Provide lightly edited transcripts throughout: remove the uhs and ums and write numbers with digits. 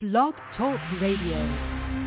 Blog Talk Radio.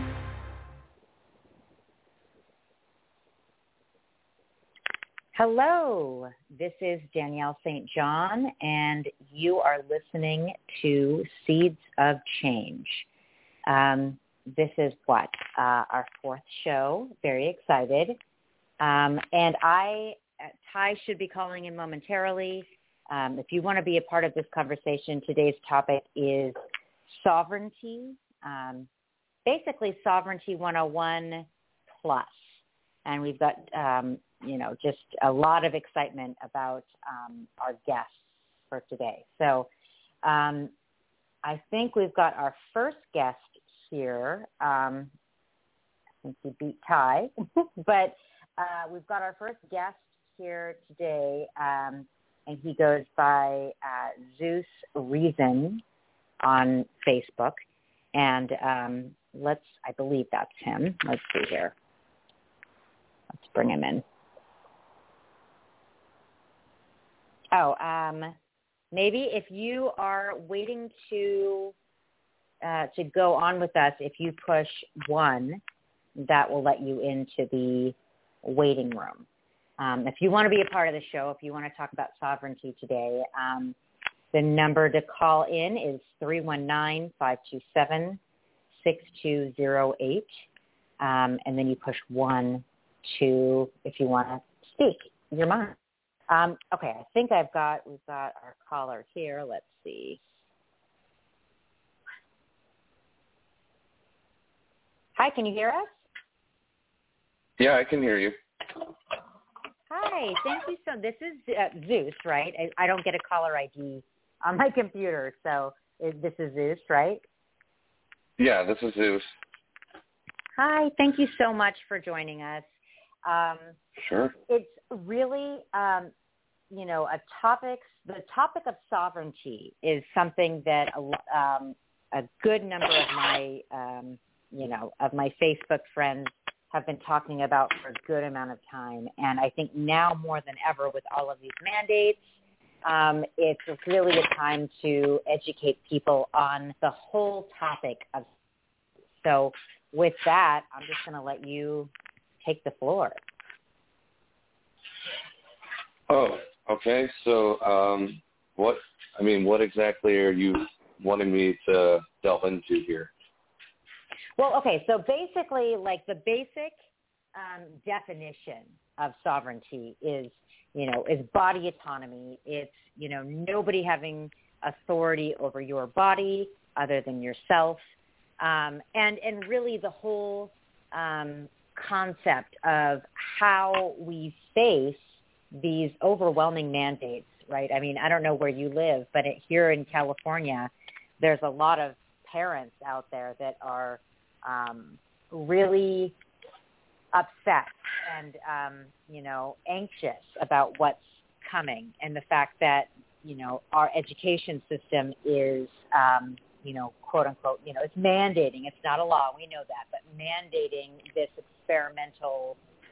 Hello, this is Danielle St. John, and you are listening to Seeds of Change. This is our fourth show. Very excited. And Ty should be calling in momentarily. If you want to be a part of this conversation, today's topic is sovereignty, basically Sovereignty 101 plus. And we've got, just a lot of excitement about our guests for today. So I think we've got our first guest here. I think he beat Ty, but we've got our first guest here today, and he goes by Zeus Reason on Facebook. And I believe that's him. Let's see here. Let's bring him in. Maybe if you are waiting to go on with us, if you push 1, that will let you into the waiting room. If you want to be a part of the show, if you want to talk about sovereignty today, the number to call in is 319-527-6208, and then you push 1 if you want to speak your mind. Okay, I think we've got our caller here. Let's see. Hi, can you hear us? Yeah, I can hear you. Hi, thank you. So this is Zeus, right? I don't get a caller ID on my computer, so this is Zeus, right? Yeah, this is Zeus. Hi, thank you so much for joining us. Sure. It's really, the topic of sovereignty is something that a good number of my, of my Facebook friends have been talking about for a good amount of time. And I think now more than ever with all of these mandates, it's really a time to educate people on the whole topic of. So with that, I'm just going to let you take the floor. Oh, okay. So what exactly are you wanting me to delve into here? Well, okay. So basically, the basic definition of sovereignty is body autonomy. It's, nobody having authority over your body other than yourself. And really the whole concept of how we face these overwhelming mandates, right? I mean, I don't know where you live, but here in California, there's a lot of parents out there that are really upset and, anxious about what's coming, and the fact that, our education system is, quote unquote, it's mandating. It's not a law. We know that, but mandating this experimental,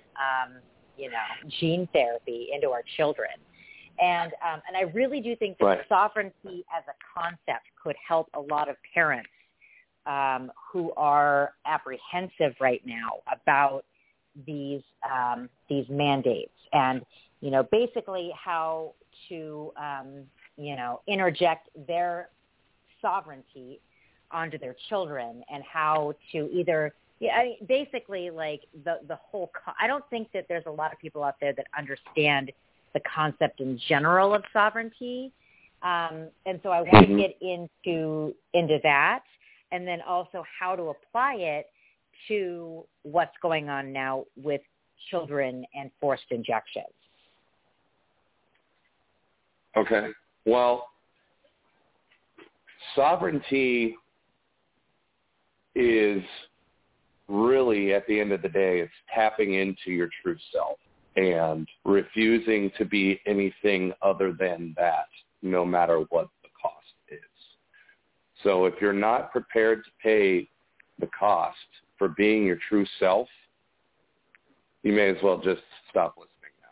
gene therapy into our children. And I really do think that sovereignty as a concept could help a lot of parents who are apprehensive right now about these mandates, and, basically how to, interject their sovereignty onto their children, and how to either, basically the whole, I don't think that there's a lot of people out there that understand the concept in general of sovereignty. And so I want to get into that, and then also how to apply it to what's going on now with children and forced injections. Okay. Well, sovereignty is really, at the end of the day, it's tapping into your true self and refusing to be anything other than that, no matter what the cost is. So if you're not prepared to pay the cost for being your true self, you may as well just stop listening now.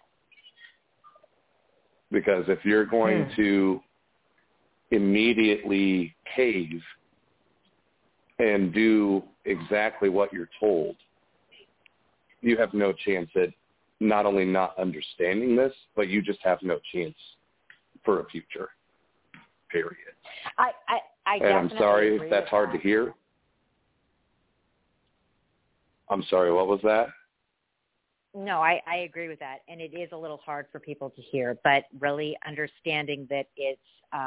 Because if you're going to immediately cave and do exactly what you're told, you have no chance at not only not understanding this, but you just have no chance for a future, period. I and I'm sorry if that's hard to hear. I'm sorry, what was that? No, I agree with that. And it is a little hard for people to hear, but really understanding that it's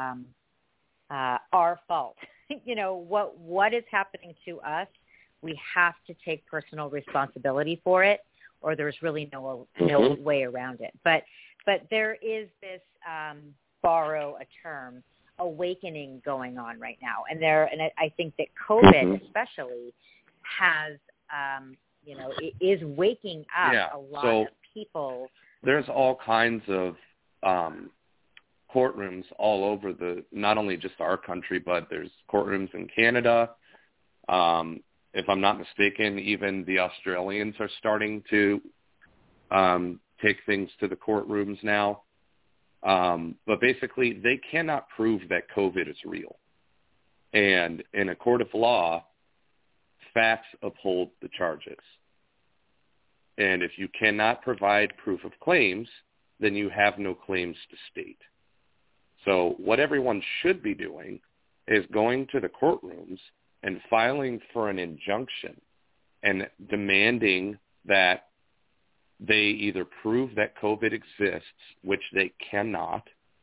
our fault. You know, what is happening to us, we have to take personal responsibility for it, or there's really no way around it. But there is this, borrow a term, awakening going on right now. And I think that COVID especially has, it is waking up a lot of people. There's all kinds of courtrooms all over not only just our country, but there's courtrooms in Canada. If I'm not mistaken, even the Australians are starting to take things to the courtrooms now. But basically, they cannot prove that COVID is real. And in a court of law, facts uphold the charges. And if you cannot provide proof of claims, then you have no claims to state. So what everyone should be doing is going to the courtrooms and filing for an injunction and demanding that they either prove that COVID exists, which they cannot,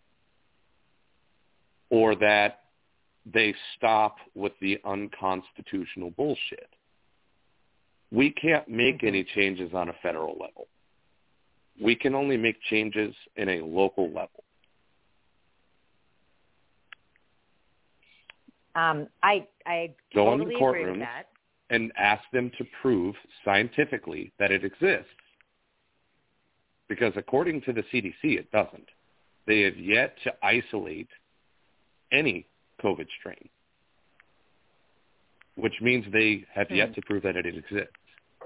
or that they stop with the unconstitutional bullshit. We can't make any changes on a federal level. We can only make changes in a local level. I Go totally into agree with courtrooms that. and ask them to prove scientifically that it exists. Because according to the CDC, it doesn't. They have yet to isolate any COVID strain, which means they have yet to prove that it exists.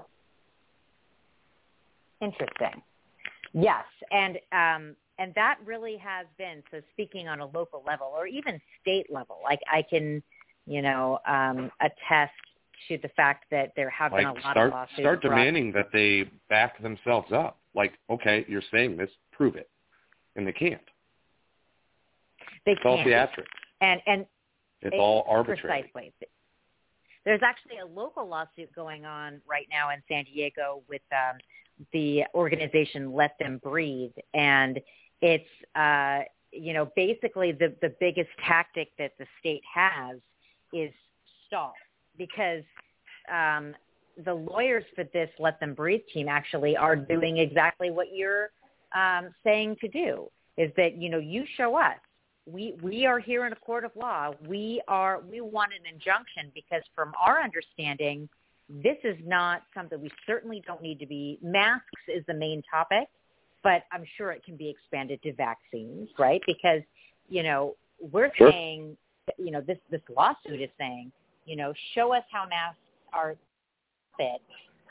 Interesting. Yes, and that really has been, so speaking on a local level or even state level, like I can, attest to the fact that there have been a lot of lawsuits. Start demanding that they back themselves up. Like, okay, you're saying this, prove it. And they can't. It's all theatrics. And it's all arbitrary. Precisely. There's actually a local lawsuit going on right now in San Diego with the organization Let Them Breathe. And it's, basically the biggest tactic that the state has is stall. Because the lawyers for this Let Them Breathe team actually are doing exactly what you're saying to do, is that, you show us. We are here in a court of law. We want an injunction because from our understanding, this is not something we certainly don't need to be. Masks is the main topic, but I'm sure it can be expanded to vaccines, right? Because, we're saying, this lawsuit is saying, show us how masks are fit.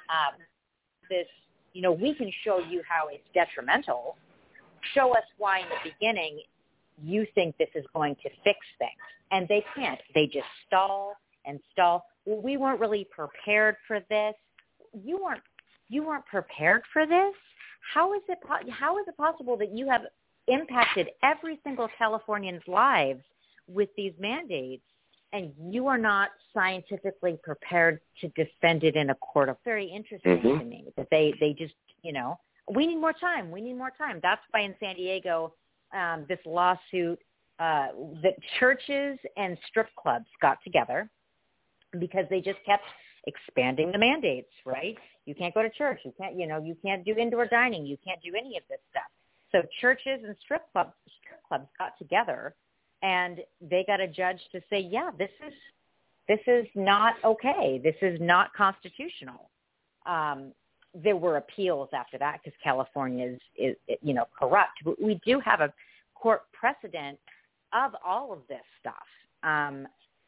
We can show you how it's detrimental. Show us why in the beginning you think this is going to fix things. And they can't. They just stall and stall. Well, we weren't really prepared for this. You weren't prepared for this? How is it possible that you have impacted every single Californian's lives with these mandates and you are not scientifically prepared to defend it in a court? Very interesting to me that they just, we need more time. We need more time. That's why in San Diego, this lawsuit, that churches and strip clubs got together because they just kept expanding the mandates, right? You can't go to church. You can't, you can't do indoor dining. You can't do any of this stuff. So churches and strip clubs got together and they got a judge to say, yeah, this is not okay. This is not constitutional. There were appeals after that because California is corrupt. But we do have a court precedent of all of this stuff.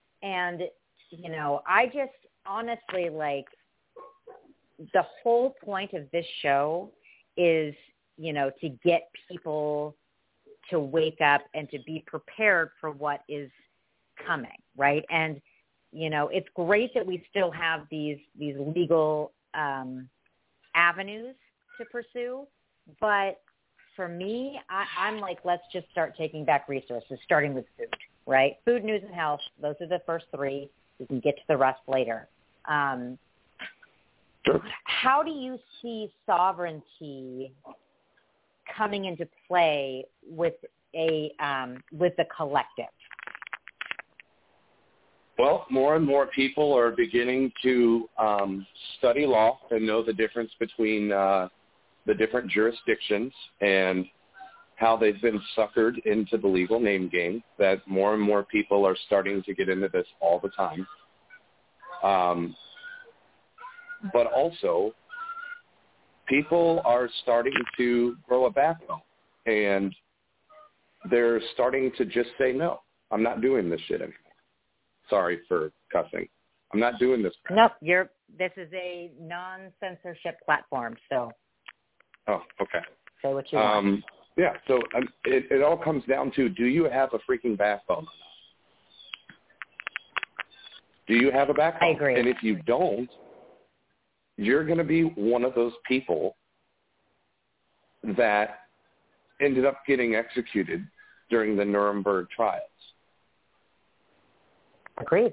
I just honestly, the whole point of this show is, to get people to wake up and to be prepared for what is coming, right? And it's great that we still have these legal avenues to pursue, but for me, I'm like, let's just start taking back resources, starting with food, right? Food, news, and health, those are the first three. We can get to the rest later. Sure. How do you see sovereignty coming into play with the collective? Well, more and more people are beginning to study law and know the difference between the different jurisdictions and how they've been suckered into the legal name game, that more and more people are starting to get into this all the time. But also, people are starting to grow a backbone, and they're starting to just say, no, I'm not doing this shit anymore. Sorry for cussing. I'm not doing this crap. Nope, this is a non-censorship platform, so. Oh, okay. Say what you want. Yeah, so it all comes down to, do you have a freaking backbone? Do you have a backbone? I agree. And if you don't, you're going to be one of those people that ended up getting executed during the Nuremberg trials. Agreed.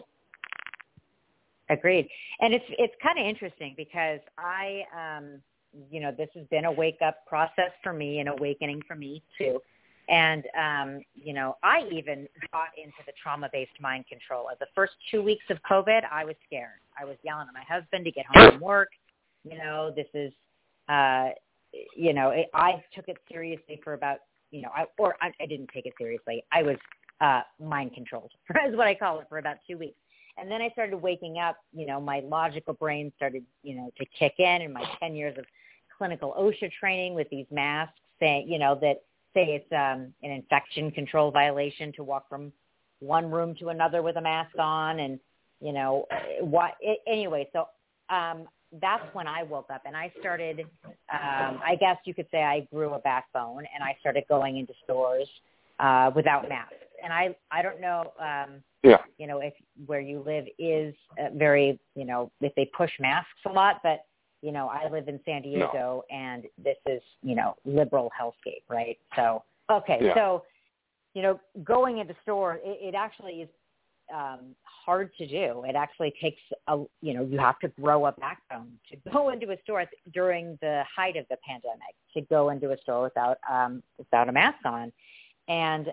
And it's kind of interesting because this has been a wake-up process for me, an awakening for me too. And, I even got into the trauma-based mind control. The first 2 weeks of COVID, I was scared. I was yelling at my husband to get home from work. This is, I took it seriously for about, I didn't take it seriously. I was mind controlled, is what I call it, for about 2 weeks. And then I started waking up, my logical brain started, to kick in, and my 10 years of clinical OSHA training with these masks saying, that say it's an infection control violation to walk from one room to another with a mask on. And, anyway, so that's when I woke up, and I started, I guess you could say I grew a backbone, and I started going into stores without masks. And I don't know, if where you live is very, if they push masks a lot, but, I live in San Diego, and this is, liberal hellscape, right? So, okay. Yeah. So, going into stores, it actually is hard to do. It actually takes you have to grow a backbone to go into a store during the height of the pandemic, to go into a store without a mask on. And,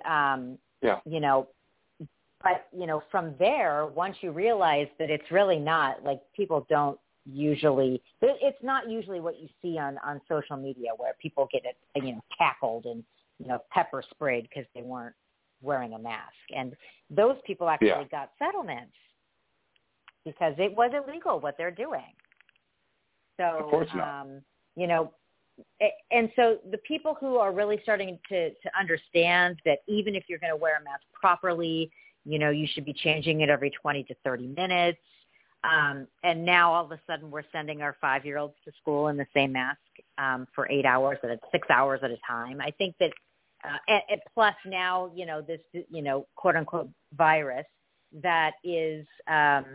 but, from there, once you realize that it's really not, like, people don't usually, it's not usually what you see on social media, where people get tackled and, pepper sprayed because they weren't wearing a mask. And those people actually got settlements because it was illegal what they're doing. So, of course not. And so the people who are really starting to understand that even if you're going to wear a mask properly, you should be changing it every 20 to 30 minutes. And now all of a sudden we're sending our 5-year-olds to school in the same mask for 8 hours, 6 hours at a time. I think that, plus now, this, quote unquote virus that is, that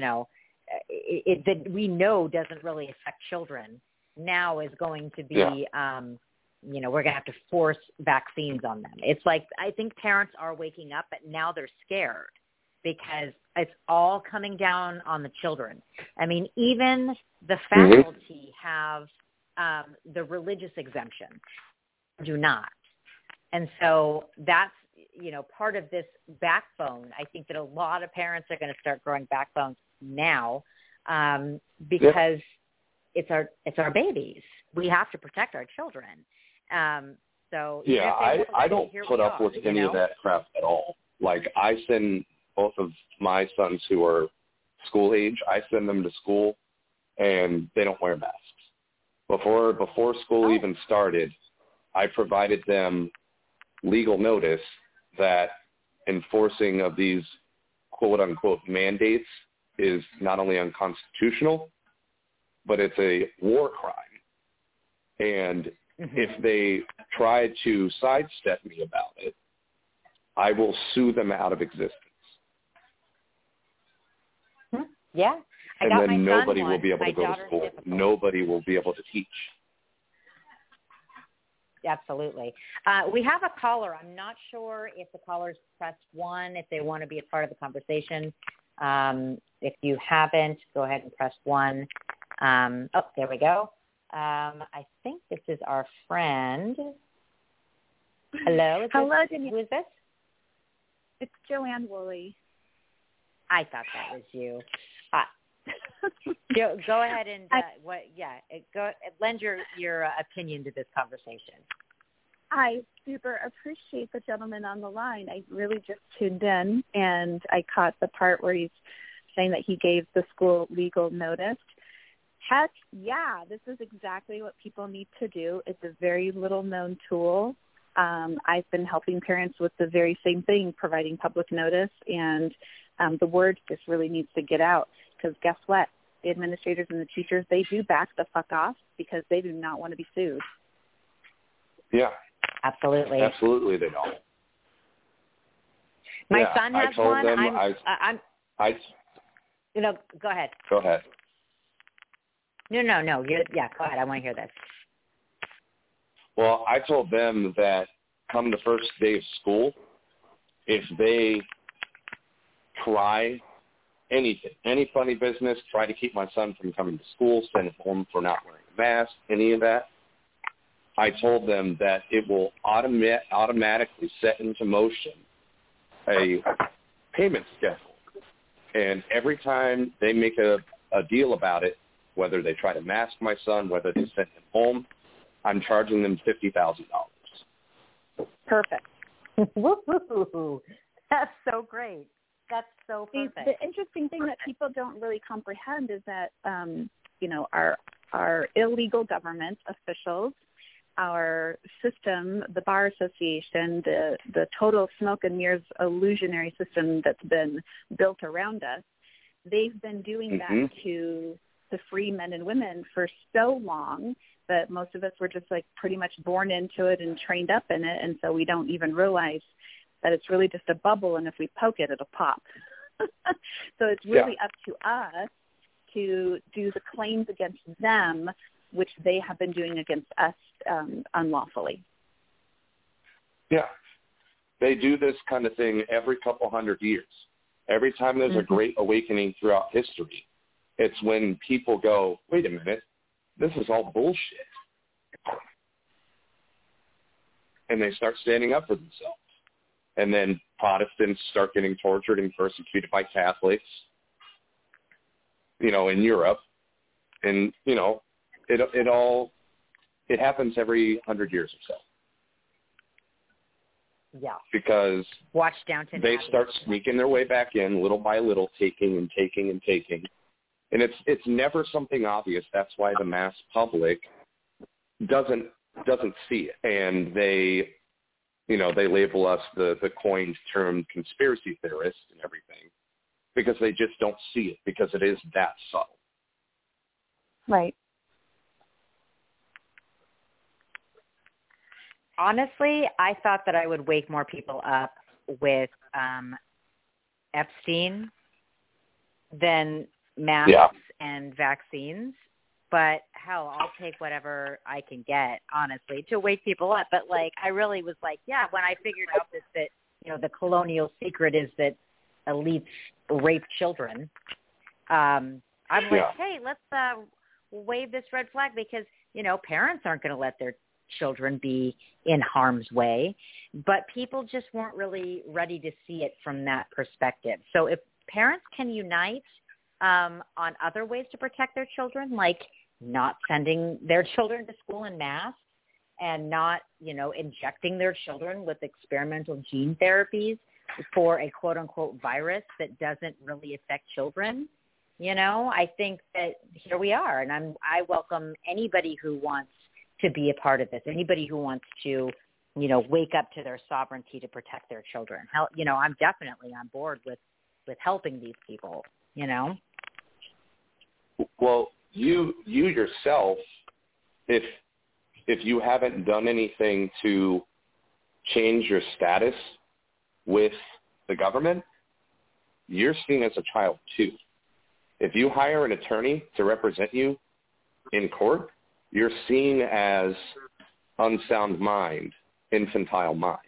we know doesn't really affect children, now is going to be, we're going to have to force vaccines on them. It's like, I think parents are waking up, but now they're scared because it's all coming down on the children. I mean, even the faculty have the religious exemption, do not. And so that's, part of this backbone. I think that a lot of parents are going to start growing backbones now because it's our babies. We have to protect our children. So I don't put up with any of that crap at all. Like, I send both of my sons who are school age, I send them to school, and they don't wear masks. Before school even started, I provided them legal notice that enforcing of these quote-unquote mandates is not only unconstitutional, but it's a war crime. And if they try to sidestep me about it, I will sue them out of existence. Yeah. And then nobody will be able to go to school. Nobody will be able to teach. Absolutely. We have a caller. I'm not sure if the callers pressed 1, if they want to be a part of the conversation. If you haven't, go ahead and press 1. There we go. I think this is our friend. Hello. Hello, who is this? It's Joanne Woolley. I thought that was you. Go ahead and lend your opinion to this conversation. I super appreciate the gentleman on the line. I really just tuned in, and I caught the part where he's saying that he gave the school legal notice. Heck, yeah, this is exactly what people need to do. It's a very little-known tool. I've been helping parents with the very same thing, providing public notice, and the word just really needs to get out. Because guess what? The administrators and the teachers, they do back the fuck off because they do not want to be sued. Yeah. Absolutely. Absolutely they don't. My son has one. Go ahead. Go ahead. No. Go ahead. I want to hear this. Well, I told them that come the first day of school, if they try anything, any funny business, try to keep my son from coming to school, send him home for not wearing a mask, any of that, I told them that it will automatically set into motion a payment schedule. And every time they make a deal about it, whether they try to mask my son, whether they send him home, I'm charging them $50,000. Perfect. Woo-hoo. That's so great. That's so perfect. The interesting thing that people don't really comprehend is that, our illegal government officials, our system, the Bar Association, the total smoke and mirrors illusionary system that's been built around us, they've been doing that to the free men and women for so long that most of us were just like pretty much born into it and trained up in it, and so we don't even realize that it's really just a bubble, and if we poke it, it'll pop. So it's really up to us to do the claims against them, which they have been doing against us unlawfully. Yeah. They do this kind of thing every couple hundred years. Every time there's a great awakening throughout history, it's when people go, wait a minute, this is all bullshit. And they start standing up for themselves. And then Protestants start getting tortured and persecuted by Catholics, in Europe. And, it happens every 100 years or so. Yeah. Because watch Downton they Abbey. Start sneaking their way back in little by little, taking and taking and taking. And it's never something obvious. That's why the mass public doesn't see it. And they label us the coined term conspiracy theorists and everything because they just don't see it because it is that subtle. Right. Honestly, I thought that I would wake more people up with Epstein than masks and vaccines. But hell, I'll take whatever I can get, honestly, to wake people up. But I really was when I figured out that the colonial secret is that elites rape children. I'm hey, let's wave this red flag because parents aren't going to let their children be in harm's way, but people just weren't really ready to see it from that perspective. So if parents can unite on other ways to protect their children, like not sending their children to school en masse and not, injecting their children with experimental gene therapies for a quote-unquote virus that doesn't really affect children, I think that here we are. And I welcome anybody who wants to be a part of this, anybody who wants to, wake up to their sovereignty to protect their children. I'm definitely on board with helping these people, Well, you yourself, if you haven't done anything to change your status with the government, you're seen as a child too. If you hire an attorney to represent you in court, you're seen as unsound mind, infantile mind.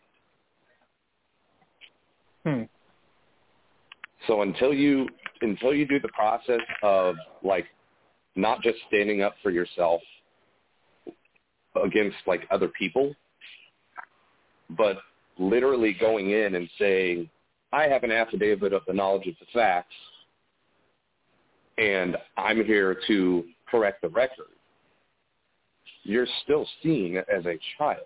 So until you do the process of like not just standing up for yourself against like other people, but literally going in and saying, I have an affidavit of the knowledge of the facts, and I'm here to correct the record, you're still seen as a child.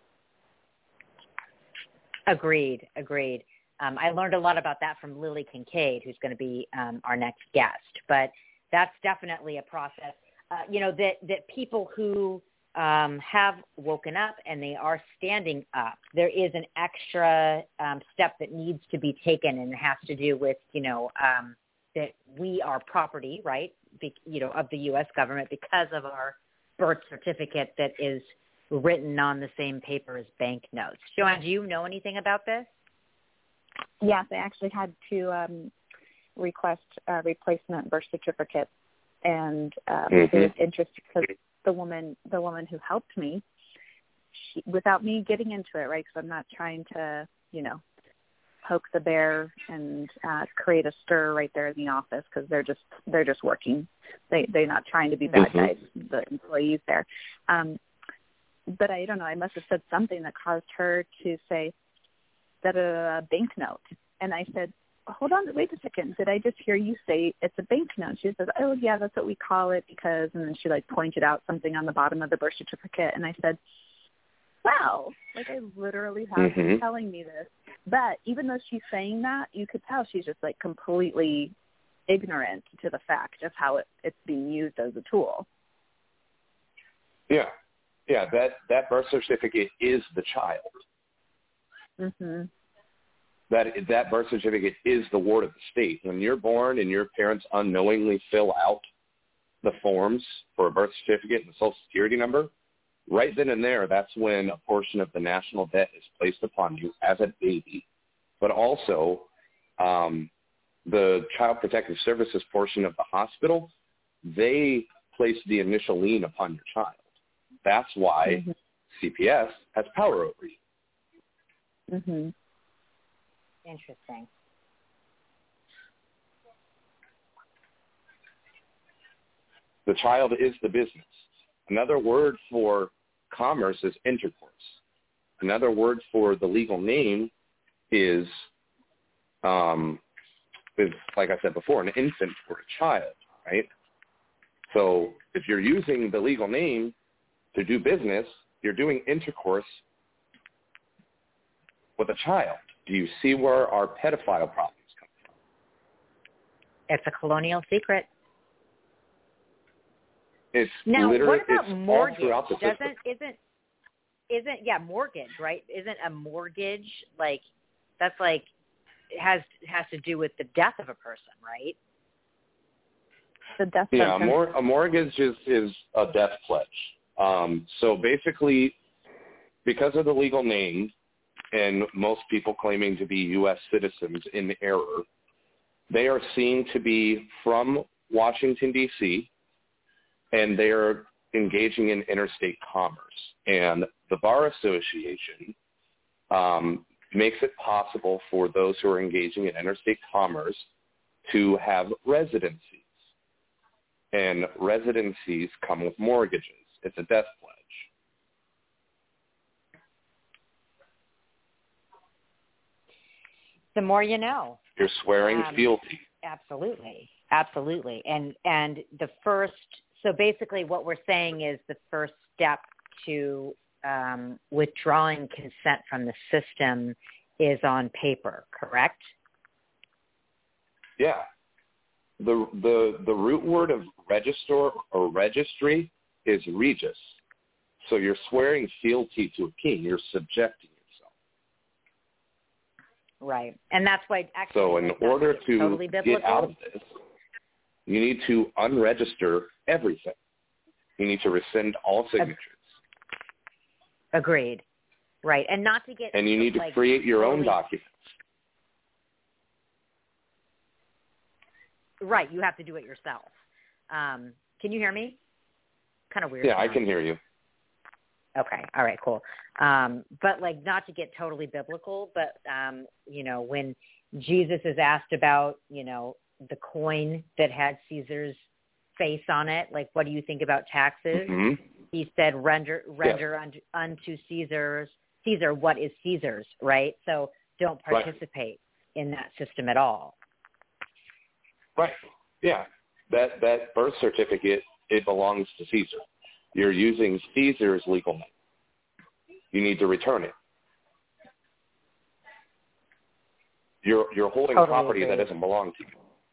Agreed. I learned a lot about that from Lily Kincaid, who's going to be our next guest. But that's definitely a process, that people who have woken up and they are standing up, there is an extra step that needs to be taken, and it has to do with, that we are property, right, of the U.S. government because of our birth certificate that is written on the same paper as banknotes. Joanne, do you know anything about this? Yes, I actually had to request a replacement birth certificate, and it was interesting because the woman who helped me, without me getting into it, right, because I'm not trying to, poke the bear and create a stir right there in the office, because they're just working. They're not trying to be bad guys, the employees there. But I don't know, I must have said something that caused her to say that a banknote. And I said, hold on, wait a second. Did I just hear you say it's a banknote? She says, oh, yeah, that's what we call it because, and then she pointed out something on the bottom of the birth certificate. And I said, wow, I literally have her telling me this. But even though she's saying that, you could tell she's just completely ignorant to the fact of how it's being used as a tool. Yeah. Yeah, that birth certificate is the child. That birth certificate is the ward of the state. When you're born and your parents unknowingly fill out the forms for a birth certificate and the Social Security number, right then and there, that's when a portion of the national debt is placed upon you as a baby. But also, the Child Protective Services portion of the hospital, they place the initial lien upon your child. That's why CPS has power over you. Interesting. The child is the business. Another word for commerce is intercourse. Another word for the legal name is like I said before, an infant or a child, right? So if you're using the legal name to do business, you're doing intercourse with a child. Do you see where our pedophile problems come from? It's a colonial secret. It's now, literally, what about it's mortgage? all throughout the system. Isn't mortgage, right? Isn't a mortgage that's has to do with the death of a person, right? The death sentence. Yeah, a mortgage is a death pledge. So basically, because of the legal name and most people claiming to be U.S. citizens in error, they are seen to be from Washington, D.C., and they are engaging in interstate commerce. And the Bar Association makes it possible for those who are engaging in interstate commerce to have residencies. And residencies come with mortgages. It's a death pledge. The more you know. You're swearing fealty. Absolutely. And the first, so basically what we're saying is the first step to withdrawing consent from the system is on paper, correct? Yeah. The root word of register or registry is regis. So you're swearing fealty to a king. You're subjecting yourself. Right. And that's why actually... So in order to totally get out of this, you need to unregister everything. You need to rescind all signatures. Agreed. Right. And not to get... And you need to create your own documents. right, you have to do it yourself. Can you hear me? Kind of weird. Yeah, I can hear you. Okay. All right, cool. But like, not to get totally biblical, but, when Jesus is asked about, the coin that had Caesar's face on it, like, what do you think about taxes? Mm-hmm. He said, render unto Caesar what is Caesar's, right? So don't participate in that system at all. Right. Yeah. That birth certificate, it belongs to Caesar. You're using Caesar's legal name. You need to return it. You're holding property that doesn't belong to you.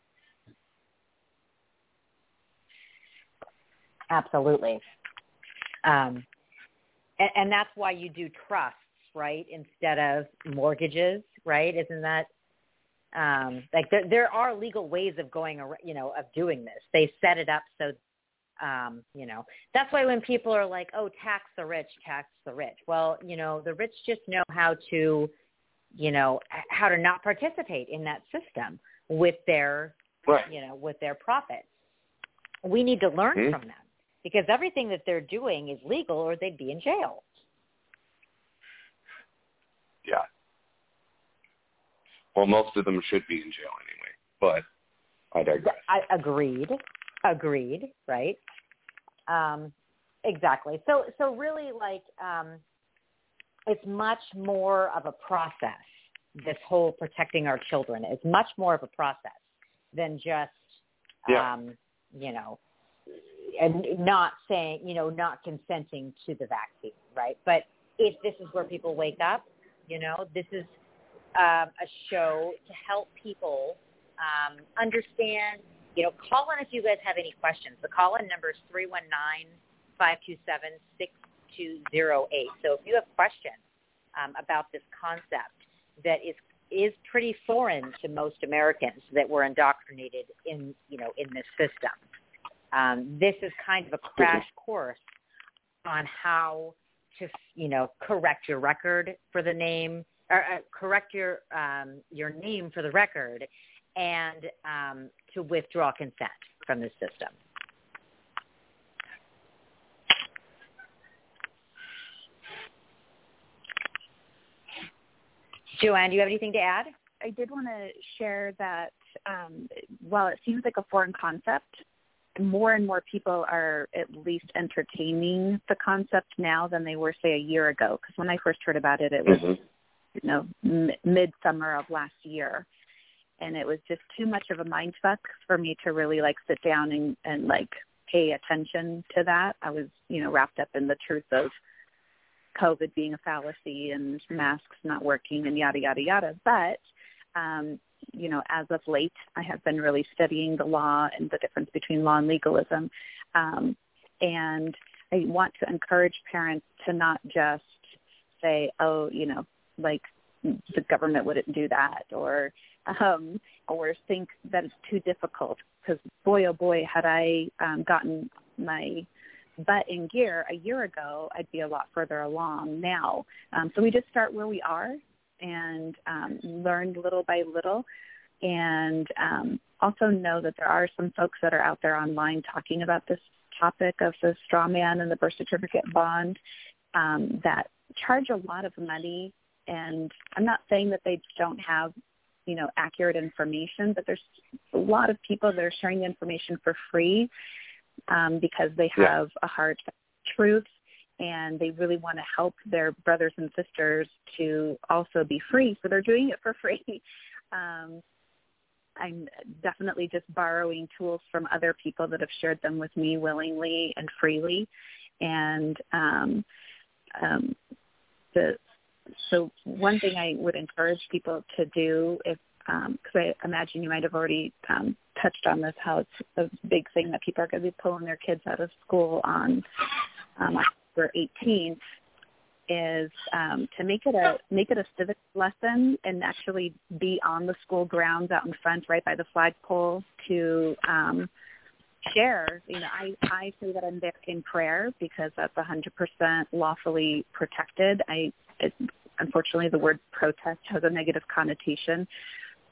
Absolutely. And that's why you do trusts, right, instead of mortgages, right? Isn't that like there are legal ways of going, of doing this. They set it up so, that's why when people are like, oh, tax the rich. Well, the rich just know how to not participate in that system with their, with their profits. We need to learn from them because everything that they're doing is legal or they'd be in jail. Yeah. Well, most of them should be in jail anyway, but I digress. Agreed, right? Exactly. So really, like, it's much more of a process, this whole protecting our children. It's much more of a process than just, and not saying, not consenting to the vaccine, right? But if this is where people wake up, this is a show to help people understand, call in if you guys have any questions. The call-in number is 319-527-6208. So if you have questions about this concept that is pretty foreign to most Americans that were indoctrinated in this system, this is kind of a crash course on how to, correct your record for the name, or correct your name for the record, and to withdraw consent from the system. Joanne, do you have anything to add? I did want to share that while it seems like a foreign concept, more and more people are at least entertaining the concept now than they were, say, a year ago. Because when I first heard about it, it was, midsummer of last year. And it was just too much of a mind fuck for me to really, sit down and pay attention to that. I was, wrapped up in the truth of COVID being a fallacy and masks not working and yada, yada, yada. But, as of late, I have been really studying the law and the difference between law and legalism. And I want to encourage parents to not just say, oh, the government wouldn't do that, or think that it's too difficult. Because boy, oh boy, had I gotten my butt in gear a year ago, I'd be a lot further along now. So we just start where we are and learn little by little, and also know that there are some folks that are out there online talking about this topic of the straw man and the birth certificate bond that charge a lot of money. And I'm not saying that they don't have, accurate information, but there's a lot of people that are sharing the information for free because they have a heart of truth and they really want to help their brothers and sisters to also be free. So they're doing it for free. I'm definitely just borrowing tools from other people that have shared them with me willingly and freely. And so one thing I would encourage people to do, if because I imagine you might have already touched on this, how it's a big thing that people are going to be pulling their kids out of school on October 18th, is to make it a civics lesson and actually be on the school grounds out in front, right by the flagpole, to share. I say that I'm there in prayer because that's 100% lawfully protected. Unfortunately, the word protest has a negative connotation,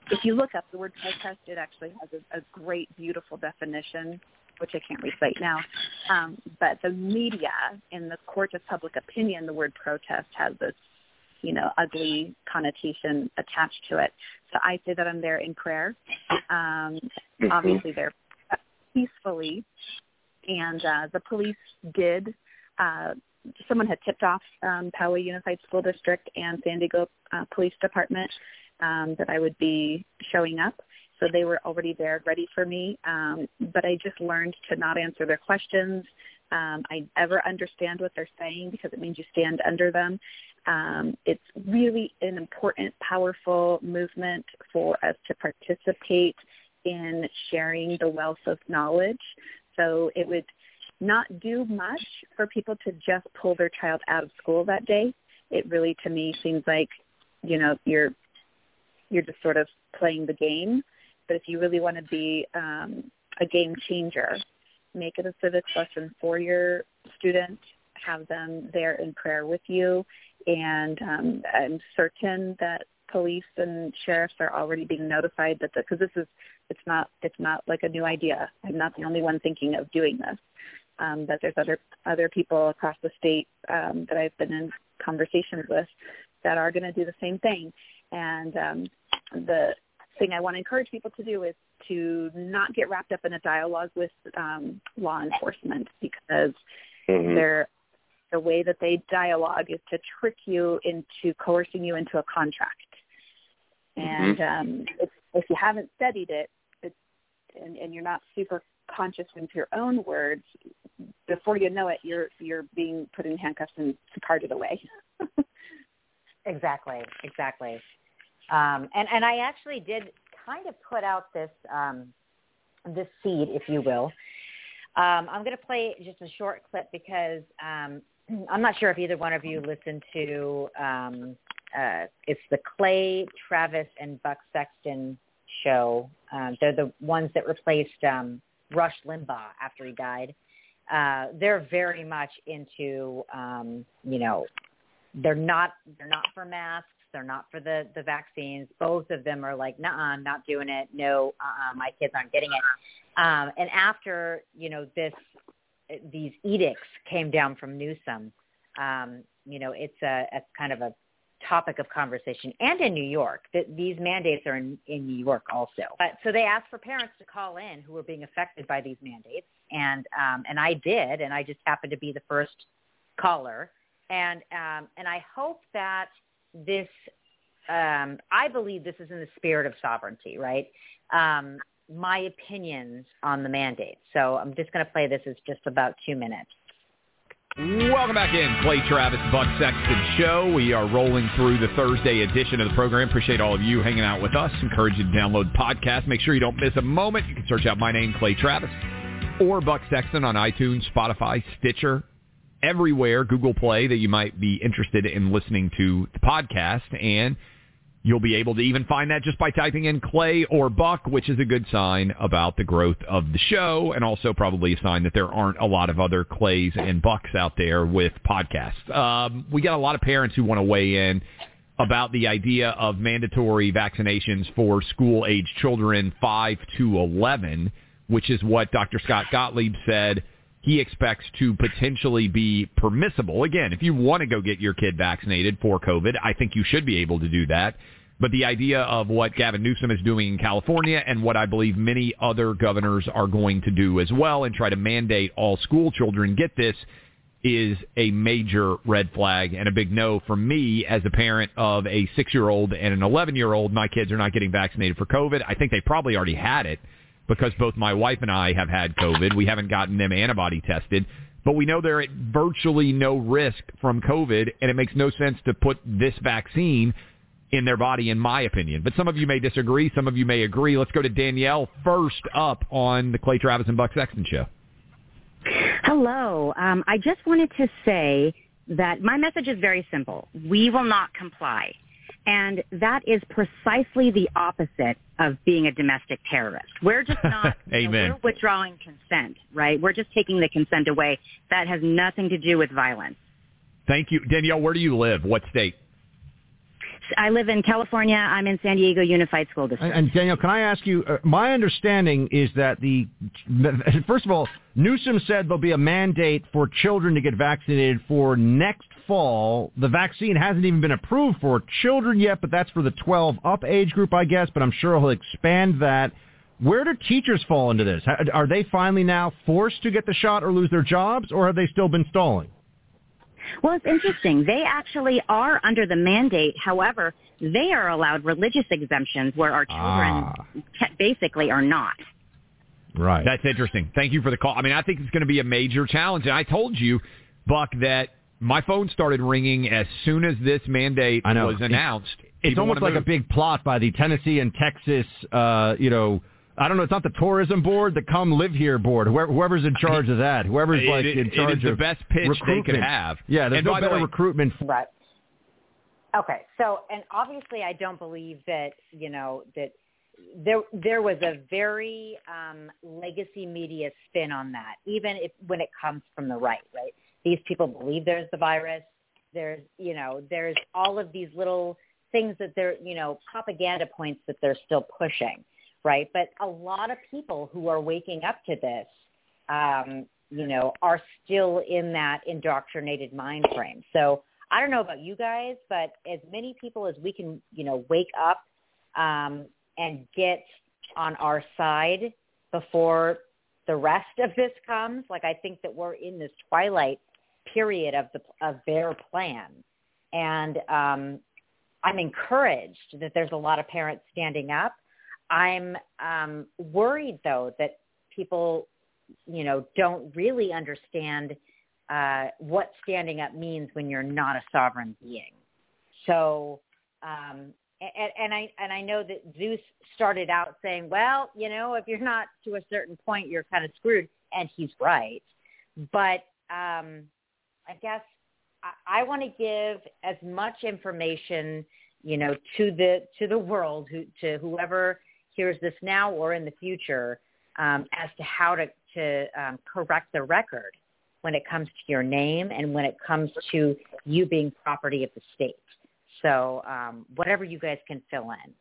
if you look up the word protest, it actually has a great, beautiful definition, which I can't recite now. But the media, in the court of public opinion, the word protest has this, ugly connotation attached to it. So I say that I'm there in prayer. Obviously, they're peacefully. And the police did, someone had tipped off Poway Unified School District and San Diego Police Department that I would be showing up. So they were already there ready for me. But I just learned to not answer their questions. I never understand what they're saying because it means you stand under them. It's really an important, powerful movement for us to participate in sharing the wealth of knowledge. So it would not do much for people to just pull their child out of school that day. It really, to me, seems like, you're just sort of playing the game. But if you really want to be a game changer, make it a civics lesson for your student, have them there in prayer with you. And I'm certain that police and sheriffs are already being notified that because it's not like a new idea. I'm not the only one thinking of doing this. That there's other people across the state that I've been in conversations with that are going to do the same thing. And the thing I want to encourage people to do is to not get wrapped up in a dialogue with law enforcement because the way that they dialogue is to trick you into coercing you into a contract. And if you haven't studied it, and you're not super conscious with your own words, before you know it, you're being put in handcuffs and carted away. Exactly. And I actually did kind of put out this seed, if you will. I'm going to play just a short clip because I'm not sure if either one of you listened to it's the Clay Travis and Buck Sexton show. They're the ones that replaced Rush Limbaugh after he died. They're very much into, they're not for masks. They're not for the vaccines. Both of them are like, nuh-uh, I'm not doing it. No, my kids aren't getting it. And after, these edicts came down from Newsom, it's kind of a topic of conversation. And in New York, these mandates are in New York also. So they asked for parents to call in who were being affected by these mandates. And I did, and I just happened to be the first caller. And I hope that this, I believe this is in the spirit of sovereignty, right? My opinions on the mandate. So I'm just going to play this. It's just about 2 minutes. Welcome back in, Clay Travis, Buck Sexton Show. We are rolling through the Thursday edition of the program. Appreciate all of you hanging out with us. Encourage you to download the podcast. Make sure you don't miss a moment. You can search out my name, Clay Travis, or Buck Sexton on iTunes, Spotify, Stitcher, everywhere, Google Play, that you might be interested in listening to the podcast. And you'll be able to even find that just by typing in Clay or Buck, which is a good sign about the growth of the show, and also probably a sign that there aren't a lot of other Clays and Bucks out there with podcasts. We got a lot of parents who want to weigh in about the idea of mandatory vaccinations for school-age children 5 to 11, which is what Dr. Scott Gottlieb said he expects to potentially be permissible. Again, if you want to go get your kid vaccinated for COVID, I think you should be able to do that. But the idea of what Gavin Newsom is doing in California and what I believe many other governors are going to do as well and try to mandate all school children get this is a major red flag and a big no for me as a parent of a 6-year-old and an 11-year-old. My kids are not getting vaccinated for COVID. I think they probably already had it, because both my wife and I have had COVID. We haven't gotten them antibody tested, but we know they're at virtually no risk from COVID, and it makes no sense to put this vaccine in their body, in my opinion. But some of you may disagree. Some of you may agree. Let's go to Danielle first up on the Clay Travis and Buck Sexton Show. Hello. I just wanted to say that my message is very simple. We will not comply. And that is precisely the opposite of being a domestic terrorist. We're just not Amen. We're withdrawing consent, right? We're just taking the consent away. That has nothing to do with violence. Thank you. Danielle, where do you live? What state? I live in California. I'm in San Diego Unified School District. And Danielle, can I ask you, my understanding is that first of all, Newsom said there'll be a mandate for children to get vaccinated for next fall. The vaccine hasn't even been approved for children yet, but that's for the 12 up age group, I guess, but I'm sure he'll expand that. Where do teachers fall into this? Are they finally now forced to get the shot or lose their jobs, or have they still been stalling? Well, it's interesting. They actually are under the mandate. However, they are allowed religious exemptions where our children basically are not. Right. That's interesting. Thank you for the call. I mean, I think it's going to be a major challenge. And I told you, Buck, that my phone started ringing as soon as this mandate was announced. It's almost like a big plot by the Tennessee and Texas, I don't know. It's not the tourism board, the come live here board. Whoever's in charge of that, whoever's in charge of the best pitch they could have. Yeah, there's no better recruitment. Right. Okay. So, and obviously, I don't believe that that there was a very legacy media spin on that. Even when it comes from the right. These people believe there's the virus. There's all of these little things that they're propaganda points that they're still pushing. Right. But a lot of people who are waking up to this, are still in that indoctrinated mind frame. So I don't know about you guys, but as many people as we can, wake up and get on our side before the rest of this comes. Like, I think that we're in this twilight period of their plan. And I'm encouraged that there's a lot of parents standing up. I'm worried, though, that people, don't really understand what standing up means when you're not a sovereign being. So, and I know that Zeus started out saying, well, if you're not to a certain point, you're kind of screwed, and he's right. But I guess I want to give as much information, to the world, to whoever hears this now or in the future, as to how to correct the record when it comes to your name and when it comes to you being property of the state. So whatever you guys can fill in.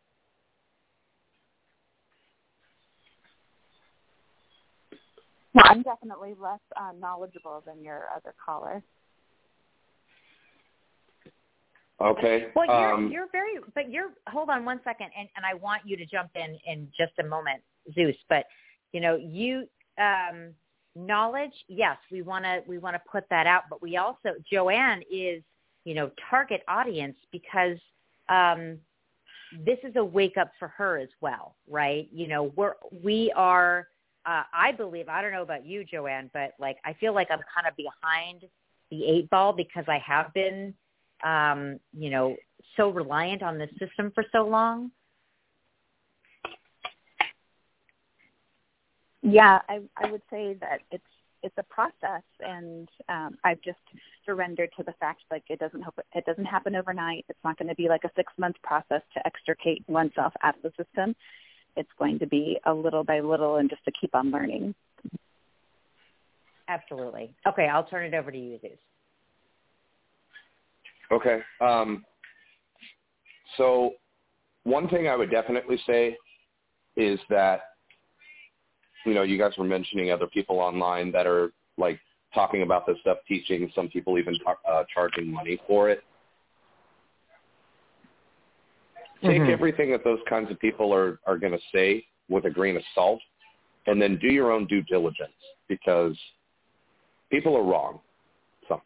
Well, I'm definitely less knowledgeable than your other caller. Okay. Well, hold on one second, and I want you to jump in just a moment, Zeus. But, knowledge, yes, we want to put that out, but we also, Joanne is, target audience because this is a wake up for her as well, right? We are, I believe, I don't know about you, Joanne, but I feel like I'm kind of behind the 8 ball because I have been, so reliant on this system for so long. Yeah, I would say that it's a process, and I've just surrendered to the fact it doesn't happen overnight. It's not going to be like a 6-month process to extricate oneself out of the system. It's going to be a little by little, and just to keep on learning. Absolutely. Okay, I'll turn it over to you, Zeus. Okay. So one thing I would definitely say is that, you guys were mentioning other people online that are talking about this stuff, teaching, some people even charging money for it. Take everything that those kinds of people are going to say with a grain of salt, and then do your own due diligence, because people are wrong sometimes.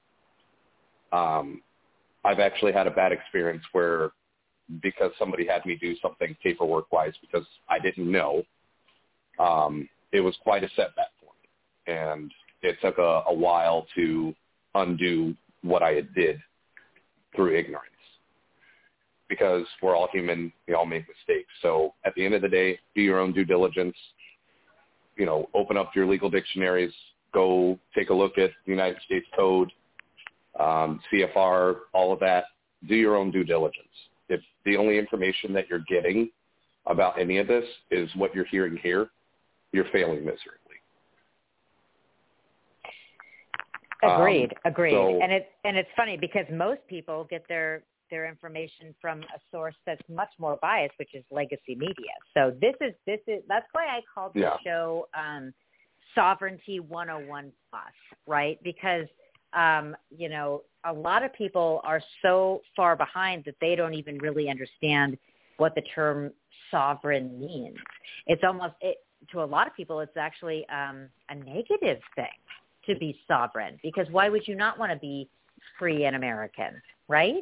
I've actually had a bad experience where, because somebody had me do something paperwork-wise because I didn't know, it was quite a setback for me. And it took a while to undo what I had did through ignorance. Because we're all human, we all make mistakes. So at the end of the day, do your own due diligence. Open up your legal dictionaries, go take a look at the United States Code, CFR, all of that. Do your own due diligence. If the only information that you're getting about any of this is what you're hearing here, you're failing miserably. Agreed. So, and it's funny because most people get their their information from a source that's much more biased, which is legacy media. So this is that's why I called the show Sovereignty 101 Plus, right? Because a lot of people are so far behind that they don't even really understand what the term sovereign means. It's almost to a lot of people, it's actually a negative thing to be sovereign, because why would you not want to be free and American, right?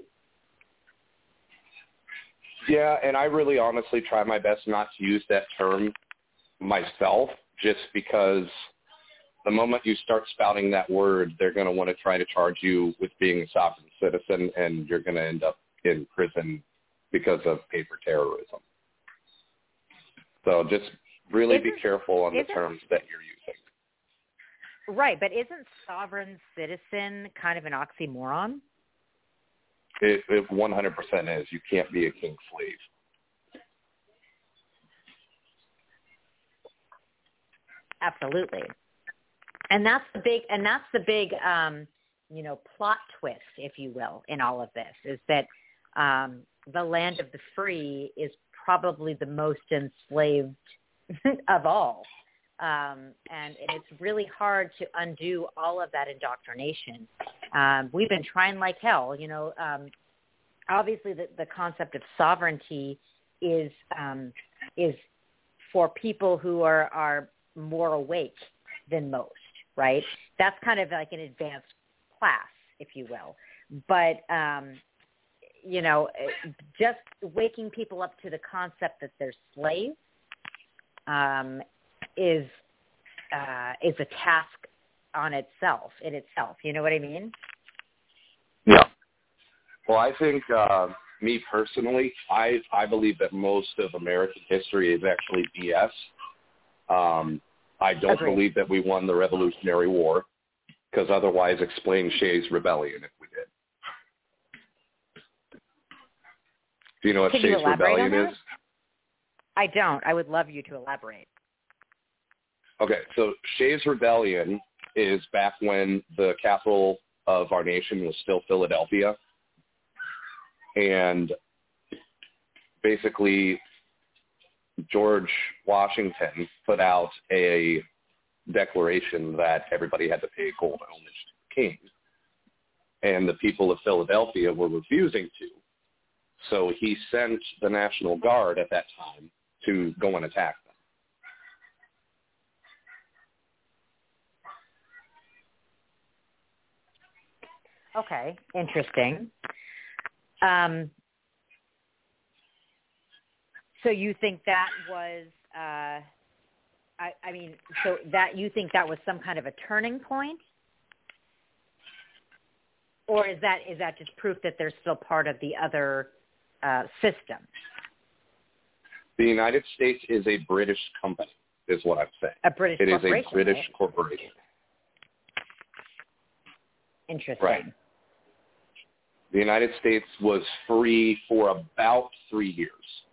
Yeah, and I really honestly try my best not to use that term myself, just because the moment you start spouting that word, they're going to want to try to charge you with being a sovereign citizen, and you're going to end up in prison because of paper terrorism. So just really be careful on the terms that you're using. Right, but isn't sovereign citizen kind of an oxymoron? It 100% is. You can't be a king slave. Absolutely. And that's the big plot twist, if you will, in all of this, is that the land of the free is probably the most enslaved of all. And it's really hard to undo all of that indoctrination. We've been trying like hell. Obviously the concept of sovereignty is for people who are more awake than most, right? That's kind of like an advanced class, if you will. But, just waking people up to the concept that they're slaves is a task in itself. You know what I mean? Yeah. Well, I think me personally, I believe that most of American history is actually BS. I don't believe that we won the Revolutionary War, because otherwise explain Shays Rebellion if we did. Do you know what Shays Rebellion is? I don't. I would love you to elaborate. Okay, so Shays Rebellion is back when the capital of our nation was still Philadelphia. And basically, George Washington put out a declaration that everybody had to pay gold homage to the king. And the people of Philadelphia were refusing to. So he sent the National Guard at that time to go and attack them. Okay, interesting. So you think that was, you think that was some kind of a turning point? Or is that just proof that they're still part of the other system? The United States is a British company, is what I'm saying. A British corporation. It is a British corporation. Interesting. Right. The United States was free for about 3 years.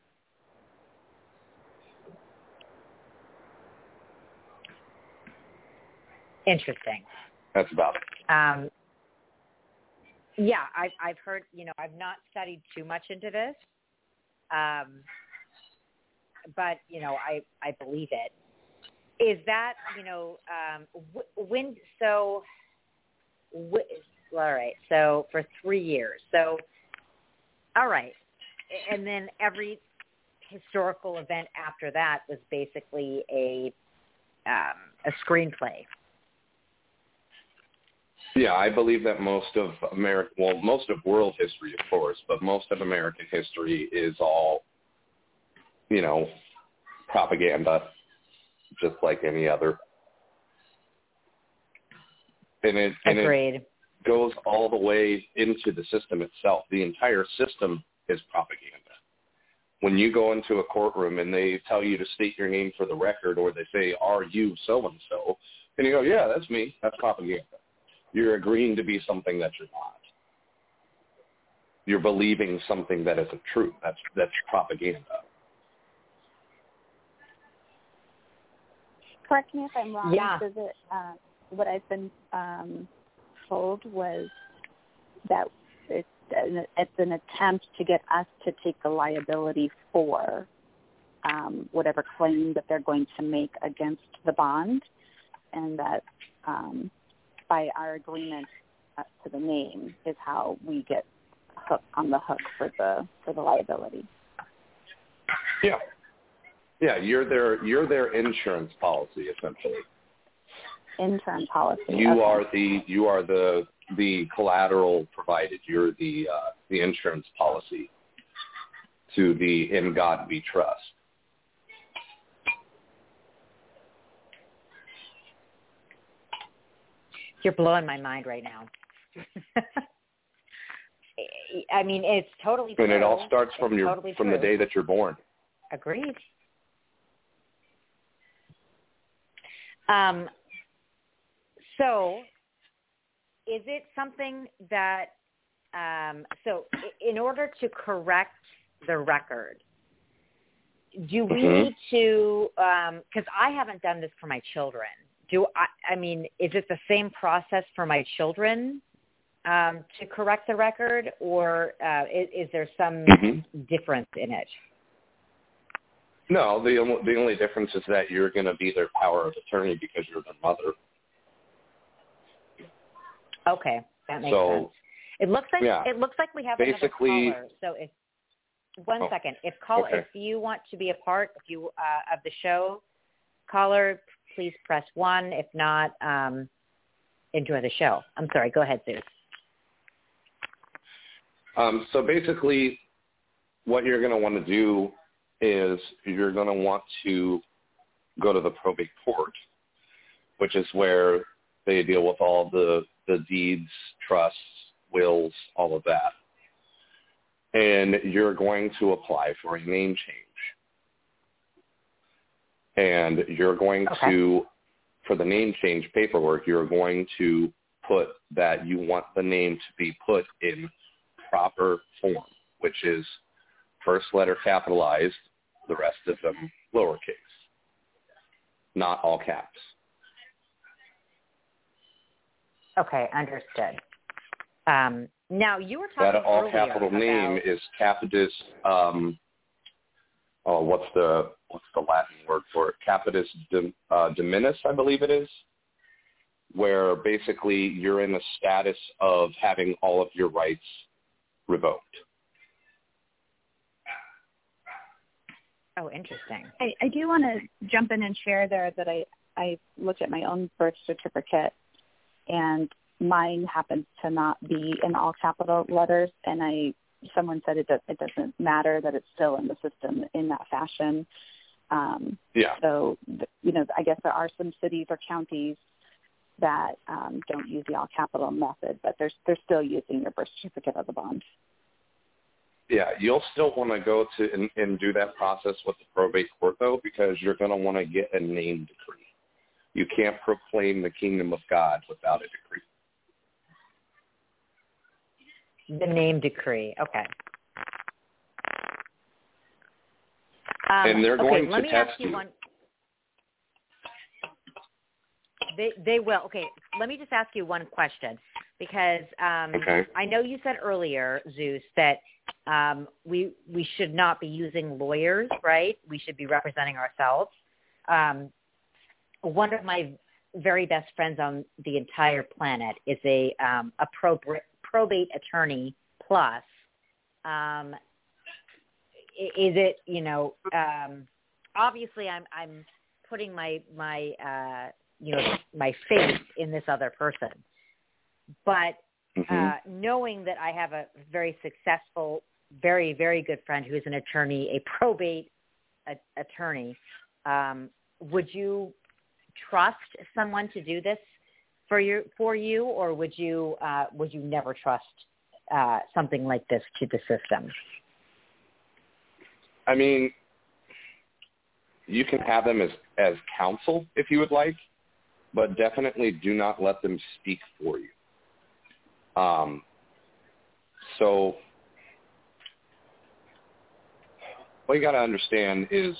Interesting. That's about it. Yeah, I've heard, I've not studied too much into this, but, I believe it. Is that, all right, so for 3 years. So, all right. And then every historical event after that was basically a screenplay. Yeah, I believe that most of world history, of course, but most of American history is all, propaganda, just like any other. And Agreed. It goes all the way into the system itself. The entire system is propaganda. When you go into a courtroom and they tell you to state your name for the record, or they say, "Are you so-and-so?" and you go, "Yeah, that's me," that's propaganda. You're agreeing to be something that you're not. You're believing something that isn't true. That's propaganda. Correct me if I'm wrong. Yeah. So what I've been told was that it's it's an attempt to get us to take the liability for whatever claim that they're going to make against the bond, and that by our agreement to the name is how we get on the hook for the liability. Yeah. Yeah, you're their insurance policy essentially. Insurance policy. You are the collateral provided. You're the insurance policy to the In God We Trust. You're blowing my mind right now. I mean, it's totally true. And it all starts from the day that you're born. Agreed. So is it something that, so in order to correct the record, do we need to, because I haven't done this for my children, I mean, is it the same process for my children to correct the record, or is there some difference in it? No, the only difference is that you're going to be their power of attorney because you're their mother. Okay, that makes sense. It looks like we have another caller. So one second. If you want to be a part of the show, caller, please press 1. If not, enjoy the show. I'm sorry. Go ahead, Zeus. So basically, what you're going to want to do is you're going to want to go to the probate court, which is where they deal with all the deeds, trusts, wills, all of that. And you're going to apply for a name change. And you're going to, for the name change paperwork, you're going to put that you want the name to be put in proper form, which is first letter capitalized, the rest of them lowercase, not all caps. Okay, understood. Now, you were talking that all earlier capital about... name is Capitis. What's the Latin word for it? Capitis Dominus, I believe it is, where basically you're in the status of having all of your rights revoked. Oh, interesting. I do want to jump in and share there that I looked at my own birth certificate, and mine happens to not be in all capital letters, and someone said it doesn't matter, that it's still in the system in that fashion. So, I guess there are some cities or counties that don't use the all capital method, but they're still using your birth certificate as a bond. Yeah, you'll still want to go to and do that process with the probate court, though, because you're going to want to get a name decree. You can't proclaim the kingdom of God without a decree. The name decree, okay. And they're going to test you. They will. Okay, let me just ask you one question, because I know you said earlier, Zeus, that we should not be using lawyers, right? We should be representing ourselves. One of my very best friends on the entire planet is a probate attorney plus. Is it, obviously I'm putting my faith in this other person, but knowing that I have a very successful, very, very good friend who's an attorney, a probate attorney, would you trust someone to do this for you, or would you never trust something like this to the system? I mean, you can have them as counsel if you would like, but definitely do not let them speak for you. So what you got to understand is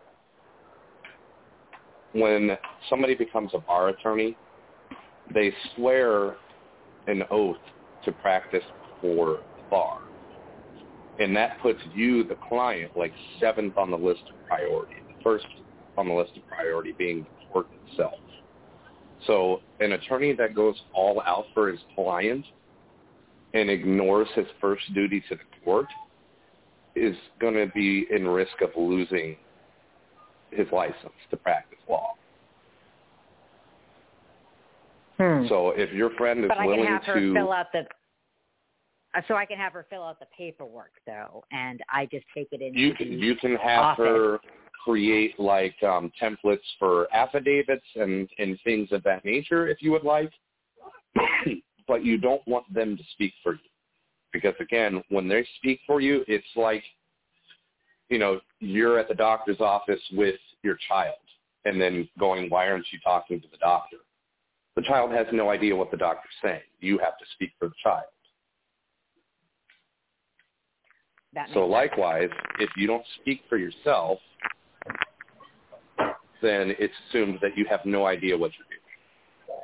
when somebody becomes a bar attorney, they swear an oath to practice for bar. And that puts you, the client, like 7th on the list of priority. The first on the list of priority being the court itself. So an attorney that goes all out for his client and ignores his first duty to the court is going to be in risk of losing his license to practice law. So if your friend is willing to... So I can have her fill out the paperwork, though, and I just take it in. You can have her create like templates for affidavits and things of that nature if you would like, but you don't want them to speak for you. Because, again, when they speak for you, it's like, you know, you're at the doctor's office with your child and then going, why aren't you talking to the doctor? The child has no idea what the doctor's saying. You have to speak for the child. So likewise, if you don't speak for yourself, then it's assumed that you have no idea what you're doing.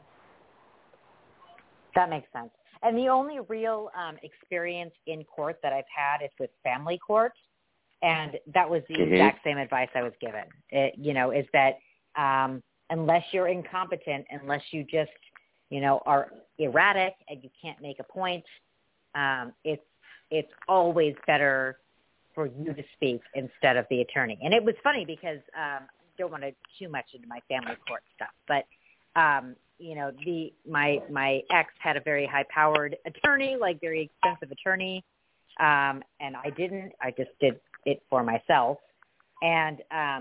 That makes sense. And the only real experience in court that I've had is with family court, and that was the exact same advice I was given. Is that unless you're incompetent, unless you just, are erratic and you can't make a point, it's always better for you to speak instead of the attorney. And it was funny because I don't want to too much into my family court stuff, but my ex had a very high-powered attorney, like very expensive attorney, and I didn't. I just did it for myself. And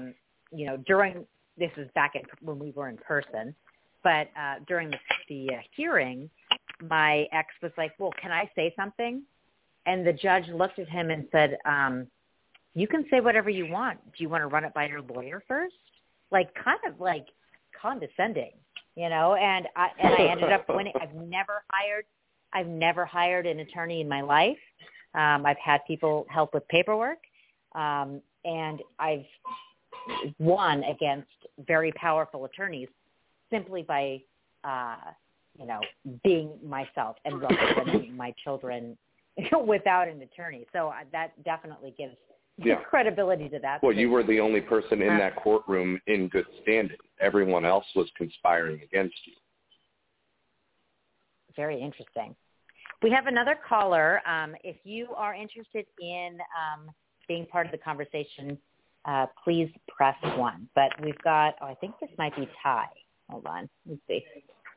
this was back when we were in person, but during the hearing, my ex was like, "Well, can I say something?" And the judge looked at him and said, "You can say whatever you want. Do you want to run it by your lawyer first?" Like kind of like condescending, And I ended up winning. I've never hired an attorney in my life. I've had people help with paperwork, and I've won against very powerful attorneys simply by being myself and representing my children without an attorney. So that definitely gives credibility to that. Well, you were the only person in that courtroom in good standing. Everyone else was conspiring against you. Very interesting. We have another caller. If you are interested in being part of the conversation, please press 1. But we've got, I think this might be Ty. Hold on. Let's see.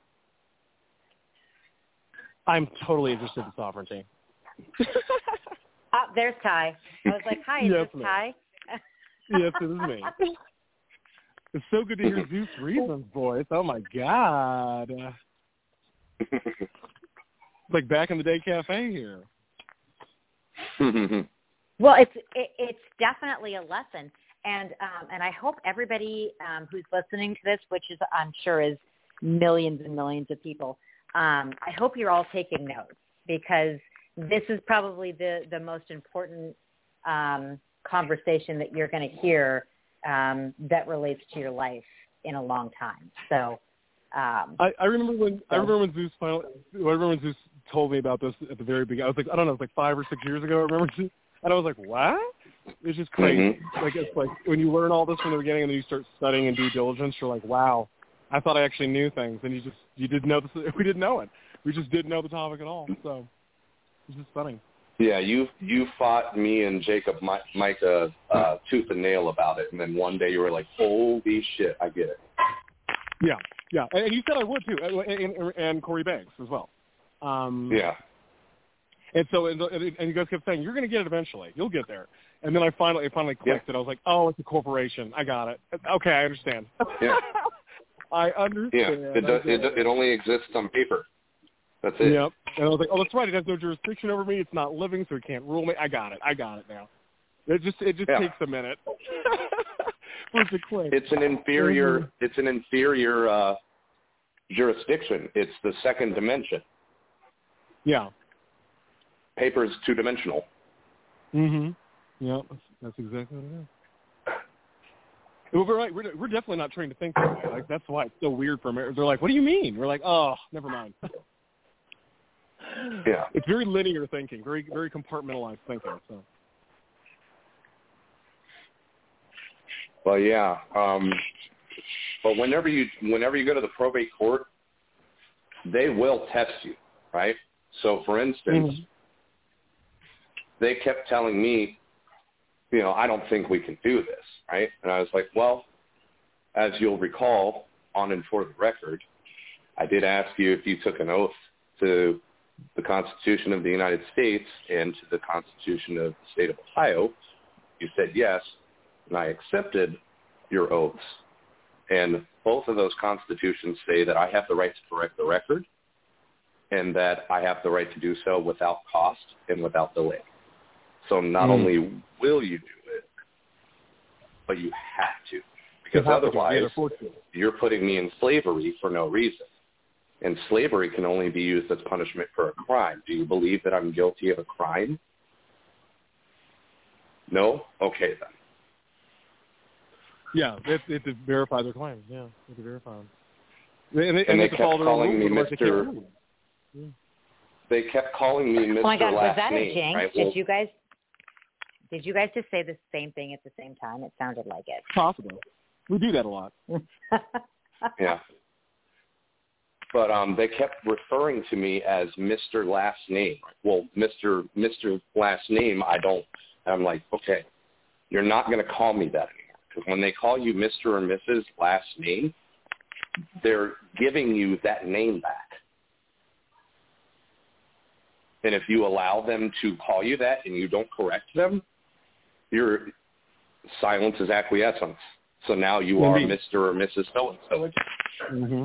I'm totally interested in sovereignty. There's Ty. I was like, hi, is this Ty? Yes, it is me. It's so good to hear Zeus Reason's voice. Oh, my God. It's like back in the day cafe here. Well, it's definitely a lesson. And I hope everybody who's listening to this, which is I'm sure is millions and millions of people, I hope you're all taking notes, because this is probably the most important conversation that you're going to hear that relates to your life in a long time. So I remember when Zeus told me about this at the very beginning. I was like, I don't know, it was like 5 or 6 years ago. I remember, and I was like, what? It's just crazy. Like it's like when you learn all this from the beginning and then you start studying and due diligence, you're like, wow, I thought I actually knew things, and you didn't know this. We didn't know it. We just didn't know the topic at all. So it's just funny. Yeah, you fought me and Jacob Micah tooth and nail about it, and then one day you were like, holy shit, I get it. Yeah, and you said I would too, and Corey Banks as well. Yeah. And so, and you guys kept saying, you're going to get it eventually. You'll get there. And then it finally clicked, and I was like, oh, it's a corporation. I got it. Okay, I understand. Yeah. I understand. Yeah, it only exists on paper. That's it. Yep. And I was like, oh, that's right. It has no jurisdiction over me. It's not living, so it can't rule me. I got it now. It just takes a minute for it to click. It's an inferior jurisdiction. It's the second dimension. Yeah. Paper's two-dimensional. Yeah, that's exactly what it is. Well, we're right. We're definitely not trained to think that way. Like, that's why it's so weird for America. They're like, what do you mean? We're like, oh, never mind. Yeah. It's very linear thinking, very very compartmentalized thinking. So. Well, yeah. But whenever you go to the probate court, they will test you, right? So, for instance, they kept telling me, I don't think we can do this, right? And I was like, well, as you'll recall, on and for the record, I did ask you if you took an oath to the Constitution of the United States and to the Constitution of the state of Ohio. You said yes, and I accepted your oaths. And both of those constitutions say that I have the right to correct the record and that I have the right to do so without cost and without delay. So not only will you do it, but you have to. Because otherwise, you're putting me in slavery for no reason. And slavery can only be used as punishment for a crime. Do you believe that I'm guilty of a crime? No? Okay, then. Yeah, they have to verify their claims. Yeah, they have to verify them. And they kept calling me Mr. They kept calling me Mr. Oh my God, was that name, a jinx? right? Did you guys just say the same thing at the same time? It sounded like it. Possible. We do that a lot. Yeah. But they kept referring to me as Mr. Last Name. Well, Mr. Last Name, I don't. And I'm like, okay, you're not going to call me that anymore. Because when they call you Mr. or Mrs. Last Name, they're giving you that name back. And if you allow them to call you that and you don't correct them, your silence is acquiescence. So now you are Mr. or Mrs. So-and-so. Mm-hmm.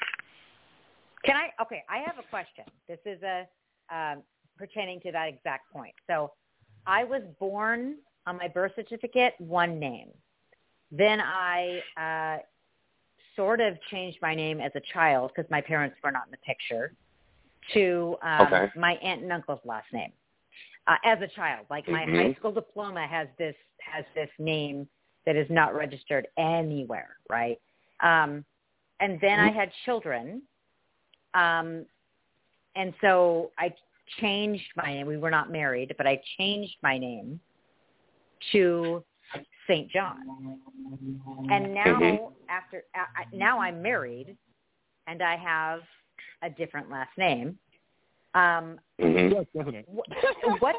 I have a question. This is pertaining to that exact point. So I was born on my birth certificate, one name. Then I sort of changed my name as a child because my parents were not in the picture to my aunt and uncle's last name as a child. Like my high school diploma has this name that is not registered anywhere, right? And then I had children. And so I changed my name. We were not married, but I changed my name to St. John. And now now I'm married and I have a different last name. What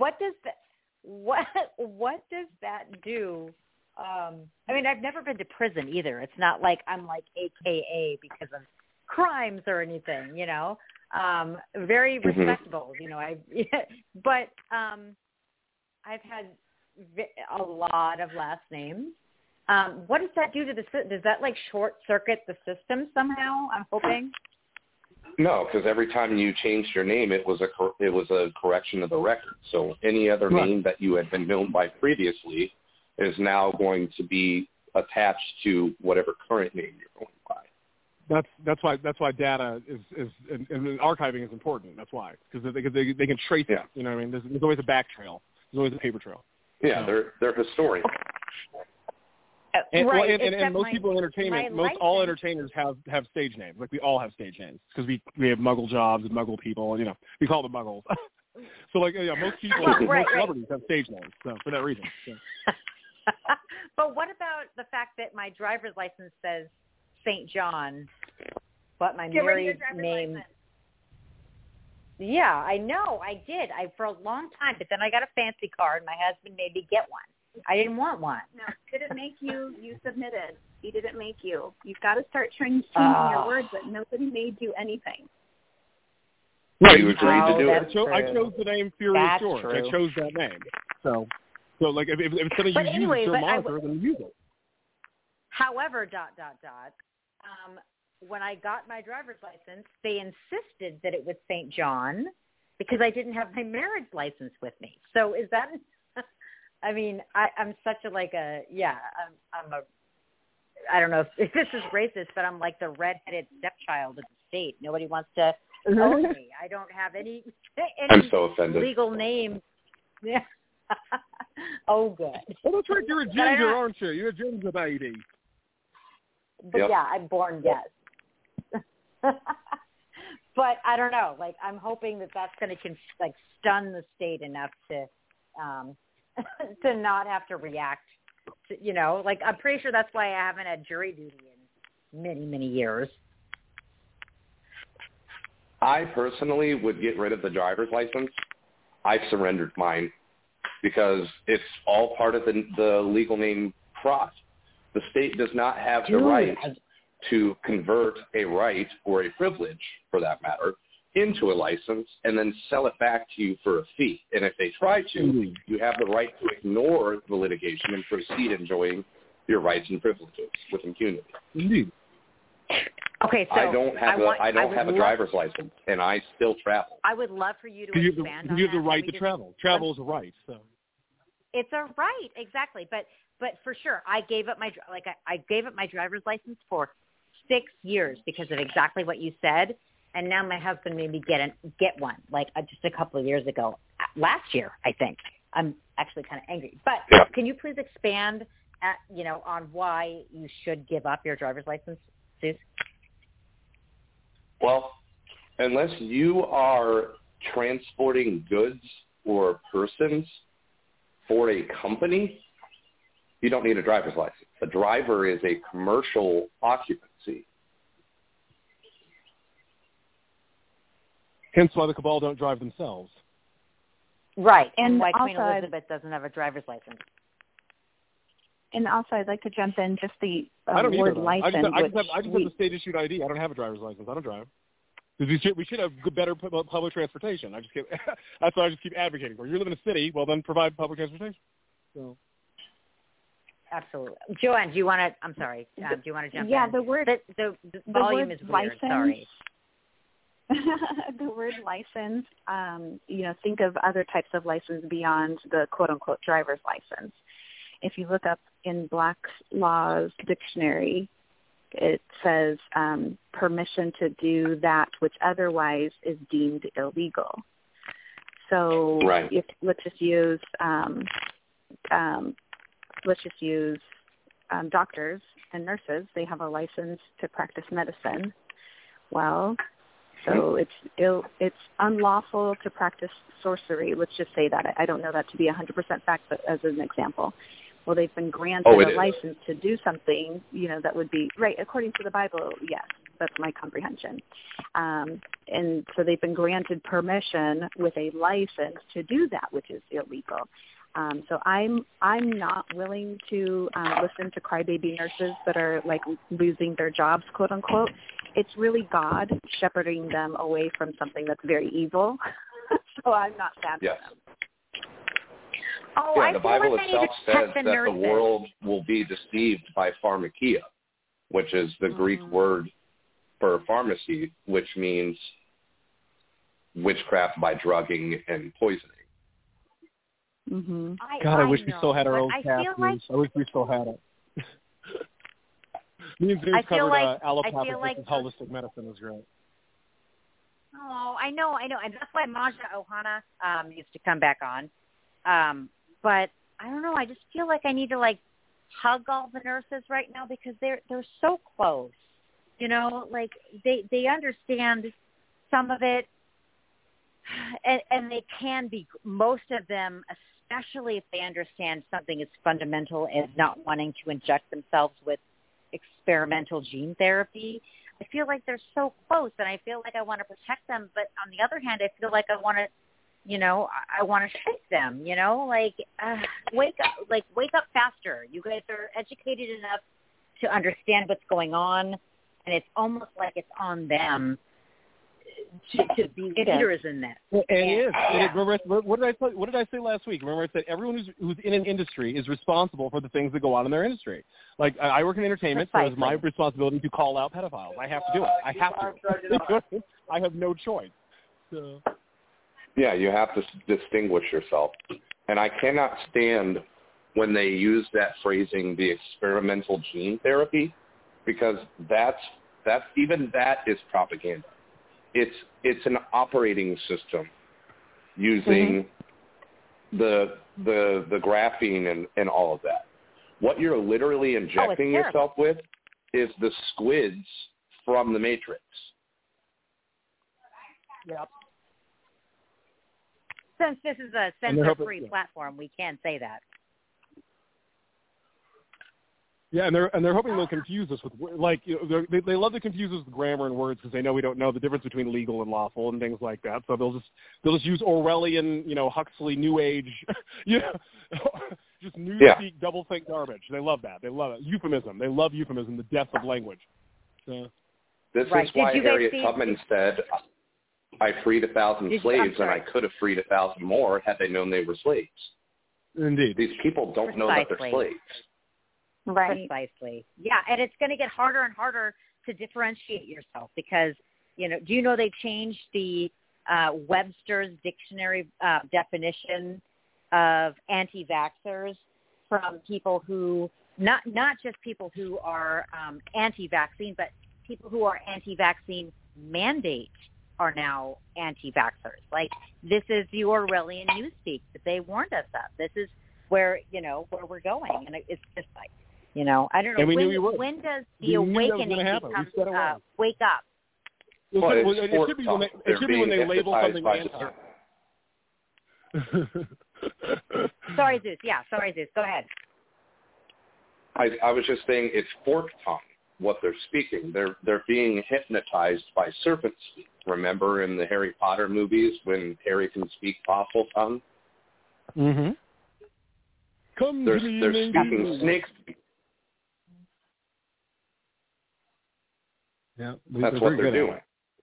does that do? I mean, I've never been to prison either. It's not like I'm like AKA because of crimes or anything, very respectable, but I've had a lot of last names. What does that do to does that like short circuit the system somehow? I'm hoping. No, because every time you changed your name, it was a correction of the record. So any other name that you had been known by previously is now going to be attached to whatever current name you're going by. That's why data is and archiving is important. That's why, because they can trace it. You know what I mean? There's always a back trail. There's always a paper trail. Yeah, they're historians. And most people in entertainment, all entertainers have stage names. Like we all have stage names because we have Muggle jobs and Muggle people. And, we call them Muggles. So most people, most celebrities have stage names. So for that reason. So. But what about the fact that my driver's license says St. John, but my married name? License. Yeah, I know. I did. For a long time, but then I got a fancy car, and my husband made me get one. I didn't want one. No, didn't make you. You submitted. He didn't make you. You've got to start changing your words, but nobody made you anything. Right, you agreed to do it. I chose the name Furious George. I chose that name. So like if it's going to use your moniker, then use it. However, ... when I got my driver's license, they insisted that it was St. John because I didn't have my marriage license with me. So is that? I mean, I'm such I'm a. I don't know if this is racist, but I'm like the redheaded stepchild of the state. Nobody wants to own me. I don't have any I'm so offended. Legal name. Yeah. Oh, good. Well, that's right. You're a ginger, aren't you? You're a ginger baby. But yeah, I'm born, yes. but I don't know. Like, I'm hoping that that's going to stun the state enough to to not have to react. To, like, I'm pretty sure that's why I haven't had jury duty in many, many years. I personally would get rid of the driver's license. I've surrendered mine because it's all part of the legal name fraud. The state does not have the right to convert a right or a privilege, for that matter, into a license and then sell it back to you for a fee. And if they try to, you have the right to ignore the litigation and proceed enjoying your rights and privileges with impunity. Indeed. Okay, so I don't have a driver's license, and I still travel. I would love for you to expand on that. You have the right to travel. Travel is a right. So it's a right, exactly. But for sure, I gave up my driver's license for 6 years because of exactly what you said. And now my husband made me get one, just a couple of years ago, last year, I think. I'm actually kind of angry. But Can you please expand, on why you should give up your driver's license, Suze? Well, unless you are transporting goods or persons for a company, you don't need a driver's license. A driver is a commercial occupancy. Hence why the cabal don't drive themselves. Right, and why Queen Elizabeth doesn't have a driver's license. And also, I'd like to jump in just the word license. I just have the state-issued ID. I don't have a driver's license. I don't drive. We should have better public transportation. That's what I just keep advocating for. You live in a city, well, then provide public transportation. So. Absolutely. Joanne, do you want to, I'm sorry, do you want to jump in? Yeah, the word, the volume word is weird, sorry. The word license, think of other types of license beyond the quote-unquote driver's license. If you look up in Black's Law's dictionary, it says permission to do that which otherwise is deemed illegal. So let's just use doctors and nurses. They have a license to practice medicine. Well, so it's unlawful to practice sorcery. Let's just say that. I don't know that to be 100% fact, but as an example. Well, they've been granted a license to do something, that would be, right, according to the Bible, yes, that's my comprehension. And so they've been granted permission with a license to do that, which is illegal. So I'm not willing to listen to crybaby nurses that are losing their jobs, quote unquote. It's really God shepherding them away from something that's very evil. So I'm not sad for them. Oh, yeah, the Bible itself says that the world will be deceived by pharmakia, which is the Greek word for pharmacy, which means witchcraft by drugging and poisoning. Mm-hmm. God, I wish we still had our own cast. I wish we still had it. Me and Zeus covered allopathic versus holistic medicine is great. Oh, I know, and that's why Maja Ohana used to come back on. But I don't know. I just feel like I need to hug all the nurses right now because they're so close. They understand some of it, and they can be, most of them, especially if they understand something as fundamental as not wanting to inject themselves with experimental gene therapy. I feel like they're so close, and I feel like I want to protect them. But on the other hand, I feel like I want to, I want to shake them. Wake up faster. You guys are educated enough to understand what's going on, and it's almost like it's on them to be leaders in this. It is. Remember, what did I say last week? Remember, I said everyone who's in an industry is responsible for the things that go on in their industry. I work in entertainment, so it's my responsibility to call out pedophiles. I have to do it. I have to. I have no choice. So. Yeah, you have to distinguish yourself. And I cannot stand when they use that phrasing, the experimental gene therapy, because that is propaganda. It's an operating system using the graphene and all of that. What you're literally injecting yourself with is the squids from the Matrix. Yep. Since this is a censor-free platform, we can say that. Yeah, and they're hoping they'll confuse us with, like, you know, they love to confuse us with grammar and words because they know we don't know the difference between legal and lawful and things like that. So they'll just use Orwellian, you know, Huxley, New Age, you know, just newspeak, double-think garbage. They love that. They love it. Euphemism. They love euphemism, the death of language. So. This is why Harriet Tubman said, "I freed 1,000 slaves, and I could have freed 1,000 more had they known they were slaves." Indeed. These people don't know that they're slaves. Right. Precisely. Yeah, and it's going to get harder and harder to differentiate yourself because, you know, do you know they changed the Webster's dictionary definition of anti-vaxxers from people who, not just people who are anti-vaccine, but people who are anti-vaccine mandate are now anti-vaxxers. Like, this is the Orwellian newspeak that they warned us of. This is where, you know, where we're going. And it's just like, you know, I don't know. When does the awakening become wake up? Well, it should be when they label something anti. Sorry, Zeus. Yeah, sorry, Zeus. Go ahead. I was just saying it's fork tongue, what they're speaking. They're being hypnotized by serpent speak. Remember in the Harry Potter movies when Harry can speak fossil tongue? Mm-hmm. They're speaking snake speak. Yeah, that's what they're doing.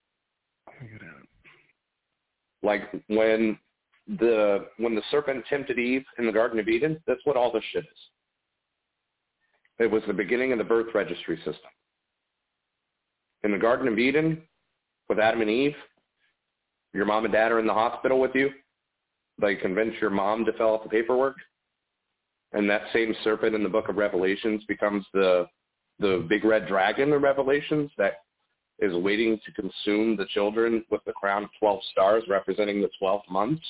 Like when the serpent tempted Eve in the Garden of Eden, that's what all this shit is. It was the beginning of the birth registry system. In the Garden of Eden, with Adam and Eve, your mom and dad are in the hospital with you. They convince your mom to fill out the paperwork. And that same serpent in the book of Revelations becomes the big red dragon of Revelations that is waiting to consume the children with the crown of 12 stars representing the 12 months.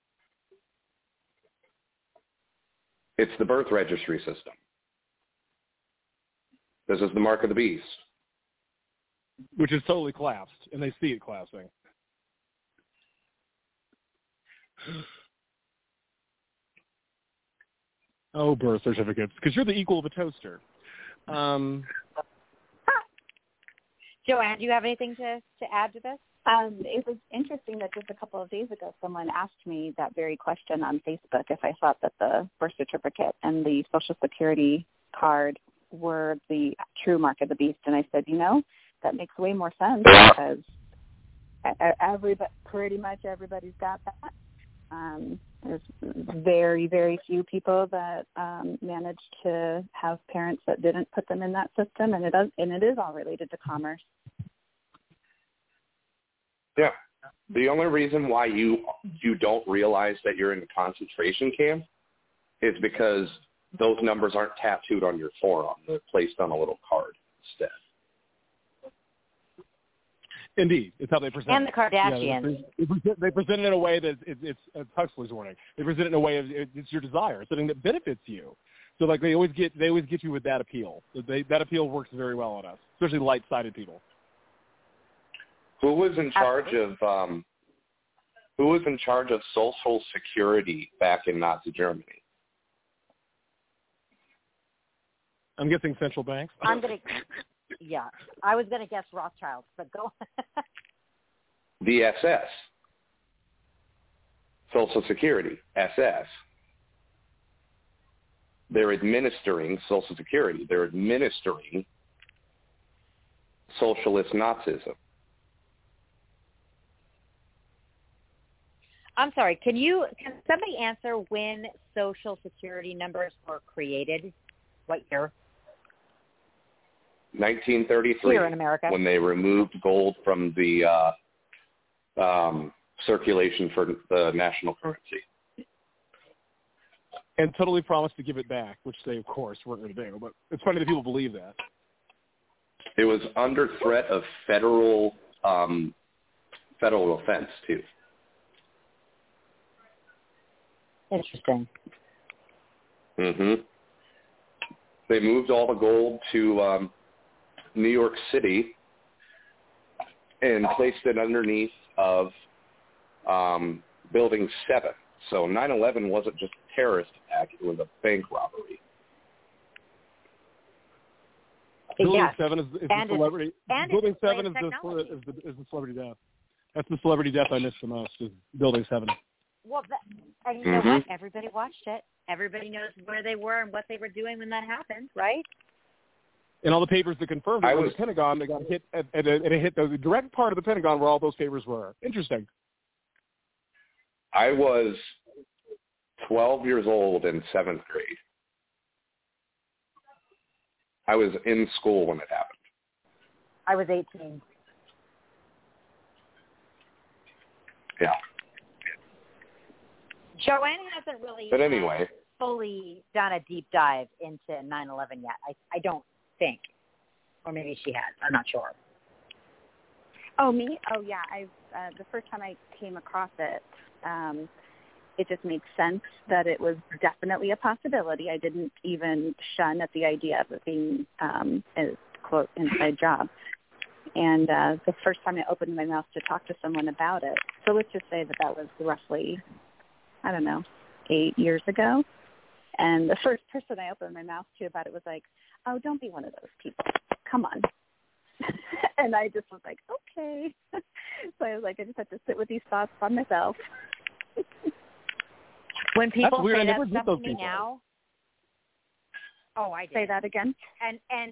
It's the birth registry system. This is the mark of the beast. Which is totally collapsed, and they see it collapsing. Oh, birth certificates, because you're the equal of a toaster. Joanne, do you have anything to add to this? It was interesting that just a couple of days ago, someone asked me that very question on Facebook if I thought that the birth certificate and the Social Security card were the true mark of the beast. And I said, you know, that makes way more sense because pretty much everybody's got that. There's very, very few people that managed to have parents that didn't put them in that system, and it is all related to commerce. Yeah. The only reason why you don't realize that you're in a concentration camp is because those numbers aren't tattooed on your forearm. They're placed on a little card instead. Indeed, it's how they present it. And the Kardashians. Yeah, they present it in a way that it's Huxley's warning. They present it in a way of it's your desire, it's something that benefits you. So like they always get you with that appeal. That appeal works very well on us, especially light-sided people. Who was in charge of Social Security back in Nazi Germany? I'm guessing central banks. Yeah, I was going to guess Rothschilds, but go. The SS. Social Security, SS. They're administering Social Security. They're administering socialist Nazism. I'm sorry, can somebody answer when Social Security numbers were created? What year? 1933, here in America, when they removed gold from the circulation for the national currency. And totally promised to give it back, which they, of course, weren't going to do. But it's funny that people believe that. It was under threat of federal offense, too. Interesting. Mm-hmm. They moved all the gold to New York City, and placed it underneath of Building 7. So 9/11 wasn't just a terrorist attack; it was a bank robbery. Building 7 is the and celebrity. And Building 7 is technology. the celebrity death. That's the celebrity death I missed the most. Is Building 7. Well, and you know what? Everybody watched it. Everybody knows where they were and what they were doing when that happened, right? And all the papers that confirmed it was the Pentagon. They got hit, and it hit the direct part of the Pentagon where all those papers were. Interesting. I was 12 years old in 7th grade. I was in school when it happened. I was 18. Yeah. Joanne hasn't really But anyway, fully done a deep dive into 9/11 yet. I don't think. Or maybe she has. I'm not sure. Oh, me? Oh, yeah. The first time I came across it, it just made sense that it was definitely a possibility. I didn't even shun at the idea of it being a, quote, inside job. And the first time I opened my mouth to talk to someone about it, so let's just say that was roughly, 8 years ago. And the first person I opened my mouth to about it was like, oh, don't be one of those people. Come on. And I just was like, okay. So I was like, I just have to sit with these thoughts by myself. When people say that stuff to me people. now, I did. Say that again. And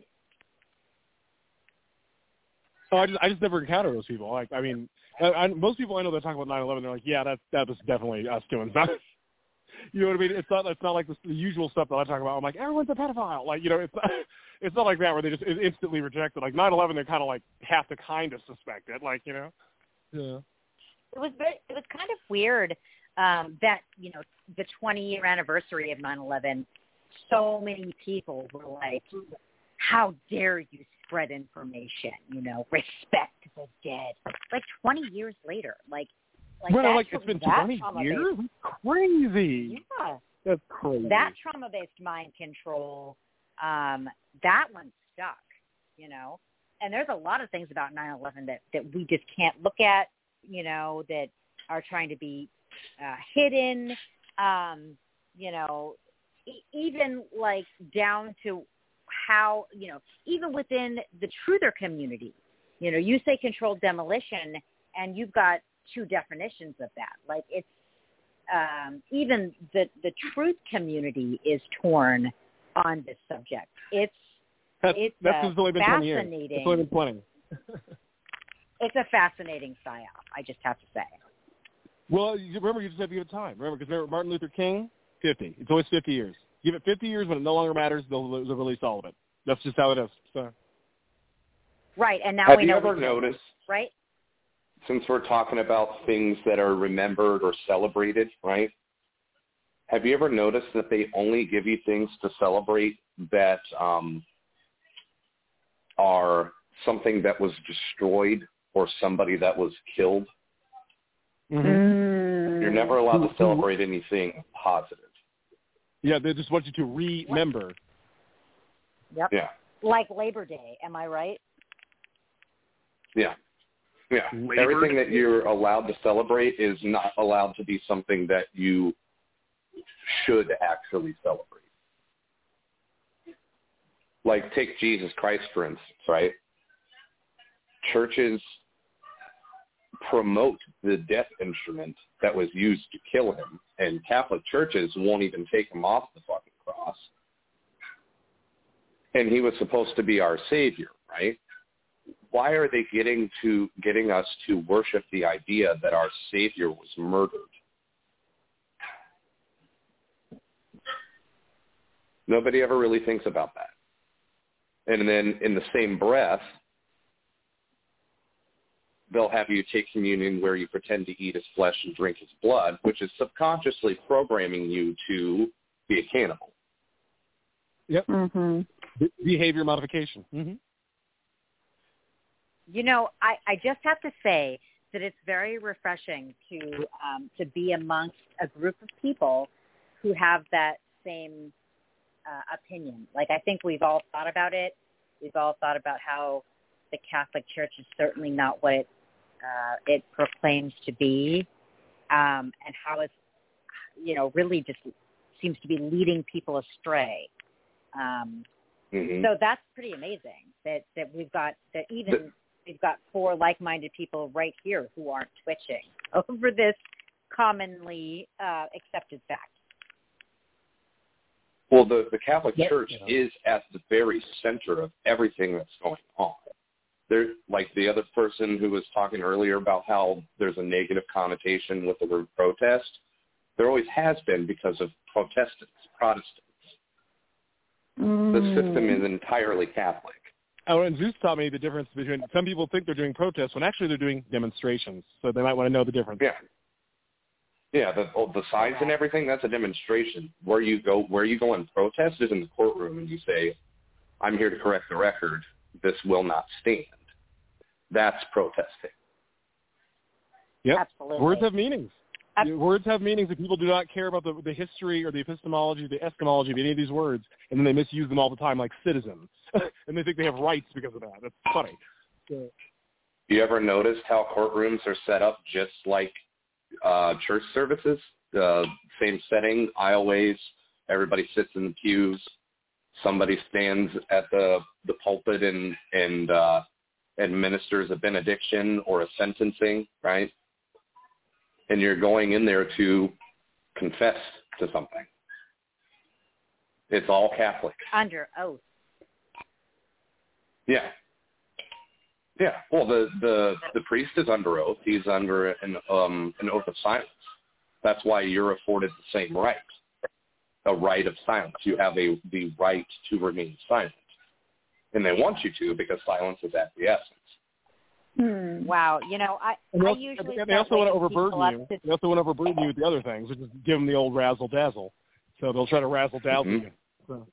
So I just never encountered those people. Like, I mean, most people I know that talk about 9/11, they're like, yeah, that was definitely us doing stuff. You know what I mean? It's not like the usual stuff that I talk about. I'm like, everyone's a pedophile. Like, it's not like that where they just instantly reject it. Like 9/11, they kind of like have to kind of suspect it. Like, Yeah. It was kind of weird that the 20-year anniversary of 9/11. So many people were like, "How dare you spread information? Respect the dead." Like 20 years later, it's been 20 years? That's crazy. Yeah. That's crazy. That trauma-based mind control, that one stuck, And there's a lot of things about 9/11 that we just can't look at, that are trying to be hidden, even like down to how, even within the truther community, you say controlled demolition and you've got two definitions of that. Like it's even the truth community is torn on this subject. That's only been 20 years. Fascinating. It's only been 20. It's a fascinating psyop, I just have to say. Well, remember, you just have to give it time. Remember, because Martin Luther King, 50. It's always 50 years. Give it 50 years, when it no longer matters, they'll release all of it. That's just how it is. So. Right, and now have we know. Have you ever noticed, right? Since we're talking about things that are remembered or celebrated, right? Have you ever noticed that they only give you things to celebrate that are something that was destroyed or somebody that was killed? Mm-hmm. You're never allowed to celebrate anything positive. Yeah, they just want you to remember. Yep. Yeah. Like Labor Day, am I right? Yeah. Yeah. Everything that you're allowed to celebrate is not allowed to be something that you should actually celebrate. Like, take Jesus Christ, for instance, right? Churches promote the death instrument that was used to kill him, and Catholic churches won't even take him off the fucking cross. And he was supposed to be our savior, right? Why are they getting us to worship the idea that our savior was murdered? Nobody ever really thinks about that. And then in the same breath, they'll have you take communion where you pretend to eat his flesh and drink his blood, which is subconsciously programming you to be a cannibal. Yep. Mm-hmm. Behavior modification. Mm-hmm. I just have to say that it's very refreshing to be amongst a group of people who have that same opinion. Like, I think we've all thought about it. We've all thought about how the Catholic Church is certainly not what it it proclaims to be, and how it's, really just seems to be leading people astray. So that's pretty amazing that we've got we've got 4 like-minded people right here who aren't twitching over this commonly accepted fact. Well, the Catholic Church is at the very center of everything that's going on. There, like the other person who was talking earlier about how there's a negative connotation with the word protest, there always has been because of Protestants. The system is entirely Catholic. Oh, and Zeus taught me the difference between, some people think they're doing protests when actually they're doing demonstrations, so they might want to know the difference. Yeah, the signs and everything, that's a demonstration. Where you go and protest is in the courtroom, and you say, I'm here to correct the record. This will not stand. That's protesting. Yep. Absolutely. Words have meanings. Words have meanings, and people do not care about the history or the epistemology, the etymology of any of these words, and then they misuse them all the time, like citizen. And they think they have rights because of that. That's funny. So, you ever noticed how courtrooms are set up just like church services? Same setting, aisleways, everybody sits in the pews, somebody stands at the pulpit and administers a benediction or a sentencing, right? And you're going in there to confess to something. It's all Catholic. Under oath. Yeah. Yeah. Well, the priest is under oath. He's under an oath of silence. That's why you're afforded the same right, a right of silence. You have the right to remain silent, and they want you to because silence is acquiescence. Wow. I usually they also want to overburden you. They also want to overburden you with the other things, which is give them the old razzle dazzle. So they'll try to razzle dazzle you. So.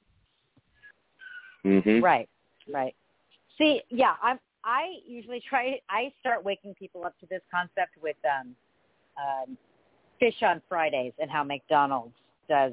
Right. See, yeah, I usually I start waking people up to this concept with fish on Fridays and how McDonald's does,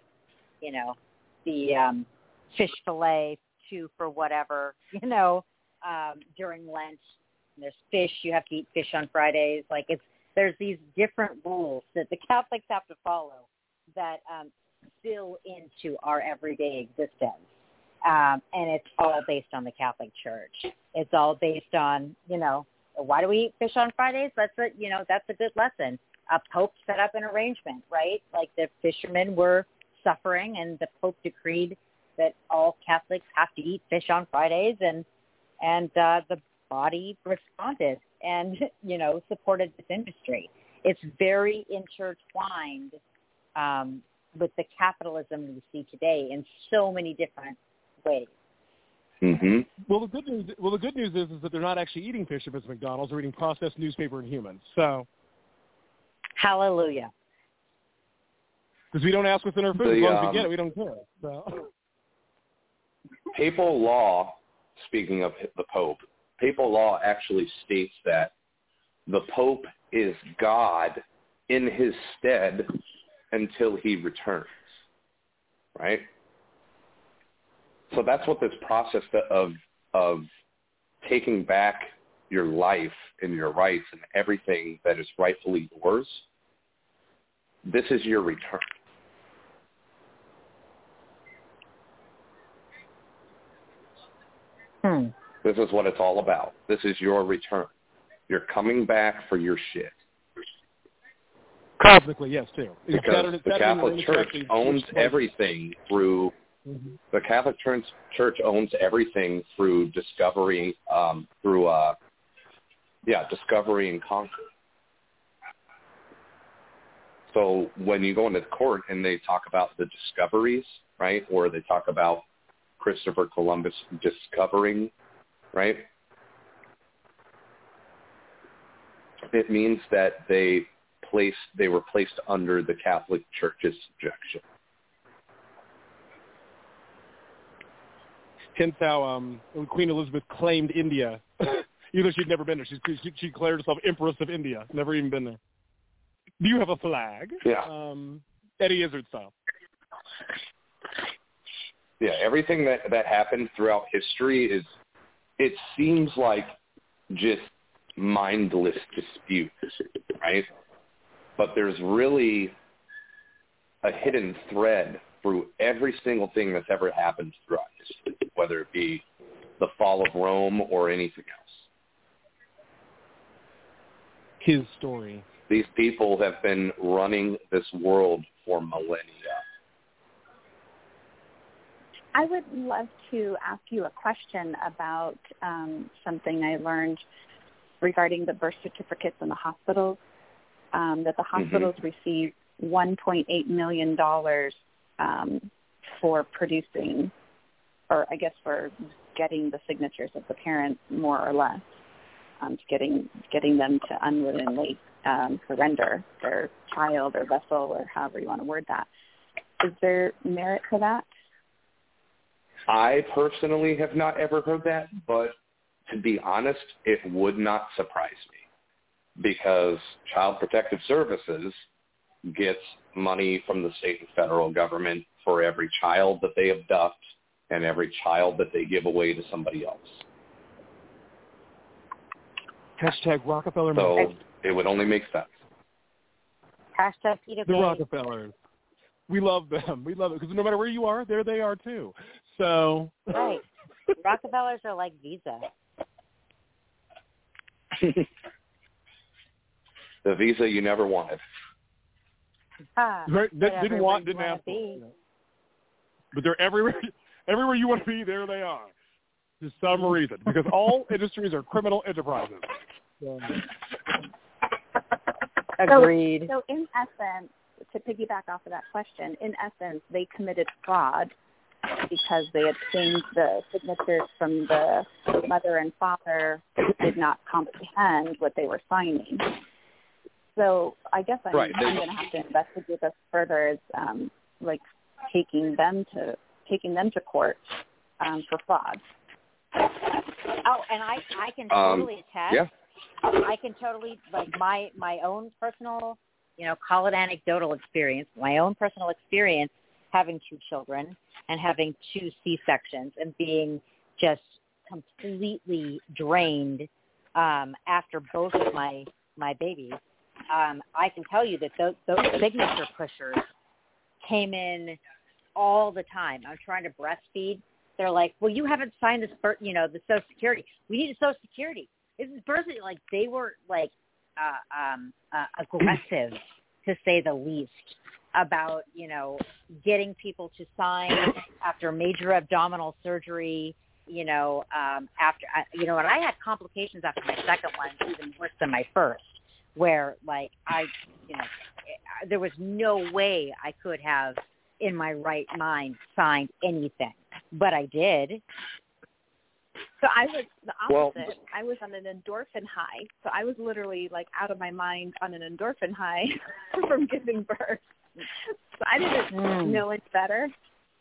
the fish fillet 2 for whatever, during Lent. There's fish. You have to eat fish on Fridays. There's these different rules that the Catholics have to follow that spill into our everyday existence. And it's all based on the Catholic Church. It's all based on, why do we eat fish on Fridays? That's a good lesson. A Pope set up an arrangement, right? Like the fishermen were suffering, and the Pope decreed that all Catholics have to eat fish on Fridays, and the body responded and, supported this industry. It's very intertwined with the capitalism we see today in so many different ways. Well, the good news is that they're not actually eating fish if it's McDonald's. They're eating processed newspaper and humans. So, hallelujah. Because we don't ask what's in our food. As long as we get it, we don't care. So. Papal law, speaking of the Pope, Papal law actually states that the Pope is God in his stead until he returns, right? So that's what this process of taking back your life and your rights and everything that is rightfully yours, this is your return. This is what it's all about. This is your return. You're coming back for your shit. Cosmically, yes, too. Because the Catholic Church owns everything through the Catholic Church owns everything through discovery, discovery and conquer. So when you go into court and they talk about the discoveries, right, or they talk about Christopher Columbus discovering, right, it means that they were placed under the Catholic Church's subjection. Hence how Queen Elizabeth claimed India, even though she'd never been there. She declared herself Empress of India, never even been there. Do you have a flag? Yeah. Eddie Izzard style. Yeah, everything that happened throughout history it seems like just mindless dispute, right? But there's really a hidden thread through every single thing that's ever happened throughout history, whether it be the fall of Rome or anything else. His story. These people have been running this world for millennia. I would love to ask you a question about something I learned regarding the birth certificates in the hospitals, that the hospitals receive $1.8 million for producing, or I guess for getting the signatures of the parents, more or less, getting them to unwittingly surrender their child or vessel, or however you want to word that. Is there merit to that? I personally have not ever heard that, but to be honest, it would not surprise me, because Child Protective Services gets money from the state and federal government for every child that they abduct and every child that they give away to somebody else. Hashtag Rockefeller. So it would only make sense. Hashtag Peter The Rockefellers. We love them. We love it because no matter where you are, there they are too. So right, Rockefellers are like Visa. The Visa you never wanted. Right, didn't want, didn't ask for. But they're everywhere. Everywhere you want to be, there they are. For some reason, because all industries are criminal enterprises. So. Agreed. So in essence, to piggyback off of that question, in essence, they committed fraud because they had changed the signatures from the mother and father, did not comprehend what they were signing. So I guess I'm going to have to investigate this further as like taking them to court for fraud. Oh, and I can totally attest. Yeah. I can totally, like, my own personal, call it anecdotal experience, my own personal experience having 2 children and having 2 C-sections and being just completely drained after both of my babies. I can tell you that those signature pushers came all the time. I'm trying to breastfeed. They're like, well, you haven't signed this, the Social Security. We need a Social Security. This is person, like, they were, like, aggressive, to say the least, about, getting people to sign after major abdominal surgery, after, and I had complications after my second one, even worse than my first, where, like, there was no way I could have, in my right mind, signed anything, but I did. So I was the opposite. I was on an endorphin high. So I was literally, like, out of my mind on an endorphin high from giving birth. So I didn't know it better.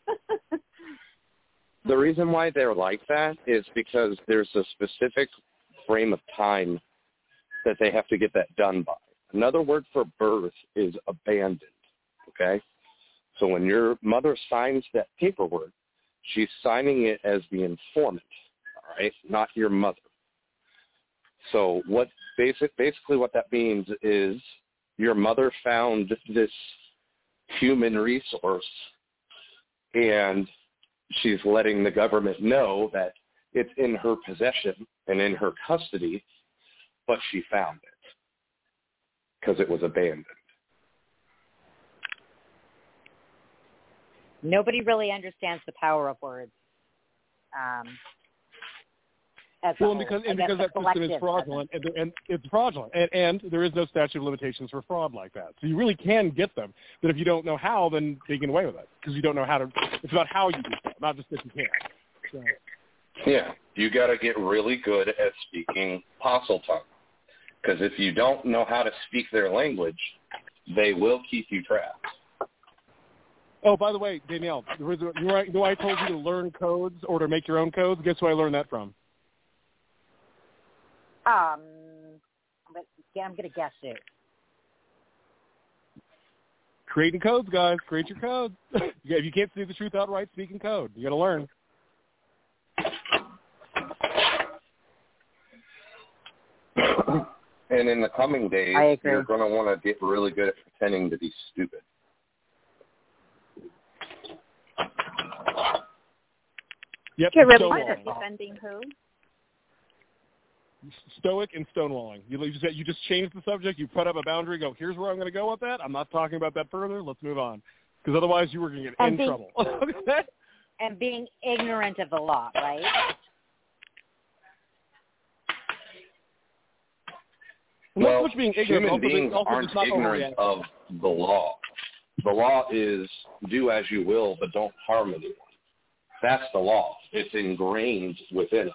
The reason why they're like that is because there's a specific frame of time that they have to get that done by. Another word for birth is abandoned, okay? So when your mother signs that paperwork, she's signing it as the informant, all right, not your mother. So what basically what that means is your mother found this human resource, and she's letting the government know that it's in her possession and in her custody, but she found it because it was abandoned. Nobody really understands the power of words. Because that system is fraudulent, and it's fraudulent, and there is no statute of limitations for fraud like that. So you really can get them, but if you don't know how, then they get away with it because you don't know how to. It's about how you do stuff, not just if you can. So. Yeah, you got to get really good at speaking Posseltongue, because if you don't know how to speak their language, they will keep you trapped. Oh, by the way, Danielle, I told you to learn codes or to make your own codes? Guess who I learned that from? I'm gonna guess it. Creating codes, guys. Create your codes. If you can't see the truth outright, speak in code. You got to learn. And in the coming days, you're going to want to get really good at pretending to be stupid. Yep. Get really good at defending who? Stoic and stonewalling. You just change the subject. You put up a boundary. Go, here's where I'm going to go with that. I'm not talking about that further. Let's move on. Because otherwise you were going to get in trouble. And being ignorant of the law, right? Well, human beings aren't ignorant of the law. The law is do as you will, but don't harm anyone. That's the law. It's ingrained within us.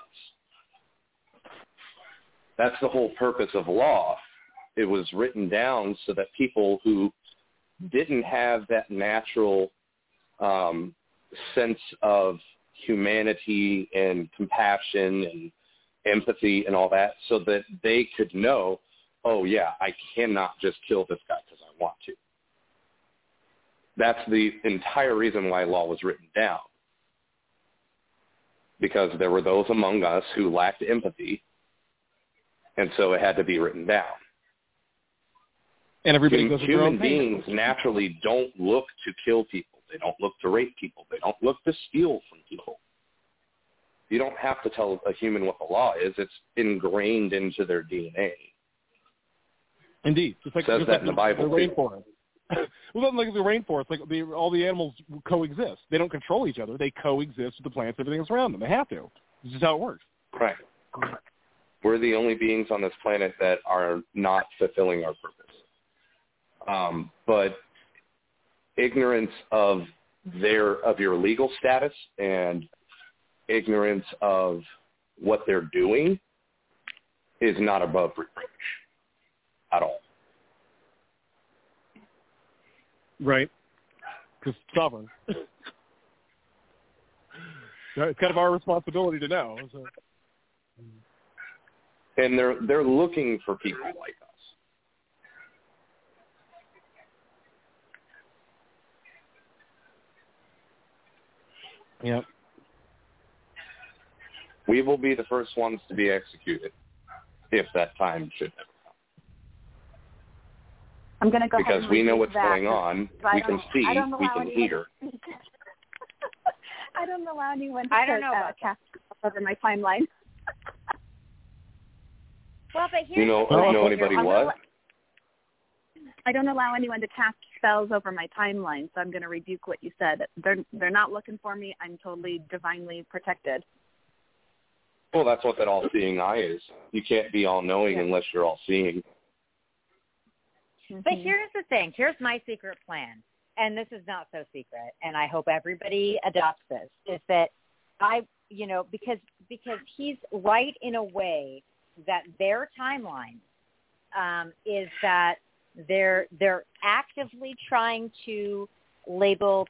That's the whole purpose of law. It was written down so that people who didn't have that natural sense of humanity and compassion and empathy and all that, so that they could know, oh, yeah, I cannot just kill this guy because I want to. That's the entire reason why law was written down. Because there were those among us who lacked empathy, and so it had to be written down. And everybody goes human beings naturally don't look to kill people. They don't look to rape people. They don't look to steal from people. You don't have to tell a human what the law is. It's ingrained into their DNA. Indeed. Just like, it says that in the Bible, the rainforest. Well, like the rainforest, all the animals coexist. They don't control each other. They coexist with the plants, everything else around them. They have to. This is how it works. Right. We're the only beings on this planet that are not fulfilling our purpose. But ignorance of your legal status and ignorance of what they're doing is not above reproach at all. Right. Because sovereign. It's kind of our responsibility to know. So. And they're looking for people like us. Yep. We will be the first ones to be executed if that time should ever come. I'm going to go because we know what's going on. We can see. We can hear. I don't allow anyone to cast over my timeline. Well, but you know anybody what? I don't allow anyone to cast spells over my timeline, so I'm going to rebuke what you said. They're not looking for me. I'm totally divinely protected. Well, that's what that all-seeing eye is. You can't be all-knowing unless you're all-seeing. But here's the thing. Here's my secret plan, and this is not so secret, and I hope everybody adopts this, is that because he's right in a way that their timeline is that they're actively trying to label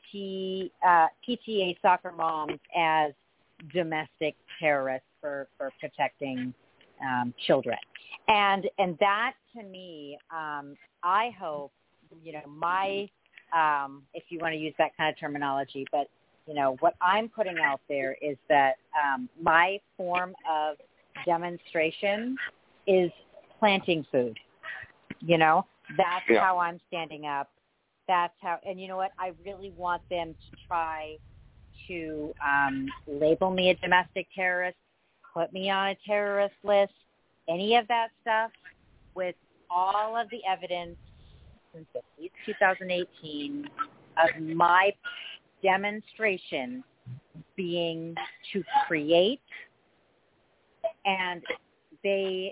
PTA soccer moms as domestic terrorists for protecting children, and that to me, I hope my if you want to use that kind of terminology, but what I'm putting out there is that my form of demonstration is planting food. That's how I'm standing up. That's how, and you know what? I really want them to try to label me a domestic terrorist, put me on a terrorist list, any of that stuff, with all of the evidence since at least 2018 of my demonstration being to create, and they're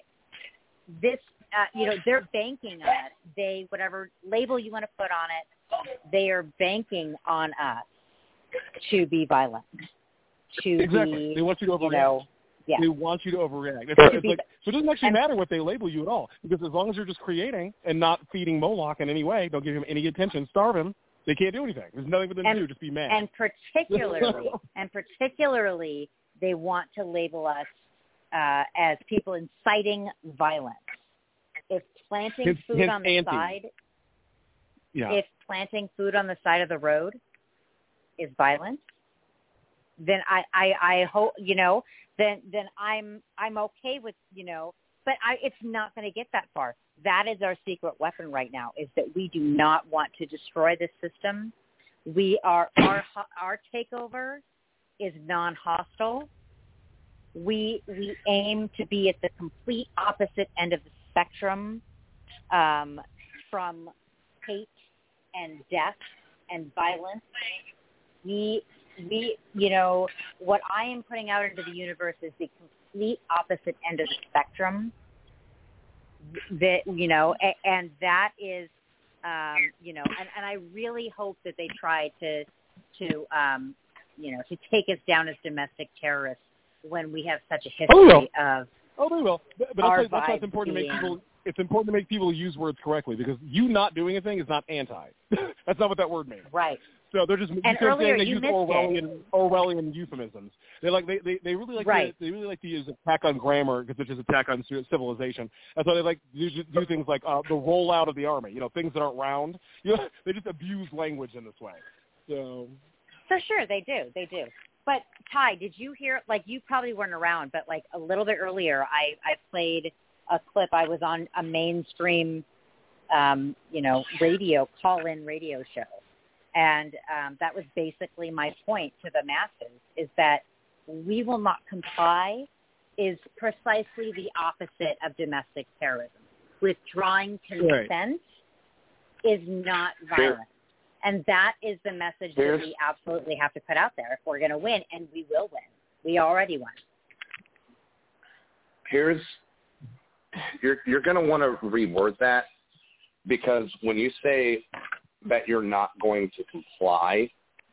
banking on it. Whatever label you want to put on it, they are banking on us to be violent, exactly. They want you to overreact. They want you to overreact. So it doesn't actually matter what they label you at all, because as long as you're just creating and not feeding Moloch in any way, don't give him any attention, starve him, they can't do anything. There's nothing for them to do, just be mad. And particularly, they want to label us as people inciting violence. If planting food on the side, if planting food on the side of the road is violence, then I hope then I'm okay with But it's not going to get that far. That is our secret weapon right now, is that we do not want to destroy this system. Our takeover is non-hostile. We aim to be at the complete opposite end of the spectrum from hate and death and violence. What I am putting out into the universe is the complete opposite end of the spectrum. That and that is, and I really hope that they try to take us down as domestic terrorists when we have such a history of. Oh, they will. But that's why it's important to make people. It's important to make people use words correctly, because you not doing a thing is not anti. That's not what that word means. Right. So they're just earlier they use Orwellian euphemisms. They really like to use attack on grammar, because it's just attack on civilization. That's why they like to do things like the rollout of the army. Things that aren't round. They just abuse language in this way. So. For sure, they do. But Ty, did you hear? You probably weren't around, but a little bit earlier, I played a clip. I was on a mainstream, radio call-in radio show, and that was basically my point to the masses: is that we will not comply is precisely the opposite of domestic terrorism. Withdrawing consent is not violence. And that is the message that we absolutely have to put out there if we're going to win, and we will win. We already won. You're going to want to reword that, because when you say that you're not going to comply,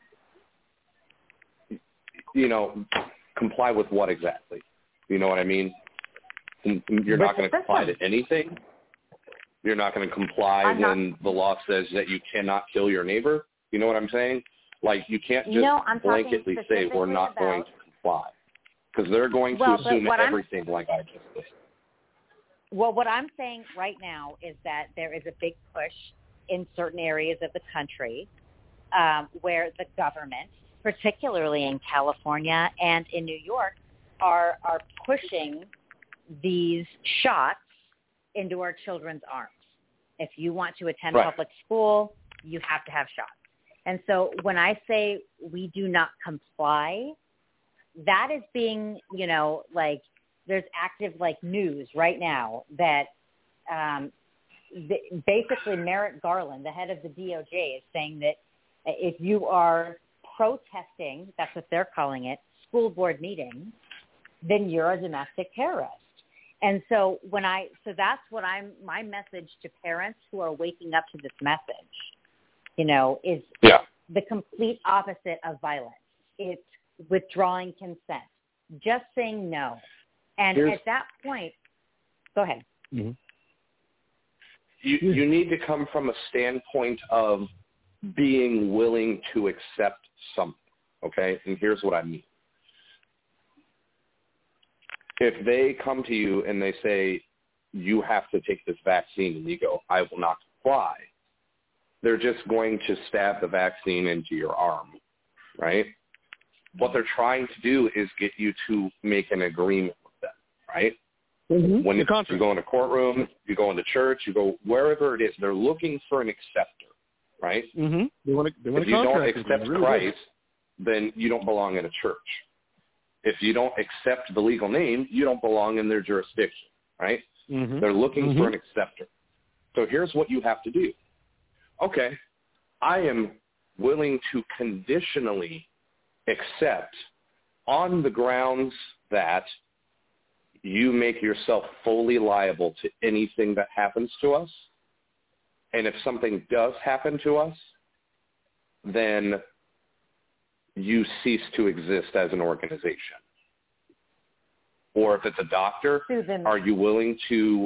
comply with what exactly? You know what I mean? You're not going to comply to anything? You're not going to comply when the law says that you cannot kill your neighbor? You know what I'm saying? You can't just blanketly say we're not going to comply, because they're going to assume everything like I just did. Well, what I'm saying right now is that there is a big push in certain areas of the country where the government, particularly in California and in New York, are pushing these shots into our children's arms. If you want to attend public school, you have to have shots. And so when I say we do not comply, that is being, there's active news right now that basically Merrick Garland, the head of the DOJ, is saying that if you are protesting, that's what they're calling it, school board meetings, then you're a domestic terrorist. And so that's what my message to parents who are waking up to this message, is the complete opposite of violence. It's withdrawing consent, just saying no. And at that point, go ahead. Mm-hmm. You need to come from a standpoint of being willing to accept something, okay? And here's what I mean. If they come to you and they say, you have to take this vaccine, and you go, I will not comply, they're just going to stab the vaccine into your arm, right? What they're trying to do is get you to make an agreement with them, right? Mm-hmm. When you go in a courtroom, you go into church, you go wherever it is, they're looking for an acceptor, right? Mm-hmm. If you don't accept Christ, then you don't belong in a church. If you don't accept the legal name, you don't belong in their jurisdiction, right? Mm-hmm. They're looking for an acceptor. So here's what you have to do. Okay, I am willing to conditionally accept on the grounds that you make yourself fully liable to anything that happens to us. And if something does happen to us, then you cease to exist as an organization. Or if it's a doctor, are you willing to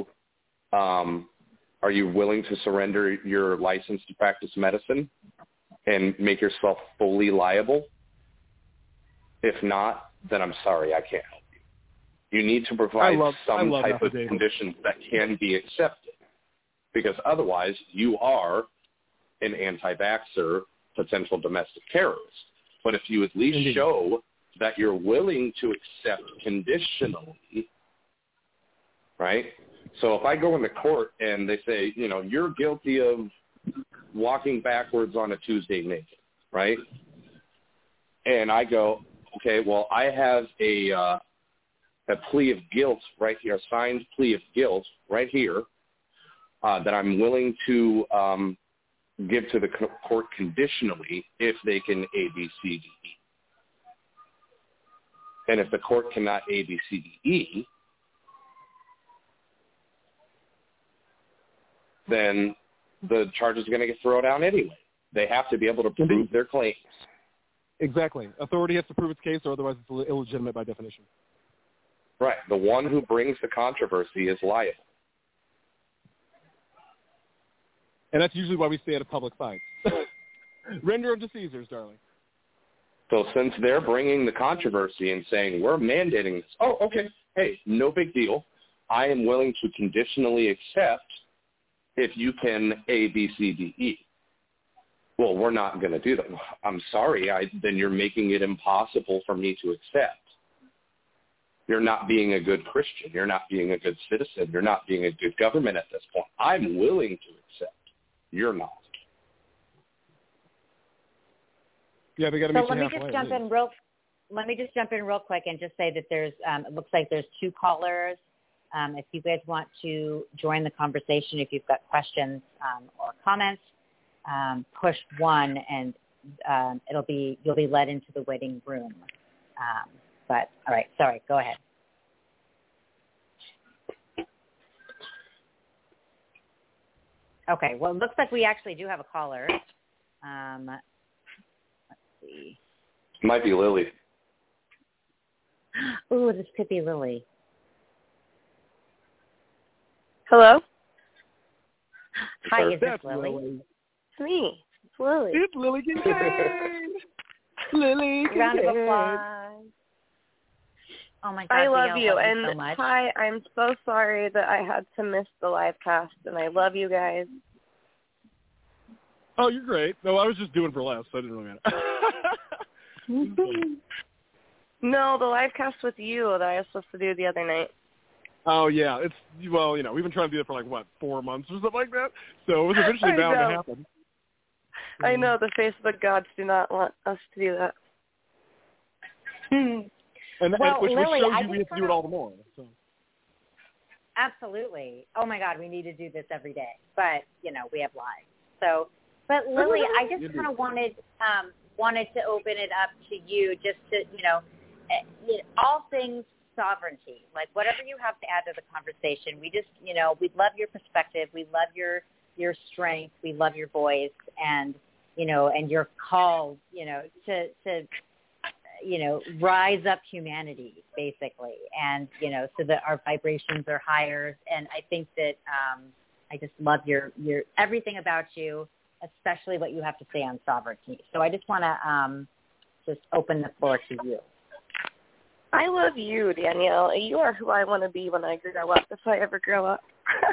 surrender your license to practice medicine and make yourself fully liable? If not, then I'm sorry, I can't help you. You need to provide some type of conditions that can be accepted, because otherwise you are an anti-vaxxer, potential domestic terrorist. But if you at least show that you're willing to accept conditionally right? So if I go into court and they say, you know, you're guilty of walking backwards on a Tuesday naked, right? And I go, okay, well, I have a plea of guilt right here, a signed plea of guilt right here that I'm willing to give to the court conditionally if they can A, B, C, D, E. And if the court cannot A, B, C, D, E, then the charge is going to get thrown out anyway. They have to be able to prove their claims. Exactly. Authority has to prove its case, or otherwise it's illegitimate by definition. Right. The one who brings the controversy is liable. And that's usually why we stay at a public fight. Render unto Caesar's, darling. So since they're bringing the controversy and saying, we're mandating this, oh, okay, hey, no big deal. I am willing to conditionally accept if you can A, B, C, D, E. Well, we're not going to do that. I'm sorry. Then you're making it impossible for me to accept. You're not being a good Christian. You're not being a good citizen. You're not being a good government at this point. I'm willing to accept. You're not. Yeah, they got to meet you halfway. Let me just jump in real quick and just say that there's it looks like there's 2 callers. If you guys want to join the conversation, if you've got questions or comments, push 1 and you'll be led into the waiting room. But all right, sorry, go ahead. Okay, well, it looks like we actually do have a caller. Let's see. Might be Lily. Ooh, this could be Lily. Hello? Hi, is this Lily? It's me. It's Lily. It's Lily Kincaid. Lily Kincaid. Round of applause. Oh, my God. I love you. And so much. hi, I'm so sorry that I had to miss the live cast, and I love you guys. Oh, you're great. No, I was just doing for laughs, so I didn't really matter. No, the live cast with you that I was supposed to do the other night. Oh, yeah. We've been trying to do it for 4 months or something like that. So it was eventually bound to happen. I know. The Facebook gods do not want us to do that. Which Lily, shows you we have to do it all the more. So. Absolutely. Oh, my God, we need to do this every day. But, we have lives. So, but Lily, I just kind of wanted to open it up to you just to, all things sovereignty, like whatever you have to add to the conversation. We just, we love your perspective. We love your strength. We love your voice and, and your call, to rise up humanity basically. And, so that our vibrations are higher. And I think that, I just love your everything about you, especially what you have to say on sovereignty. So I just want to just open the floor to you. I love you, Danielle. You are who I want to be when I grow up, if I ever grow up.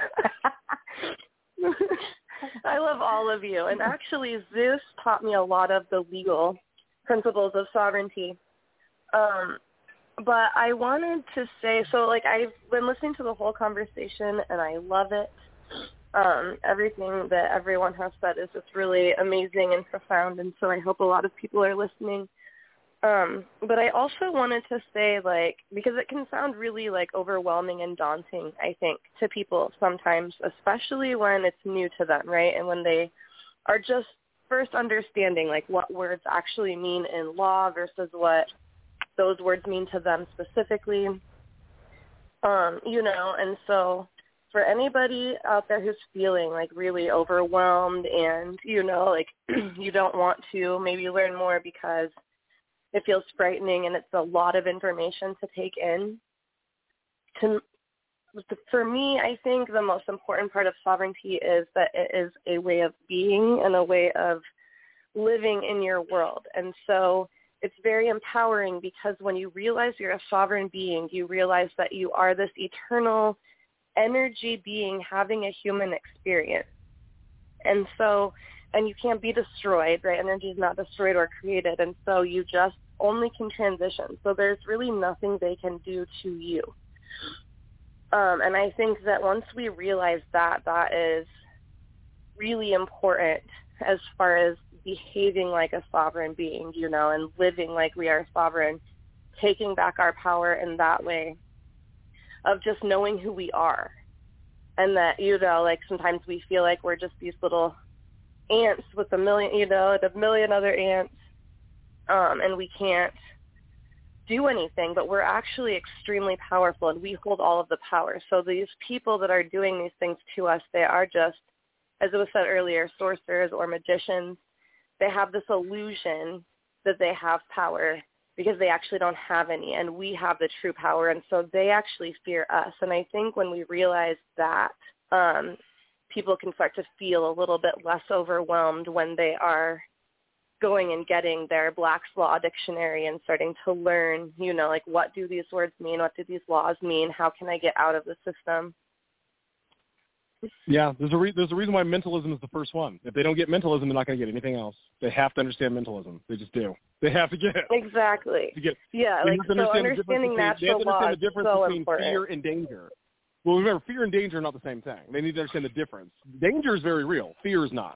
I love all of you. And actually, Zeus taught me a lot of the legal principles of sovereignty. But I wanted to say, I've been listening to the whole conversation, and I love it. Everything that everyone has said is just really amazing and profound, and so I hope a lot of people are listening. But I also wanted to say, because it can sound really, overwhelming and daunting, I think, to people sometimes, especially when it's new to them, right? And when they are just first understanding, what words actually mean in law versus what those words mean to them specifically, and so for anybody out there who's feeling, really overwhelmed and, you don't want to maybe learn more because it feels frightening and it's a lot of information to take in. For me, I think the most important part of sovereignty is that it is a way of being and a way of living in your world. And so it's very empowering because when you realize you're a sovereign being, you realize that you are this eternal energy being having a human experience. And you can't be destroyed, right? Energy is not destroyed or created. And so you just only can transition. So there's really nothing they can do to you. And I think that once we realize that, that is really important as far as behaving like a sovereign being, you know, and living like we are sovereign, taking back our power in that way of just knowing who we are. And that, you know, like sometimes we feel like we're just these little ants with a million other ants, and we can't do anything, but we're actually extremely powerful, and we hold all of the power. So these people that are doing these things to us, they are just, as it was said earlier, sorcerers or magicians. They have this illusion that they have power because they actually don't have any, and we have the true power, and so they actually fear us. And I think when we realize that, people can start to feel a little bit less overwhelmed when they are going and getting their Black's Law dictionary and starting to learn, you know, like, what do these words mean? What do these laws mean? How can I get out of the system? Yeah, there's a reason why mentalism is the first one. If they don't get mentalism, they're not going to get anything else. They have to understand mentalism. They just do. They have to get it. Exactly. Yeah, like, so understanding natural laws is so important. Fear and danger. Well, remember, fear and danger are not the same thing. They need to understand the difference. Danger is very real. Fear is not.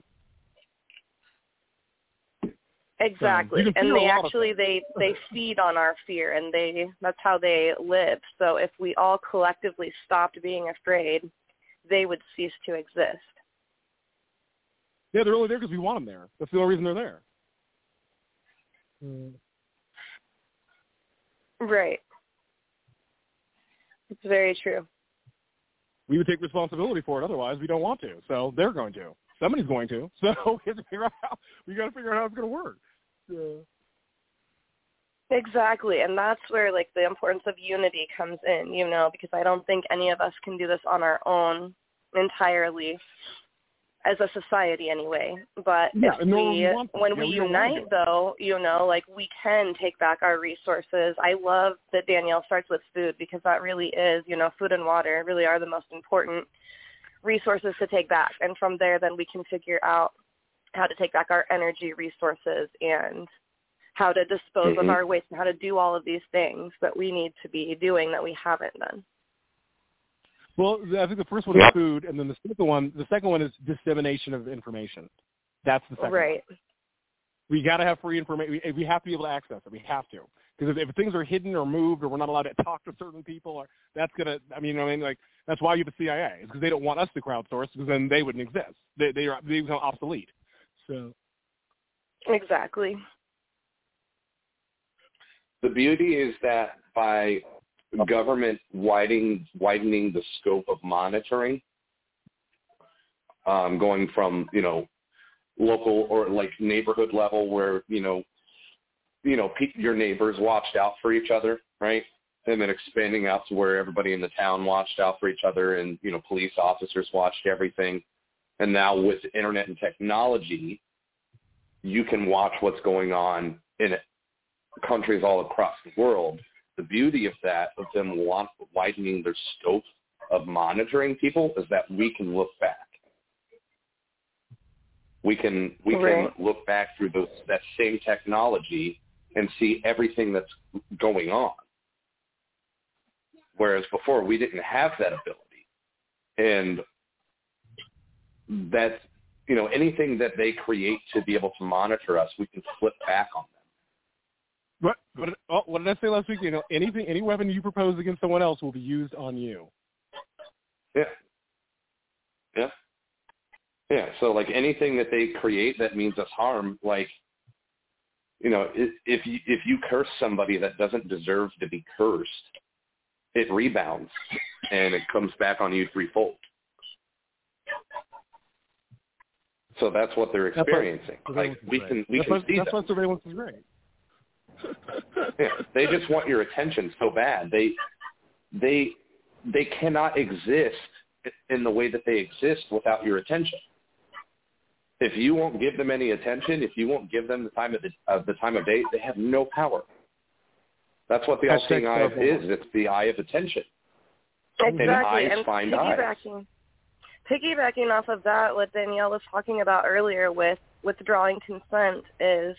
Exactly. And they actually, they feed on our fear, and that's how they live. So if we all collectively stopped being afraid, they would cease to exist. Yeah, they're only there because we want them there. That's the only reason they're there. Right. It's very true. We would take responsibility for it. Otherwise, we don't want to. So they're going to. Somebody's going to. So we got to figure out how it's going to work. Yeah. Exactly, and that's where, like, the importance of unity comes in, you know, because I don't think any of us can do this on our own entirely, as a society anyway. But when we unite, though, you know, like, we can take back our resources. I love that Danielle starts with food, because that really is, you know, food and water really are the most important resources to take back. And from there, then we can figure out how to take back our energy resources and how to dispose of our waste and how to do all of these things that we need to be doing that we haven't done. Well, I think the first one is food, and then the second one is dissemination of information. That's the second one. We got to have free information. We have to be able to access it. We have to. Because if things are hidden or moved or we're not allowed to talk to certain people, that's going to, I mean, like, that's why you have the CIA, is because they don't want us to crowdsource, because then they wouldn't exist. They become obsolete. So. Exactly. The beauty is that by government widening the scope of monitoring, going from, you know, local or like neighborhood level where, you know, your neighbors watched out for each other, right? And then expanding out to where everybody in the town watched out for each other, and, you know, police officers watched everything. And now with internet and technology, you can watch what's going on in countries all across the world. The beauty of that, of them widening their scope of monitoring people, is that we can look back. We can look back through that same technology and see everything that's going on. Whereas before, we didn't have that ability. And that's, you know, anything that they create to be able to monitor us, we can flip back on them. What did I say last week? You know, any weapon you propose against someone else will be used on you. Yeah. So, like, anything that they create that means us harm, like, you know, if you curse somebody that doesn't deserve to be cursed, it rebounds and it comes back on you threefold. So that's what they're experiencing. We can see that's why surveillance is great. Yeah, they just want your attention so bad. They cannot exist in the way that they exist without your attention. If you won't give them any attention, if you won't give them the time of day, they have no power. That's what the all-seeing eye is. It's the eye of attention. Exactly. And eyes find eyes. Piggybacking off of that, what Danielle was talking about earlier with withdrawing consent is,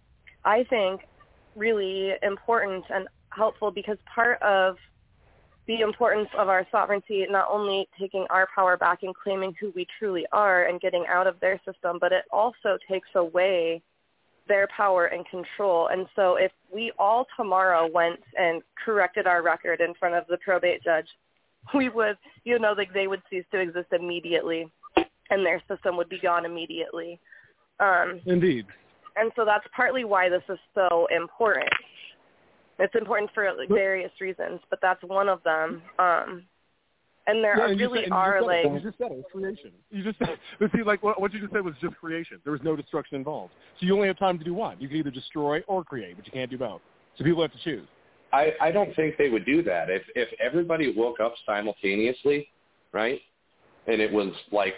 I think, really important and helpful, because part of the importance of our sovereignty, not only taking our power back and claiming who we truly are and getting out of their system, but it also takes away their power and control. And so if we all tomorrow went and corrected our record in front of the probate judge, we would, like they would cease to exist immediately and their system would be gone immediately. Indeed. And so that's partly why this is so important. It's important for various reasons, but that's one of them. And there really are You just said it. It's creation. You just said, but see, like what you just said was just creation. There was no destruction involved. So you only have time to do one. You can either destroy or create, but you can't do both. So people have to choose. I don't think they would do that. If everybody woke up simultaneously, right, and it was like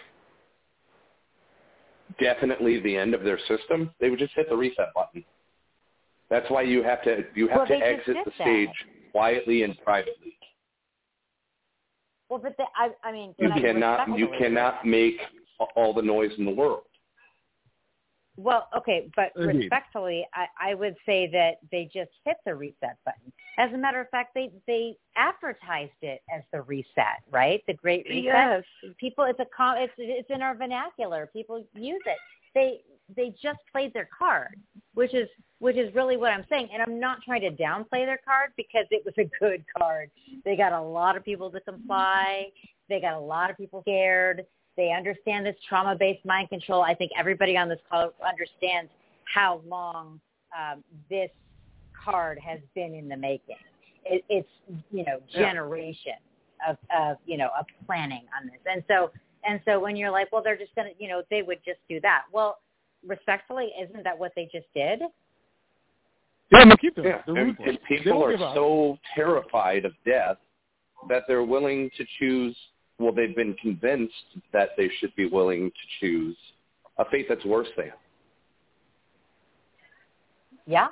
definitely the end of their system, they would just hit the reset button. That's why you have to exit the stage quietly and privately. Well, but I mean, you cannot make all the noise in the world. Well, okay, but respectfully, I would say that they just hit the reset button. As a matter of fact, they advertised it as the reset, right? The Great Reset. Yes. People, it's in our vernacular. People use it. They just played their card, which is really what I'm saying. And I'm not trying to downplay their card because it was a good card. They got a lot of people to comply. They got a lot of people scared. They understand this trauma-based mind control. I think everybody on this call understands how long this card has been in the making. It's generation of planning on this. And so when you're like, well, they're just going to, they would just do that. Well, respectfully, isn't that what they just did? Yeah, no, keep them. Yeah, and people are so terrified of death that they're willing to choose. Well, they've been convinced that they should be willing to choose a fate that's worse than. Yeah.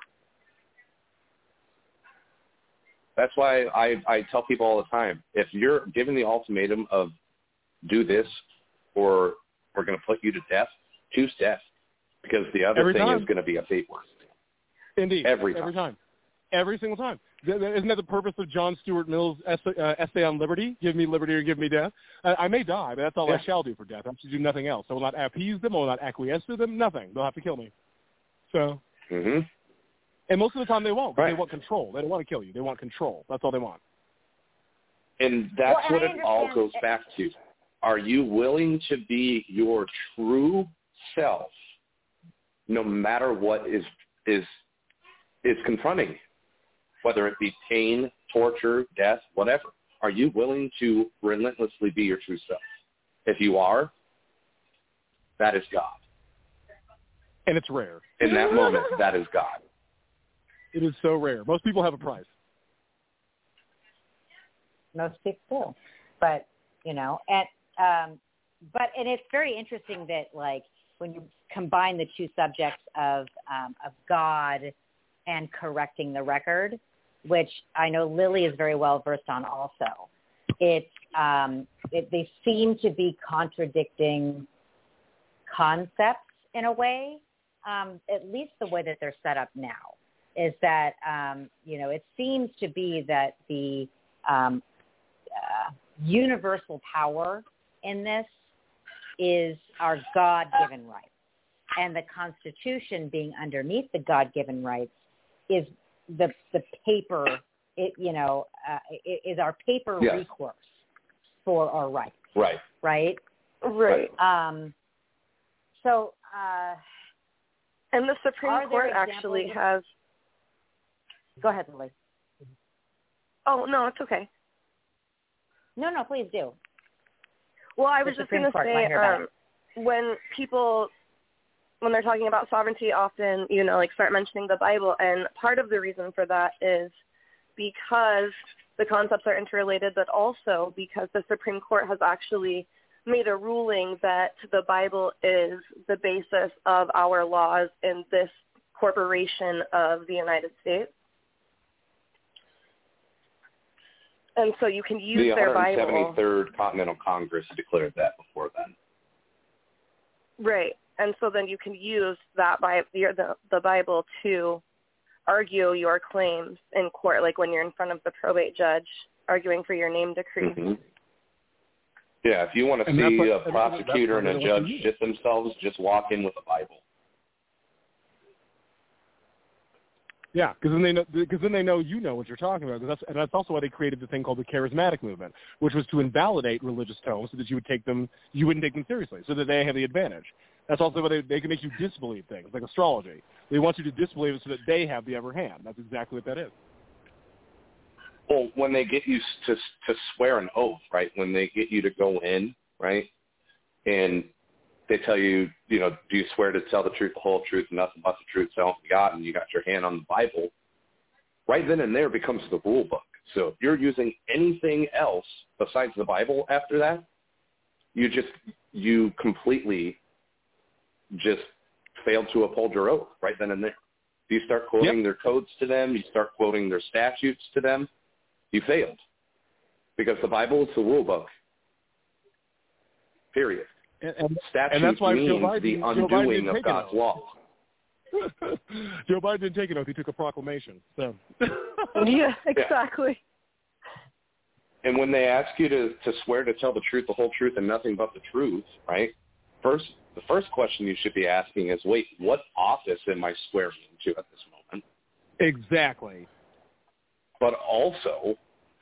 That's why I tell people all the time, if you're given the ultimatum of do this or we're going to put you to death, choose death, because the other thing is going to be a fate worse. Indeed. Every time. Every single time. Isn't that the purpose of John Stuart Mill's essay on liberty? Give me liberty or give me death. I may die, but that's all I shall do for death. I should do nothing else. I will not appease them. I will not acquiesce to them. Nothing. They'll have to kill me. So. Mm-hmm. And most of the time they won't. Right. They want control. They don't want to kill you. They want control. That's all they want. And that's what it all goes back to. Are you willing to be your true self no matter what is confronting you? Whether it be pain, torture, death, whatever. Are you willing to relentlessly be your true self? If you are, that is God. And it's rare. In that moment, that is God. It is so rare. Most people have a price. Most people do. But, and it's very interesting that, like, when you combine the two subjects of God and correcting the record, which I know Lily is very well versed on also. They seem to be contradicting concepts in a way, at least the way that they're set up now, is that, it seems to be that the universal power in this is our God-given rights. And the Constitution being underneath the God-given rights is the paper, is our paper recourse for our rights. Right. Right? Right. So, and the Supreme Court actually has... Go ahead, Lily. Oh, no, it's okay. No, please do. Well, I was just going to say, when they're talking about sovereignty, often, start mentioning the Bible. And part of the reason for that is because the concepts are interrelated, but also because the Supreme Court has actually made a ruling that the Bible is the basis of our laws in this corporation of the United States. And so you can use their Bible. The 173rd Continental Congress declared that before then. Right. And so then you can use that the Bible to argue your claims in court, like when you're in front of the probate judge arguing for your name decrease. Mm-hmm. Yeah, if you want to see a prosecutor and a judge shit themselves, just walk in with a Bible. Yeah, because then they know you know what you're talking about. And that's also why they created the thing called the charismatic movement, which was to invalidate religious tomes so that you wouldn't take them seriously, so that they have the advantage. That's also why they can make you disbelieve things, like astrology. They want you to disbelieve it so that they have the upper hand. That's exactly what that is. Well, when they get you to swear an oath, right, when they get you to go in, right, and they tell you, do you swear to tell the truth, the whole truth, and nothing but the truth, so help you God, and you got your hand on the Bible, right then and there becomes the rule book. So if you're using anything else besides the Bible after that, you completely just failed to uphold your oath right then and there. You start quoting their codes to them, you start quoting their statutes to them, you failed. Because the Bible is the rule book. Period. And statutes that's why means the undoing of God's law. Joe Biden didn't take an oath; he took a proclamation. So. Yeah, exactly. And when they ask you to swear to tell the truth, the whole truth, and nothing but the truth, right? The first question you should be asking is, wait, what office am I swearing to at this moment? Exactly. But also,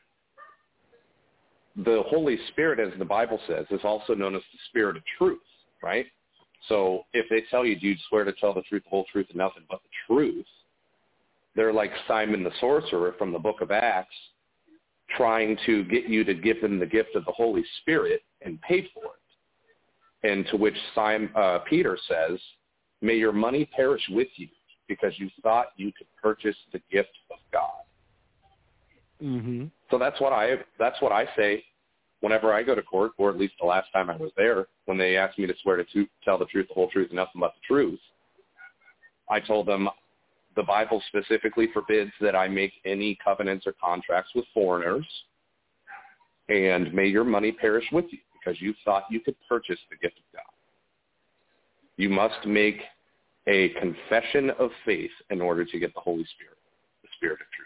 the Holy Spirit, as the Bible says, is also known as the Spirit of truth, right? So if they tell you, do you swear to tell the truth, the whole truth, and nothing but the truth, they're like Simon the sorcerer from the book of Acts, trying to get you to give them the gift of the Holy Spirit and pay for it. And to which Peter says, may your money perish with you because you thought you could purchase the gift of God. Mm-hmm. So that's what I say whenever I go to court, or at least the last time I was there, when they asked me to swear to tell the truth, the whole truth, and nothing but the truth. I told them the Bible specifically forbids that I make any covenants or contracts with foreigners, and may your money perish with you because you thought you could purchase the gift of God. You must make a confession of faith in order to get the Holy Spirit, the Spirit of truth.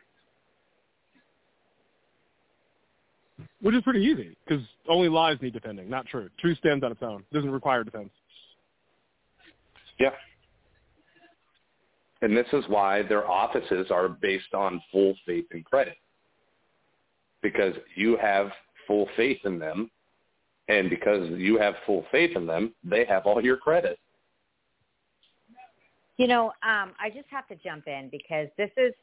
Which is pretty easy, because only lies need defending, not truth. Truth stands on its own. It doesn't require defense. Yeah. And this is why their offices are based on full faith and credit. Because you have full faith in them, and because you have full faith in them, they have all your credit. I just have to jump in because this is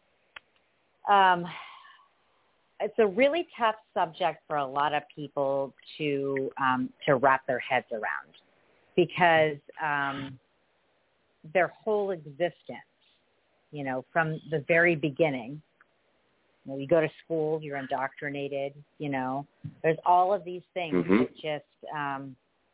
it's a really tough subject for a lot of people to wrap their heads around because their whole existence, from the very beginning, you go to school, you're indoctrinated, there's all of these things that just,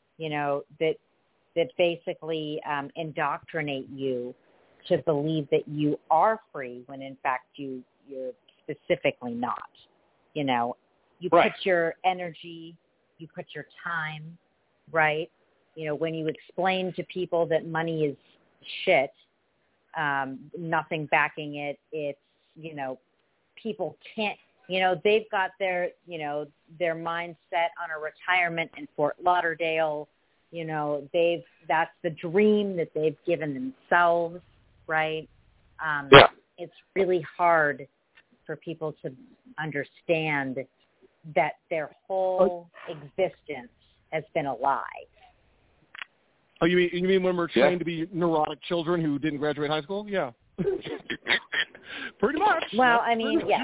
that basically indoctrinate you to believe that you are free when in fact you're specifically not. You right. Put your energy, you put your time, right? When you explain to people that money is shit, nothing backing it, it's, people can't, they've got their mindset on a retirement in Fort Lauderdale. That's the dream that they've given themselves, right? Yeah. It's really hard for people to understand that their whole existence has been a lie. Oh, you mean when we're trained to be neurotic children who didn't graduate high school? Yeah. Pretty much. Well, I mean, yeah.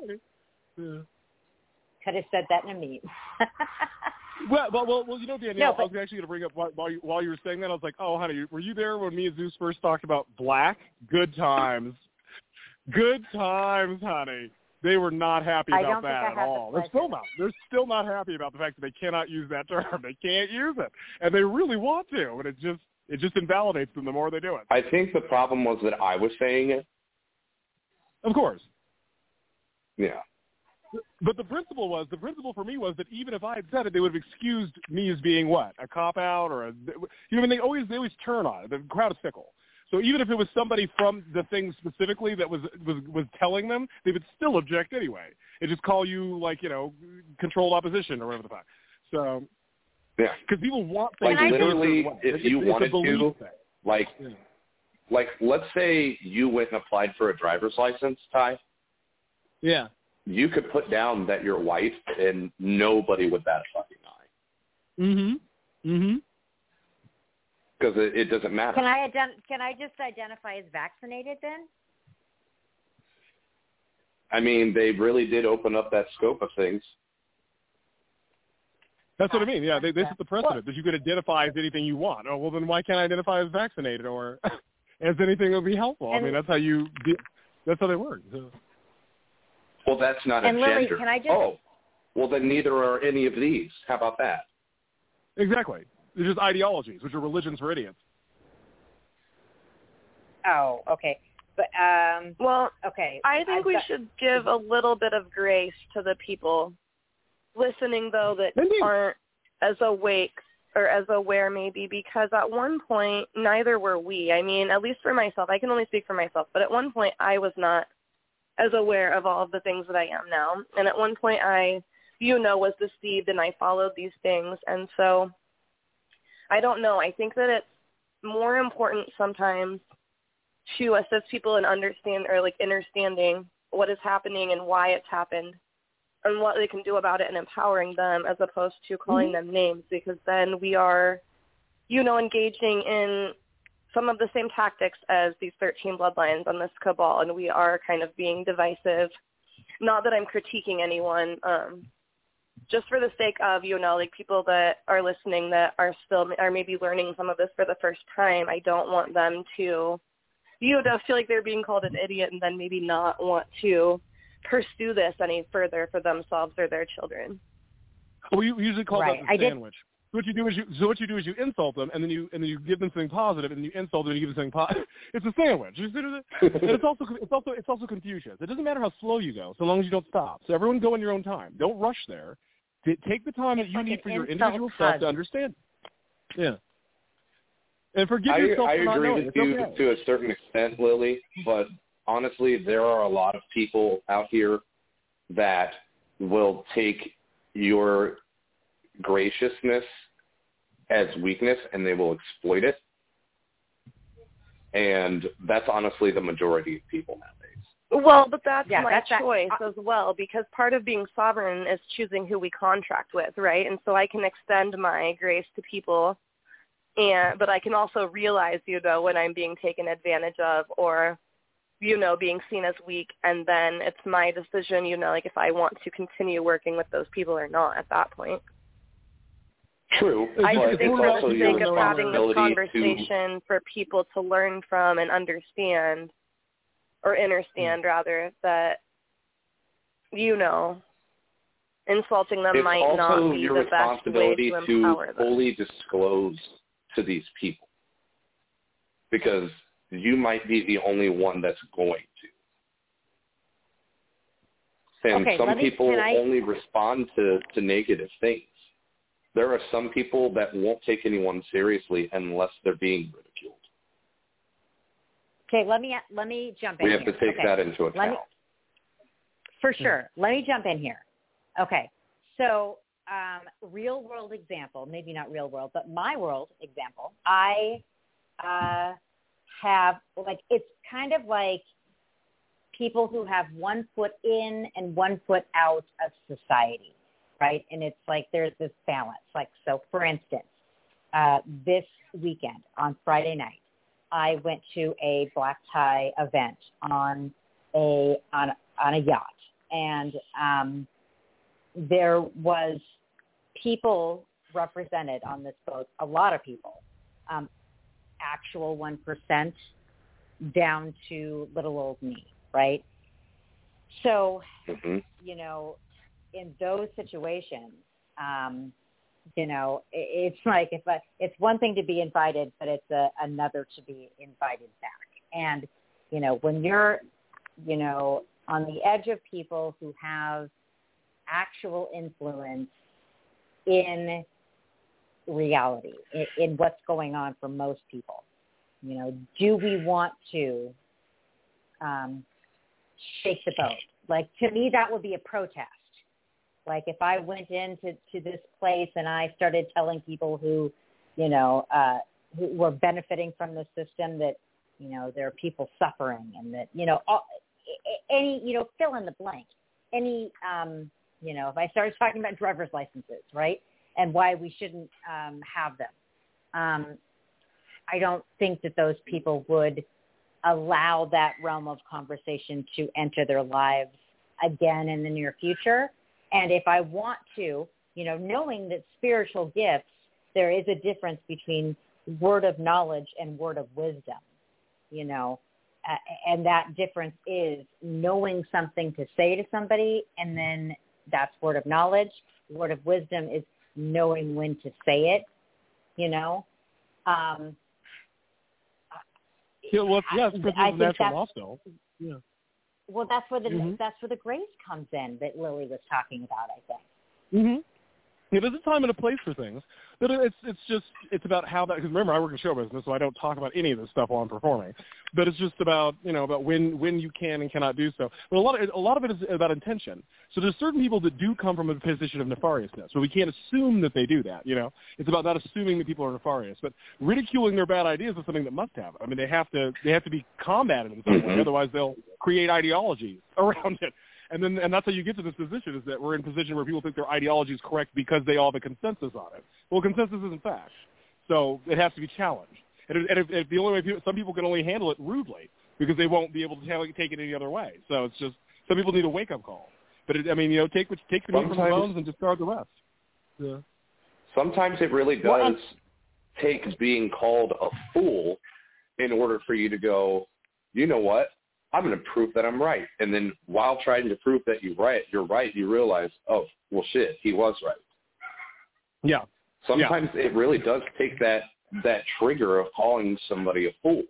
Could have said that in a meme. Well, Danielle, I was actually going to bring up while you were saying that, I was like, oh, honey, were you there when me and Zeus first talked about black? Good times. Good times, honey. They were not happy about that at all. They're still not happy about the fact that they cannot use that term. They can't use it, and they really want to, and it just invalidates them the more they do it. I think the problem was that I was saying it. Of course. Yeah. But the principle for me was that even if I had said it, they would have excused me as being what? A cop-out or they always turn on it. The crowd is fickle. So even if it was somebody from the thing specifically that was telling them, they would still object anyway. It just call you controlled opposition or whatever the fuck. So yeah, because people want things. Like literally, if you wanted to, thing. like let's say you went and applied for a driver's license, Ty. Yeah. You could put down that you're white, and nobody would bat a fucking eye. Mm-hmm. Because it doesn't matter. Can I just identify as vaccinated then? I mean, they really did open up that scope of things. That's what I mean. Yeah, they set the precedent that you could identify as anything you want. Oh, well, then why can't I identify as vaccinated or as anything that would be helpful? I mean, that's how they work. So. Well, that's not a Lily, gender. Can I just... Oh, well, then neither are any of these. How about that? Exactly. They're just ideologies, which are religions for idiots. Oh, okay. But okay. I think we should give a little bit of grace to the people listening, though, that aren't as awake or as aware, maybe, because at one point, neither were we. I mean, at least for myself, I can only speak for myself, but at one point, I was not as aware of all of the things that I am now. And at one point, I, was deceived, and I followed these things. And so I don't know. I think that it's more important sometimes to assist people in understanding what is happening and why it's happened and what they can do about it and empowering them as opposed to calling them names, because then we are, engaging in some of the same tactics as these 13 bloodlines on this cabal, and we are kind of being divisive. Not that I'm critiquing anyone, just for the sake of, people that are listening that are maybe learning some of this for the first time. I don't want them to, feel like they're being called an idiot and then maybe not want to pursue this any further for themselves or their children. Well, you usually call that the sandwich. What you do is you insult them, and then you give them something positive, and then you insult them and you give them something positive. It's a sandwich. And it's also Confucius. It doesn't matter how slow you go, so long as you don't stop. So everyone go in your own time. Don't rush there. Take the time that you need for your individual self to understand. Yeah. And forgive yourself for not knowing. I agree with you to a certain extent, Lily, but honestly, there are a lot of people out here that will take your graciousness as weakness and they will exploit it. And that's honestly the majority of people nowadays. Well, but that's my choice as well, because part of being sovereign is choosing who we contract with, right? And so I can extend my grace to people, but I can also realize, when I'm being taken advantage of or, being seen as weak, and then it's my decision, if I want to continue working with those people or not at that point. True. I just think for the sake of having this conversation for people to learn from and understand, or understand rather, that, insulting them might not be the best way to empower them. It's also your responsibility to fully disclose to these people, because you might be the only one that's going to. And some people only respond to negative things. There are some people that won't take anyone seriously unless they're being ridiculed. Okay, let me jump in. We have to take that into account. For sure. Let me jump in here. Okay, so real world example, maybe not real world, but my world example, I have, it's kind of like people who have one foot in and one foot out of society, right? And it's like there's this balance. So for instance, this weekend on Friday night, I went to a black tie event on a yacht, and there was people represented on this boat, a lot of people, actual 1% down to little old me, right? So, in those situations, it's like it's one thing to be invited, but it's another to be invited back. And, when you're, on the edge of people who have actual influence in reality, in what's going on for most people, You know, do we want to shake the boat? Like, to me, that would be a protest. Like, if I went into this place and I started telling people who, you know, who were benefiting from the system that, you know, there are people suffering and that, you know, any, you know, fill in the blank. Any, you know, if I started talking about driver's licenses, right, and why we shouldn't have them, I don't think that those people would allow that realm of conversation to enter their lives again in the near future. And if I want to, you know, knowing that spiritual gifts, there is a difference between word of knowledge and word of wisdom, you know, and that difference is knowing something to say to somebody, and then that's word of knowledge. Word of wisdom is knowing when to say it, you know. Yeah, well, it's principles of natural law still. Yeah. Well, that's where the grace comes in that Lily was talking about, I think. Mm-hmm. Yeah, there's a time and a place for things. But it's about how that, because remember, I work in show business, so I don't talk about any of this stuff while I'm performing. But it's just about, you know, about when you can and cannot do so. But a lot of it is about intention. So there's certain people that do come from a position of nefariousness, but we can't assume that they do that, you know. It's about not assuming that people are nefarious. But ridiculing their bad ideas is something that must happen. I mean, they have to be combated in some way, otherwise they'll create ideologies around it. And that's how you get to this position, is that we're in a position where people think their ideology is correct because they all have a consensus on it. Well, consensus isn't fact. So it has to be challenged. And if the only way some people can only handle it rudely because they won't be able to take it any other way. So it's just, some people need a wake-up call. But, take the meat from the bones and discard the rest. Yeah. Sometimes it really does take being called a fool in order for you to go, you know what? I'm going to prove that I'm right. And then while trying to prove that you're right, you realize, oh, well, shit, he was right. Yeah. Sometimes it really does take that trigger of calling somebody a fool.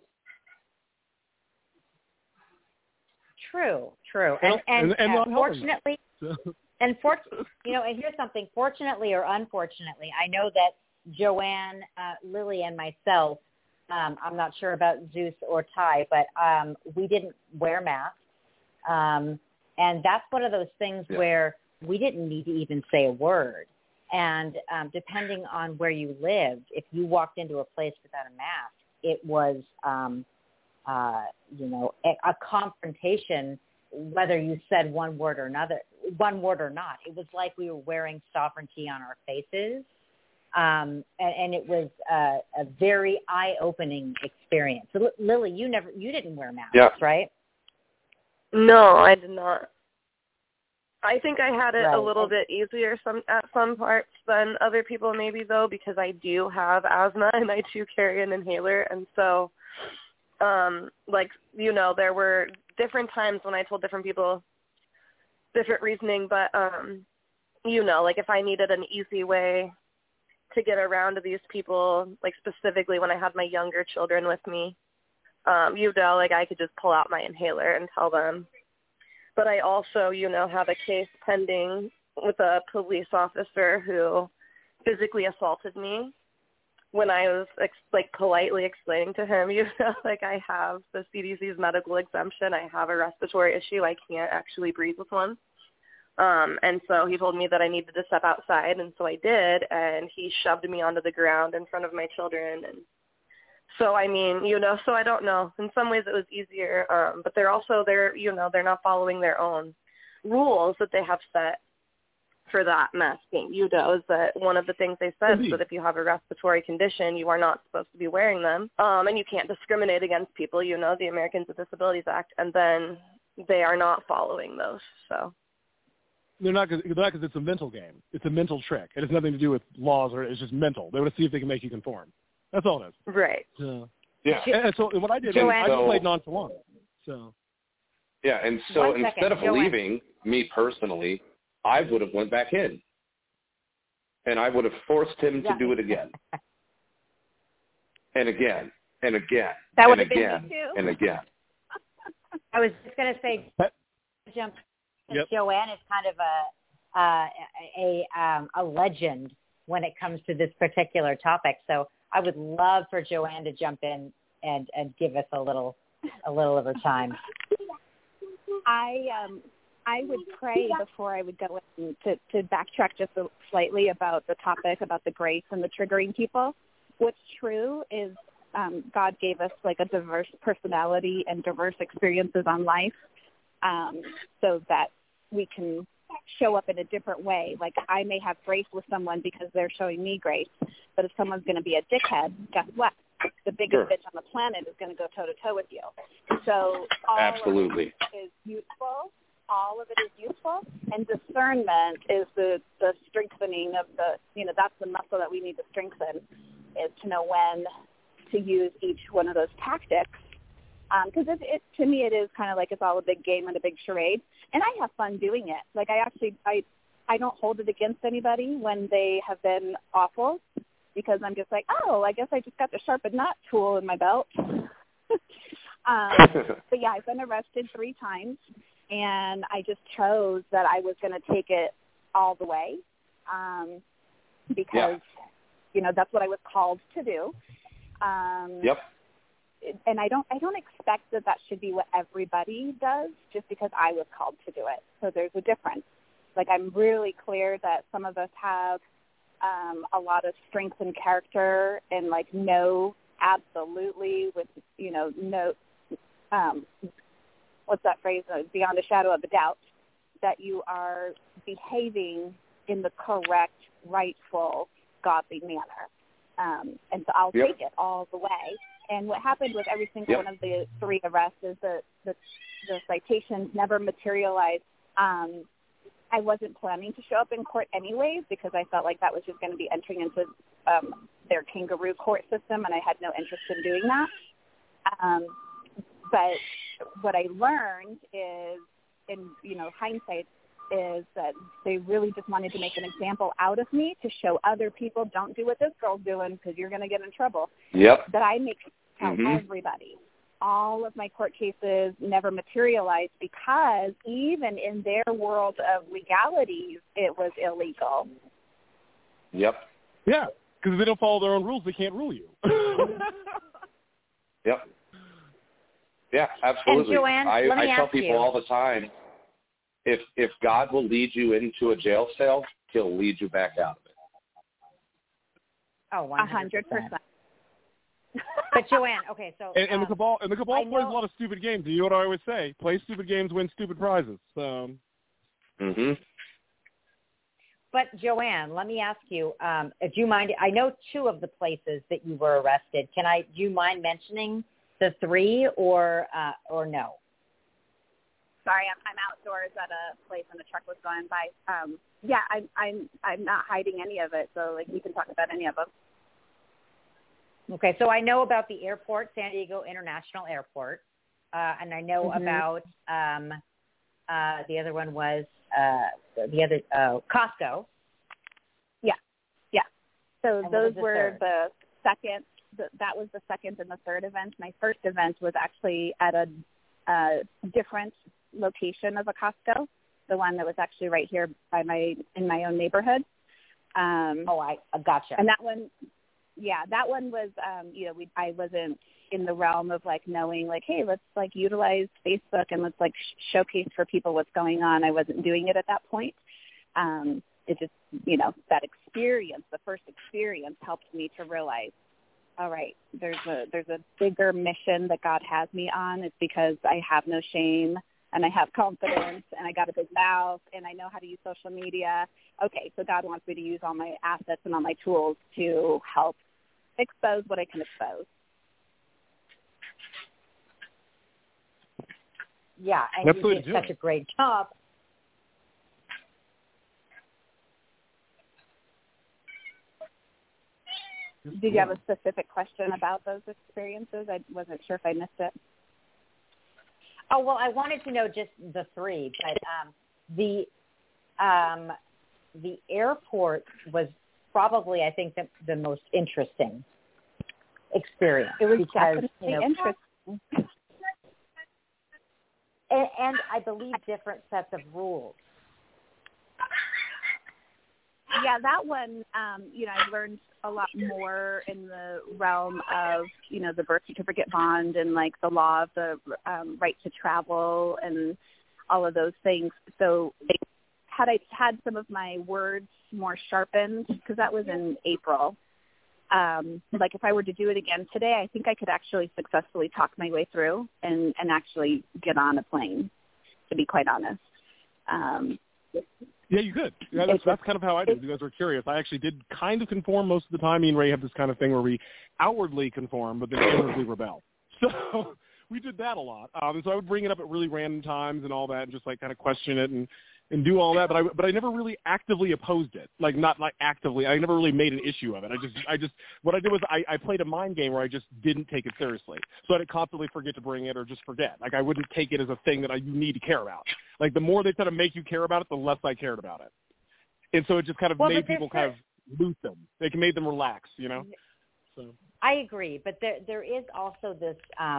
True. And fortunately, you know, and here's something, fortunately or unfortunately, I know that Joanne, Lily, and myself, I'm not sure about Zeus or Ty, but we didn't wear masks. And that's one of those things where we didn't need to even say a word. And depending on where you lived, if you walked into a place without a mask, it was, you know, a confrontation, whether you said one word or not. It was like we were wearing sovereignty on our faces. And it was a very eye-opening experience. So, Lily, you didn't wear masks, right? No, I did not. I think I had it a little bit easier at some parts than other people, maybe, though, because I do have asthma and I do carry an inhaler. And so, like, you know, there were different times when I told different people different reasoning, but, you know, like if I needed an easy way to get around to these people, like specifically when I had my younger children with me, you know, like I could just pull out my inhaler and tell them. But I also, you know, have a case pending with a police officer who physically assaulted me when I was politely explaining to him, you know, like I have the CDC's medical exemption. I have a respiratory issue. I can't actually breathe with one. And so he told me that I needed to step outside, and so I did, and he shoved me onto the ground in front of my children. And so, I mean, you know, so I don't know. In some ways it was easier, but they're you know, they're not following their own rules that they have set for that masking. You know, is that one of the things they said is that if you have a respiratory condition, you are not supposed to be wearing them, and you can't discriminate against people, you know, the Americans with Disabilities Act, and then they are not following those, so. They're not because it's a mental game. It's a mental trick. It has nothing to do with laws, or it's just mental. They want to see if they can make you conform. That's all it is. Right. Yeah. And so what I did, I just played nonchalant. So. Yeah, and so instead of leaving, me personally, I would have went back in, and I would have forced him to do it again, and again, and again, that would and have again, been me too. and again. I was just going to say, jump. Yep. Joanne is kind of a legend when it comes to this particular topic. So I would love for Joanne to jump in and give us a little of her time. I would pray before I would go in to backtrack just slightly about the topic about the grace and the triggering people. What's true is God gave us like a diverse personality and diverse experiences on life, so that we can show up in a different way. Like I may have grace with someone because they're showing me grace, but if someone's going to be a dickhead, guess what? The biggest bitch on the planet is going to go toe-to-toe with you. So absolutely of it is useful. All of it is useful, and discernment is the strengthening of that's the muscle that we need to strengthen, is to know when to use each one of those tactics. Because to me it is kind of like it's all a big game and a big charade, and I have fun doing it. Like I don't hold it against anybody when they have been awful, because I'm just like, oh, I guess I just got the sharpened knot tool in my belt. But yeah, I've been arrested 3 times, and I just chose that I was going to take it all the way, because that's what I was called to do. Yep. And I don't expect that should be what everybody does just because I was called to do it. So there's a difference. Like I'm really clear that some of us have a lot of strength and character, and like know absolutely with no what's that phrase, beyond a shadow of a doubt, that you are behaving in the correct, rightful, godly manner. And so I'll take it all the way. And what happened with every single one of the 3 arrests is that the citations never materialized. I wasn't planning to show up in court anyways, because I felt like that was just going to be entering into their kangaroo court system, and I had no interest in doing that. But what I learned is, in hindsight, is that they really just wanted to make an example out of me to show other people, don't do what this girl's doing because you're going to get in trouble. Yep. That I make tell everybody. All of my court cases never materialized because even in their world of legalities, it was illegal. Yep. Yeah, because if they don't follow their own rules, they can't rule you. Yep. Yeah, absolutely. And Joanne, I tell people all the time, if God will lead you into a jail cell, he'll lead you back out of it. Oh, 100%. But Joanne, okay, so and the cabal plays a lot of stupid games. You know what I always say? Play stupid games, win stupid prizes. So. But Joanne, let me ask you, do you mind? I know 2 of the places that you were arrested. Do you mind mentioning the 3 or no? Sorry, I'm outdoors at a place and the truck was going by. I'm not hiding any of it, so like we can talk about any of them. Okay, so I know about the airport, San Diego International Airport, and I know about the other one was Costco. Yeah. So and those were the second. That was the second and the third event. My first event was actually at a different location of a Costco, the one that was actually right here in my own neighborhood. I gotcha. And that one. Yeah, that one was, I wasn't in the realm of like knowing like, hey, let's like utilize Facebook and let's like showcase for people what's going on. I wasn't doing it at that point. It just, that experience, the first experience helped me to realize, all right, there's a bigger mission that God has me on. It's because I have no shame and I have confidence and I got a big mouth and I know how to use social media. Okay, so God wants me to use all my assets and all my tools to help expose what I can expose. Yeah, and you did such a great job. Did you have a specific question about those experiences? I wasn't sure if I missed it. Oh, well, I wanted to know just the 3, but the airport was probably, I think, the most interesting experience. It was definitely interesting. And I believe different sets of rules. Yeah, that one, I've learned a lot more in the realm of, the birth certificate bond and like the law of the right to travel and all of those things. So had I had some of my words more sharpened, because that was in April, like if I were to do it again today, I think I could actually successfully talk my way through and actually get on a plane, to be quite honest. Yeah, you could. Yeah, that's kind of how I did. You guys were curious. I actually did kind of conform most of the time. Me and Ray have this kind of thing where we outwardly conform, but then inwardly rebel. So we did that a lot. So I would bring it up at really random times and all that, and just like kind of question it and do all that. But I never really actively opposed it. Like not like actively. I never really made an issue of it. I just what I did was I played a mind game where I just didn't take it seriously. So I'd constantly forget to bring it or just forget. Like I wouldn't take it as a thing that you need to care about. Like the more they try to make you care about it, the less I cared about it. And so it just kind of made people kind of lose them. They made them relax, So I agree, but there is also this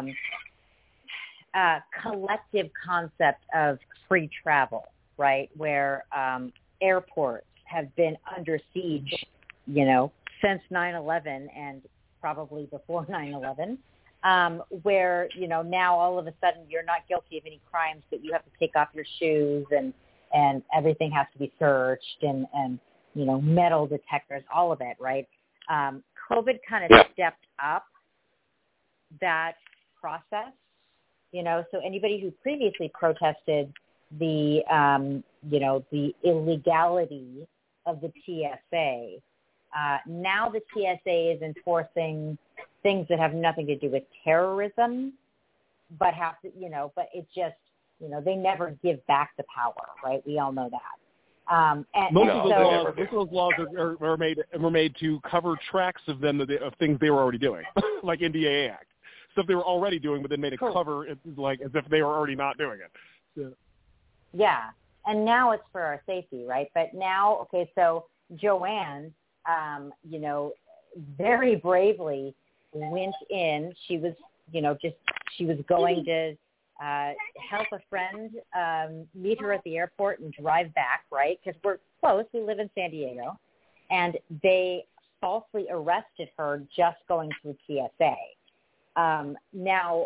collective concept of free travel, right? Where airports have been under siege, since 9/11 and probably before 9/11. Where, now all of a sudden you're not guilty of any crimes, but you have to take off your shoes and everything has to be searched and metal detectors, all of it, right? COVID kind of stepped up that process, so anybody who previously protested the illegality of the TSA, now the TSA is enforcing things that have nothing to do with terrorism, but have to, but it's just, they never give back the power, right? We all know that. Most of those laws were made to cover tracks of them of things they were already doing, like NDAA Act, stuff they were already doing, but then made it cover it like as if they were already not doing it. So. Yeah, and now it's for our safety, right? But now, okay, so Joanne, very bravely went in. She was, she was going to help a friend meet her at the airport and drive back, right? Because we're close. We live in San Diego. And they falsely arrested her just going through TSA. Now,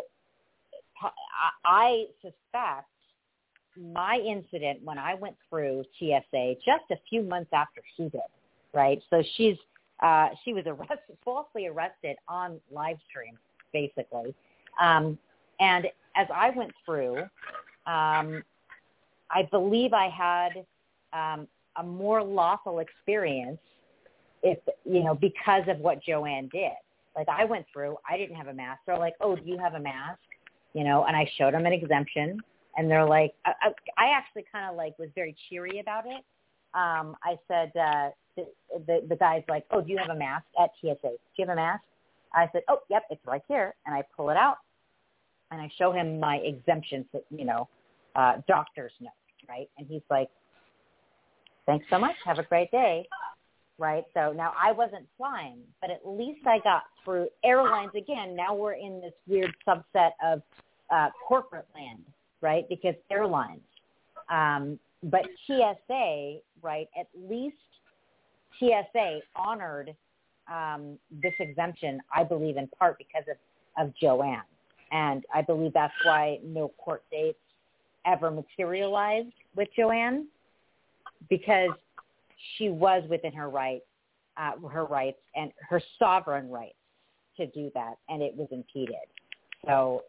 I suspect my incident when I went through TSA just a few months after she did, right? So she was falsely arrested on live stream, basically. And as I went through, I believe I had a more lawful experience, because of what Joanne did. Like I went through, I didn't have a mask. They're like, "Oh, do you have a mask?" And I showed them an exemption, and they're like, I actually kind of was very cheery about it. I said, the guy's like, "Oh, do you have a mask at TSA? Do you have a mask?" I said, "Oh, yep, it's right here," and I pull it out. And I show him my exemption, doctor's note, right? And he's like, "Thanks so much. Have a great day," right? So now I wasn't flying, but at least I got through airlines again. Now we're in this weird subset of corporate land, right? Because airlines. But TSA, right, at least TSA honored this exemption, I believe, in part because of Joanne. And I believe that's why no court dates ever materialized with Joanne, because she was within her rights and her sovereign rights to do that, and it was impeded. So,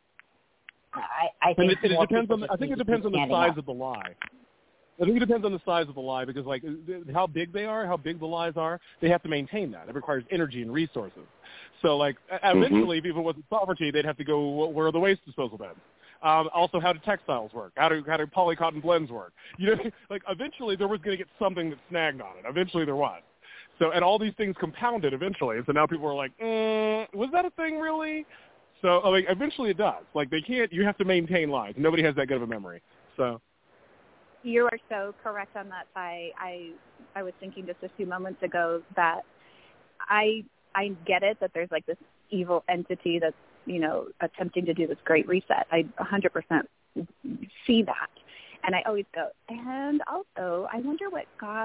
I think it depends on. I think it depends on the size of the lie. I think it depends on the size of the lie, because how big they are, how big the lies are, they have to maintain that. It requires energy and resources. So eventually, if it wasn't sovereignty, they'd have to go, where are the waste disposal bins? Also, how do textiles work? How do polycotton blends work? Eventually there was going to get something that snagged on it. Eventually there was. So, and all these things compounded eventually. And so now people are like, was that a thing really? So, eventually it does. They can't, you have to maintain lies. Nobody has that good of a memory. So. You are so correct on that. I was thinking just a few moments ago that I get it that there's this evil entity that's, attempting to do this great reset. I 100% see that. And I always go, and also I wonder what God's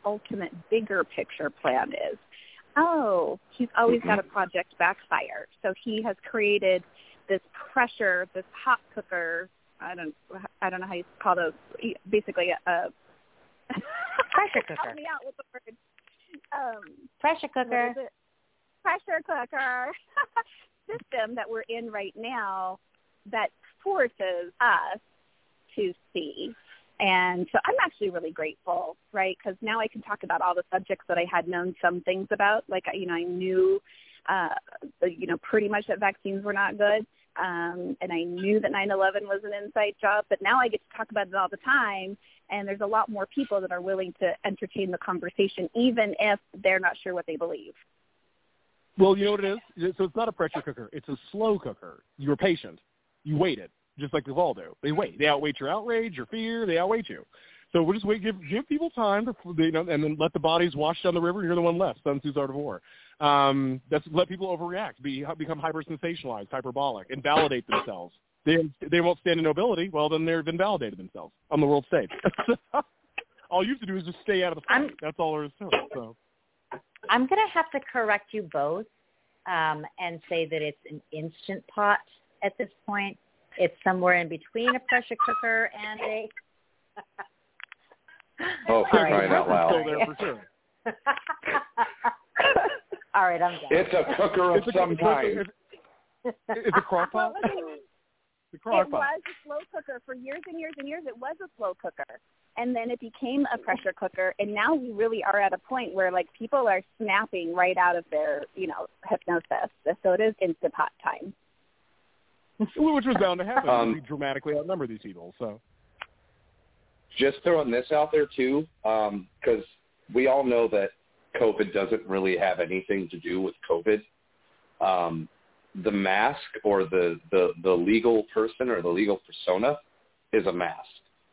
ultimate bigger picture plan is. Oh, he's always got a project backfire. So he has created this pressure, this hot cooker. I don't know how you call those. Basically, a pressure cooker. Help me out with the word. Pressure cooker. Pressure cooker system that we're in right now that forces us to see. And so I'm actually really grateful, right? Because now I can talk about all the subjects that I had known some things about. Like, I knew, pretty much that vaccines were not good. And I knew that 9/11 was an inside job. But now I get to talk about it all the time. And there's a lot more people that are willing to entertain the conversation, even if they're not sure what they believe. Well, you know what it is? So it's not a pressure cooker. It's a slow cooker. You were patient. You waited, just like the Vol do. They wait. They outwait your outrage, your fear. They outwait you. So we'll just wait. Give people time, and then let the bodies wash down the river, and you're the one left. Sun Tzu's Art of War. That's let people overreact, become hyper-sensationalized, hyperbolic, and validate themselves. They won't stand in nobility. Well, then they've invalidated themselves on the world stage. All you have to do is just stay out of the fight. That's all there is to it. So. I'm going to have to correct you both and say that it's an Instant Pot at this point. It's somewhere in between a pressure cooker and a... Oh, for crying out loud. Still there for sure. All right, I'm done. It's a cooker of some kind. It's a crock pot? It was a slow cooker. For years and years and years, it was a slow cooker. And then it became a pressure cooker. And now we really are at a point where, like, people are snapping right out of their, hypnosis. So it is Instant Pot time. Which was bound to happen. We dramatically outnumber these people, so. Just throwing this out there, too, because we all know that COVID doesn't really have anything to do with COVID. The mask or the legal person or the legal persona is a mask.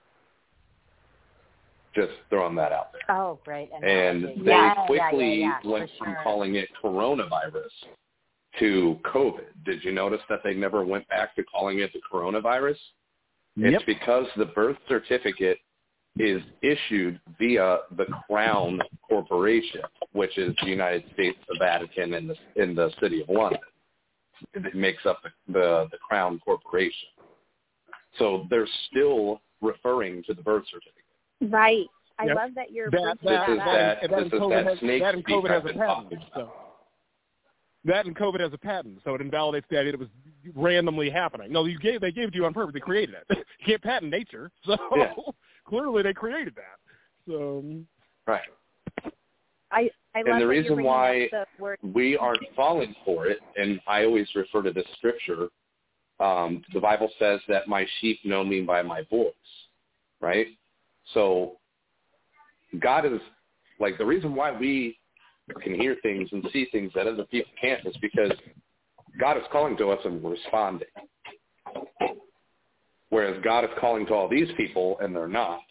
Just throwing that out there. Oh, great. And they quickly went from calling it coronavirus to COVID. Did you notice that they never went back to calling it the coronavirus? Yep. It's because the birth certificate is issued via the Crown Corporation, which is the United States, the Vatican, and in the City of London. It makes up the Crown Corporation. So they're still referring to the birth certificate. Right. I love that you're bringing that up. This is that snake that and speak COVID has I've a been patent. talking about. So. That and COVID has a patent, so it invalidates the idea that it was randomly happening. No, they gave it to you on purpose. They created it. You can't patent nature, so clearly they created that. So right. I love and the reason why the we aren't falling for it, and I always refer to this scripture, the Bible says that my sheep know me by my voice, right? So God is, like, the reason why we can hear things and see things that other people can't is because God is calling to us and we're responding. Whereas God is calling to all these people and they're not.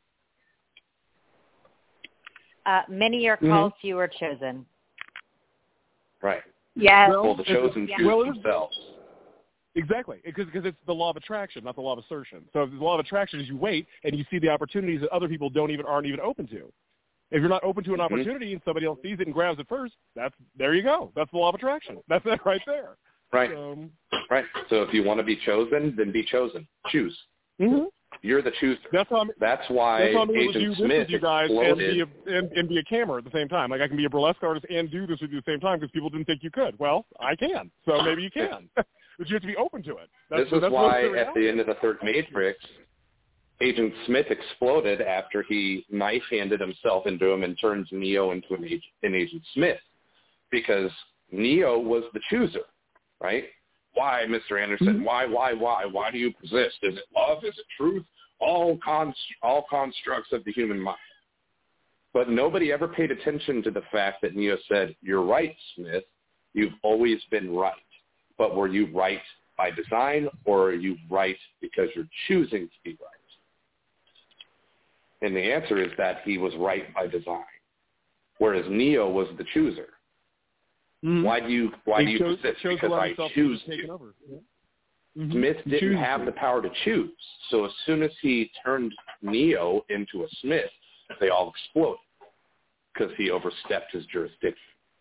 Many are called, few are chosen. Right. Yeah. Well, the chosen choose themselves. Exactly, because it's the law of attraction, not the law of assertion. So the law of attraction is you wait and you see the opportunities that other people aren't even open to. If you're not open to an opportunity and somebody else sees it and grabs it first, there you go. That's the law of attraction. That's it right there. Right. Right. So if you want to be chosen, then be chosen. Choose. Mm-hmm. You're the chooser. That's why Agent Smith exploded. And be a camera at the same time. Like, I can be a burlesque artist and do this with you at the same time because people didn't think you could. Well, I can. So maybe you can. But you have to be open to it. That's why at the end of the third Matrix, Agent Smith exploded after he knife-handed himself into him and turned Neo into an Agent Smith. Because Neo was the chooser, right? Why, Mr. Anderson? Why? Why do you persist? Is it love? Is it truth? All constructs of the human mind. But nobody ever paid attention to the fact that Neo said, "You're right, Smith. You've always been right. But were you right by design, or are you right because you're choosing to be right?" And the answer is that he was right by design, whereas Neo was the chooser. Mm-hmm. Why do you persist? Because I choose to. Mm-hmm. Smith didn't have the power to choose. So as soon as he turned Neo into a Smith, they all exploded. because he overstepped his jurisdiction.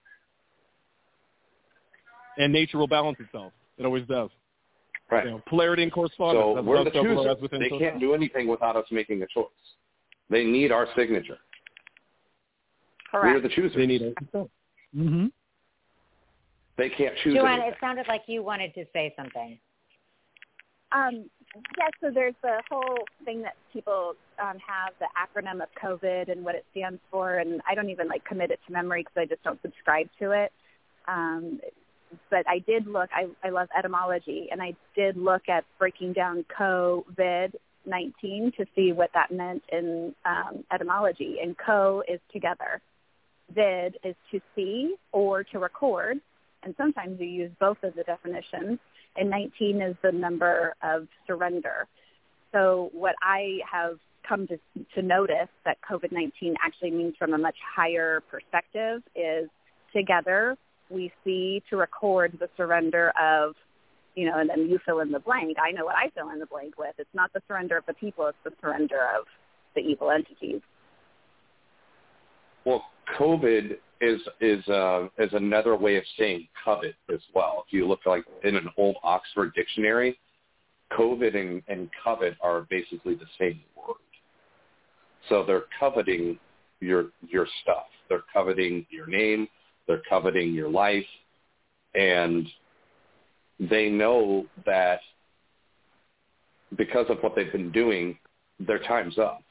And nature will balance itself. It always does. Right. Polarity and correspondence. So That's we're the choosers. choosers. They can't do anything without us making a choice. They need our signature. Correct. We're the choosers. They need it. Mm-hmm. They can't choose Joanne, anything. it sounded like you wanted to say something. Yes, so there's the whole thing that people have, the acronym of COVID and what it stands for, and I don't even commit it to memory because I just don't subscribe to it. But I did look, I love etymology, and I did look at breaking down COVID-19 to see what that meant in etymology. And co is together. Vid is to see or to record, and sometimes you use both of the definitions. And 19 is the number of surrender. So what I have come to notice that COVID-19 actually means from a much higher perspective is together we see to record the surrender of, and then you fill in the blank. I know what I fill in the blank with. It's not the surrender of the people, it's the surrender of the evil entities. Well, COVID is another way of saying covet as well. If you look in an old Oxford dictionary, COVID and covet are basically the same word. So they're coveting your stuff. They're coveting your name. They're coveting your life. And they know that because of what they've been doing, their time's up.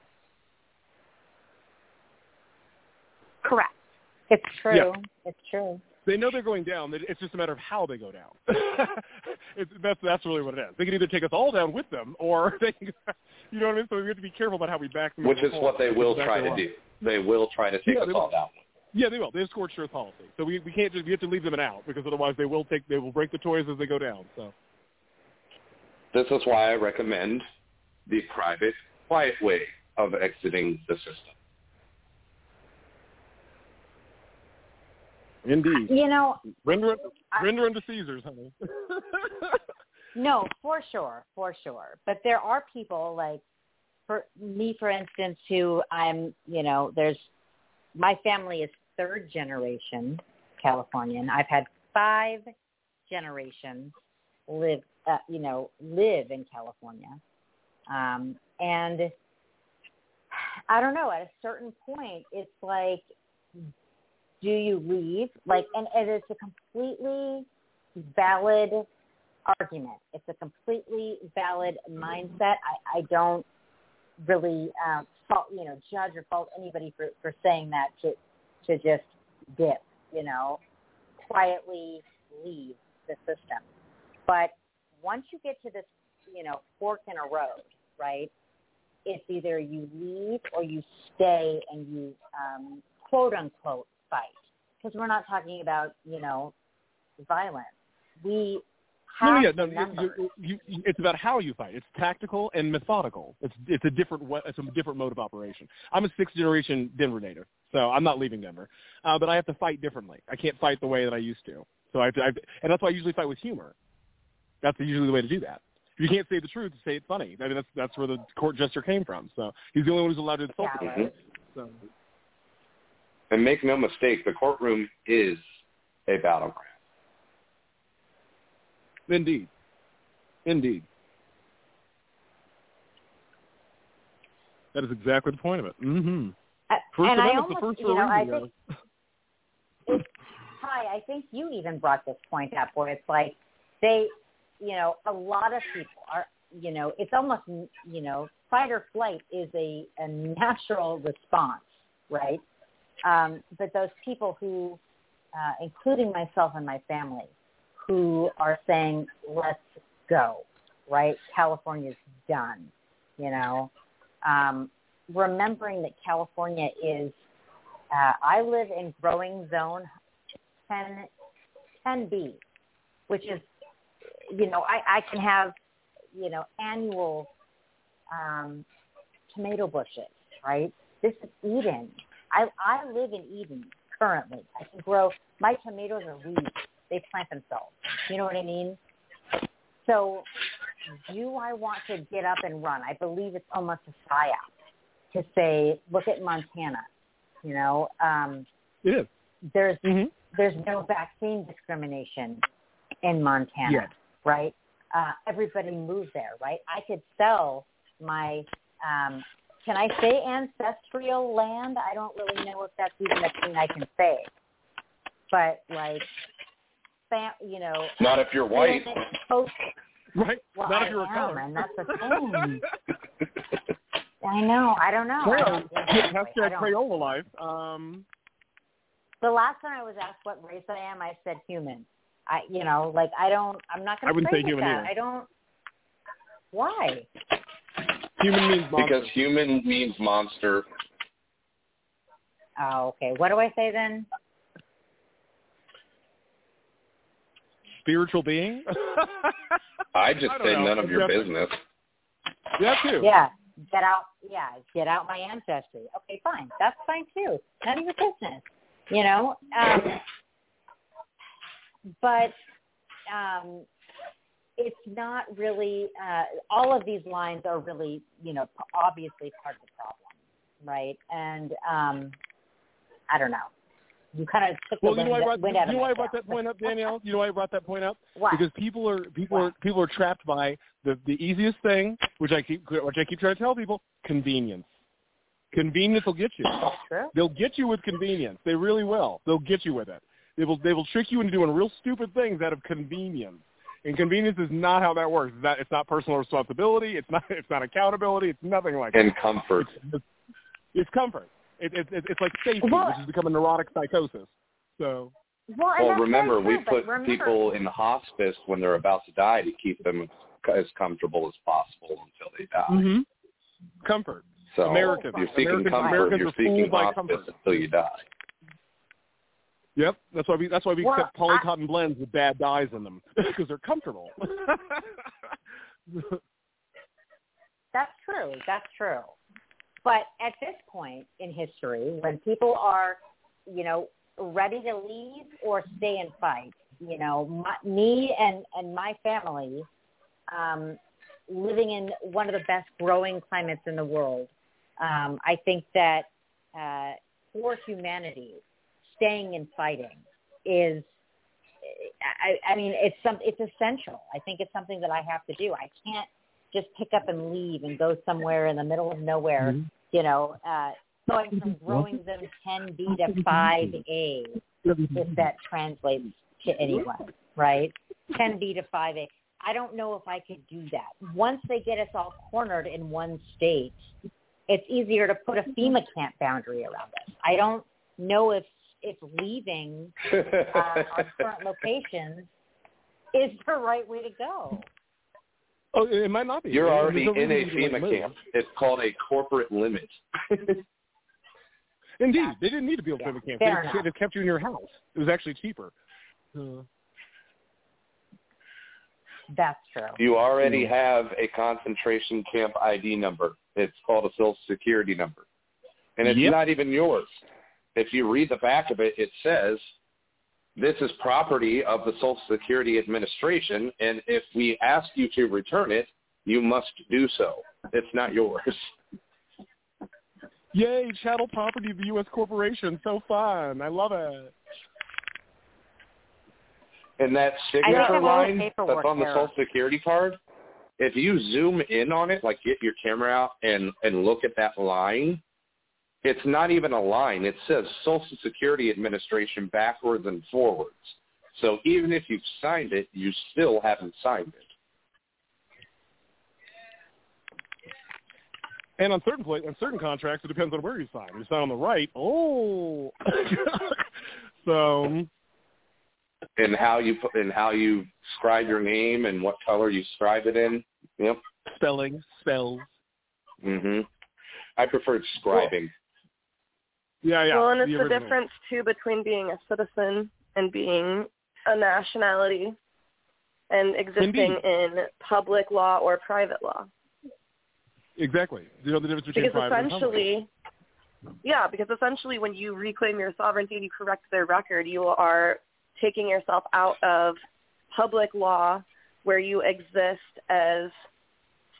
Correct. It's true. Yeah. It's true. They know they're going down. It's just a matter of how they go down. That's really what it is. They can either take us all down with them, or they can, you know what I mean? So we have to be careful about how we back them. Which is what they will try to do. They will try to take us all down. Yeah, they will. They have scorched earth policy. So we can't just, we have to leave them out, because otherwise they will break the toys as they go down. So this is why I recommend the private, quiet way of exiting the system. Indeed. Render unto Caesars, honey. No, for sure. But there are people for me, for instance, who my family is third generation Californian. I've had 5 generations live in California. And I don't know, at a certain point, it's do you leave? And it's a completely valid argument. It's a completely valid mindset. I don't really judge or fault anybody for saying that to just dip, quietly leave the system. But once you get to this, fork in a road, right, it's either you leave or you stay and you quote unquote fight, because we're not talking about violence. We have it's about how you fight. It's tactical and methodical. It's a different mode of operation. I'm a 6th generation Denver native, so I'm not leaving Denver, but I have to fight differently. I can't fight the way that I used to. So and that's why I usually fight with humor. That's usually the way to do that. If you can't say the truth, say it funny. I mean, that's where the court jester came from. So he's the only one who's allowed to insult people. So. And make no mistake, the courtroom is a battleground. Indeed. That is exactly the point of it. Mm-hmm. And I almost, I think you even brought this point up where it's they, a lot of people are, it's almost, fight or flight is a natural response, right? But those people who, including myself and my family, who are saying, let's go, right? California's done, remembering that California is, I live in growing zone 10B, which is, I can have, annual tomato bushes, right? This is Eden. I live in Eden currently. I can grow, my tomatoes are weeds. They plant themselves. You know what I mean? So do I want to get up and run? I believe it's almost a psyop to say, look at Montana. You know, it is. There's no vaccine discrimination in Montana, right? Everybody moved there, right? I could sell my, can I say ancestral land? I don't really know if that's even a thing I can say. But, like, you know. Not if you're white. Right. Well, Not if you're a color. And that's the thing. I know. I don't know. Hashtag Crayola life. The last time I was asked what race I am, I said human. I'm not going to I wouldn't say human that. either. I don't. Why? Human means monster. Because human means monster. Oh, okay. What do I say then? Spiritual being? I just say none of your business. Yeah, too. Yeah. Get out my ancestry. Okay, fine. That's fine too. None of your business. You know? But it's not really, all of these lines are really, you know, obviously part of the problem, right? And I don't know. You kind of took the wind out of my sails. You know why I brought that point up, Danielle? You know why I brought that point up? Why? Because people are trapped by the easiest thing, which I keep trying to tell people: convenience. Convenience will get you. True. They'll get you with convenience. They really will. They'll get you with it. They will trick you into doing real stupid things out of convenience. And convenience is not how that works. It's not personal responsibility. It's not accountability. It's nothing like that. And comfort. It's comfort. It's like safety, which has become a neurotic psychosis. So. Well, remember, we put people in the hospice when they're about to die to keep them as comfortable as possible until they die. Mm-hmm. Comfort. So Americans. You're seeking comfort. You're seeking hospice until you die. Yep, that's why we accept polycotton blends with bad dyes in them because they're comfortable. That's true. But at this point in history, when people are, you know, ready to leave or stay and fight, you know, me and my family, living in one of the best growing climates in the world, I think that for humanity, staying and fighting is, I mean, it's essential. I think it's something that I have to do. I can't just pick up and leave and go somewhere in the middle of nowhere, you know, going from growing them 10B to 5A, if that translates to anyone, right? 10B to 5A. I don't know if I could do that. Once they get us all cornered in one state, it's easier to put a FEMA camp boundary around us. I don't know if leaving our current locations is the right way to go. Oh, it might not be. You're already in a FEMA camp. It's called a corporate limit. Indeed. They didn't need to build a FEMA camp. They kept you in your house. It was actually cheaper. That's true. You already have a concentration camp ID number. It's called a Social Security number. And it's not even yours. If you read the back of it, it says, this is property of the Social Security Administration, and if we ask you to return it, you must do so. It's not yours. Yay, chattel property of the U.S. corporation. So fun. I love it. And that signature line that's on the Social Security card, if you zoom in on it, like get your camera out and look at that line, it's not even a line. It says Social Security Administration backwards and forwards. So even if you've signed it, you still haven't signed it. And on certain contracts, it depends on where you sign. If you sign on the right, so. And how you scribe your name and what color you scribe it in. Yep. Spells. Mhm. I preferred scribing. Yeah. Well, and it's the difference, too, between being a citizen and being a nationality and existing in public law or private law. Exactly. You know the difference between private and public. Because essentially when you reclaim your sovereignty and you correct their record, you are taking yourself out of public law where you exist as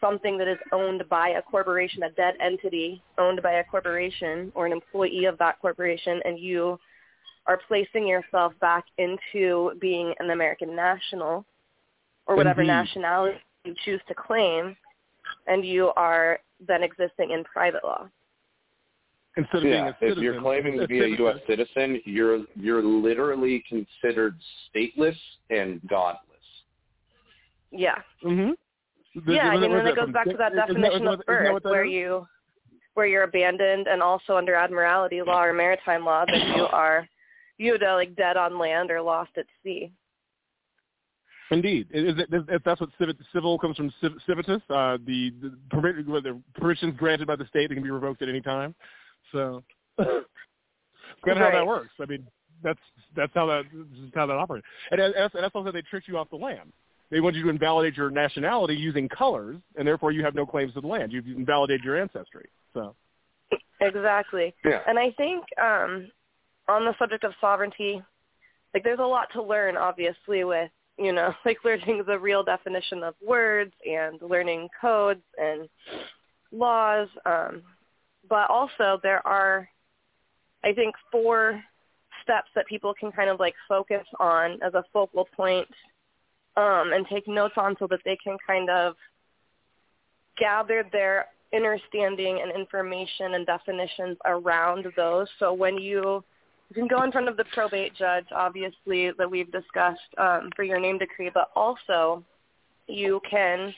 something that is owned by a corporation, a dead entity owned by a corporation or an employee of that corporation, and you are placing yourself back into being an American national or whatever Indeed. nationality you choose to claim, and you are then existing in private law. Instead of being a citizen, if you're claiming to be a U.S. citizen, you're literally considered stateless and godless. Yeah. Mm-hmm. Yeah, I mean, then it goes back to that definition of birth, where you're abandoned, and also under admiralty law or maritime law, that you're like dead on land or lost at sea. Indeed, if that's what civil comes from civitas, the permissions granted by the state that can be revoked at any time. So that's kind of how that works. I mean, that's how that operates. And that's also they tricked you off the land. They want you to invalidate your nationality using colors, and therefore you have no claims to the land. You've invalidated your ancestry. So exactly. Yeah. And I think on the subject of sovereignty, like there's a lot to learn, obviously, with like learning the real definition of words and learning codes and laws. But also there are, I think, 4 steps that people can kind of like focus on as a focal point and take notes on, so that they can kind of gather their understanding and information and definitions around those. So when you can go in front of the probate judge, obviously, that we've discussed for your name decree, but also you can,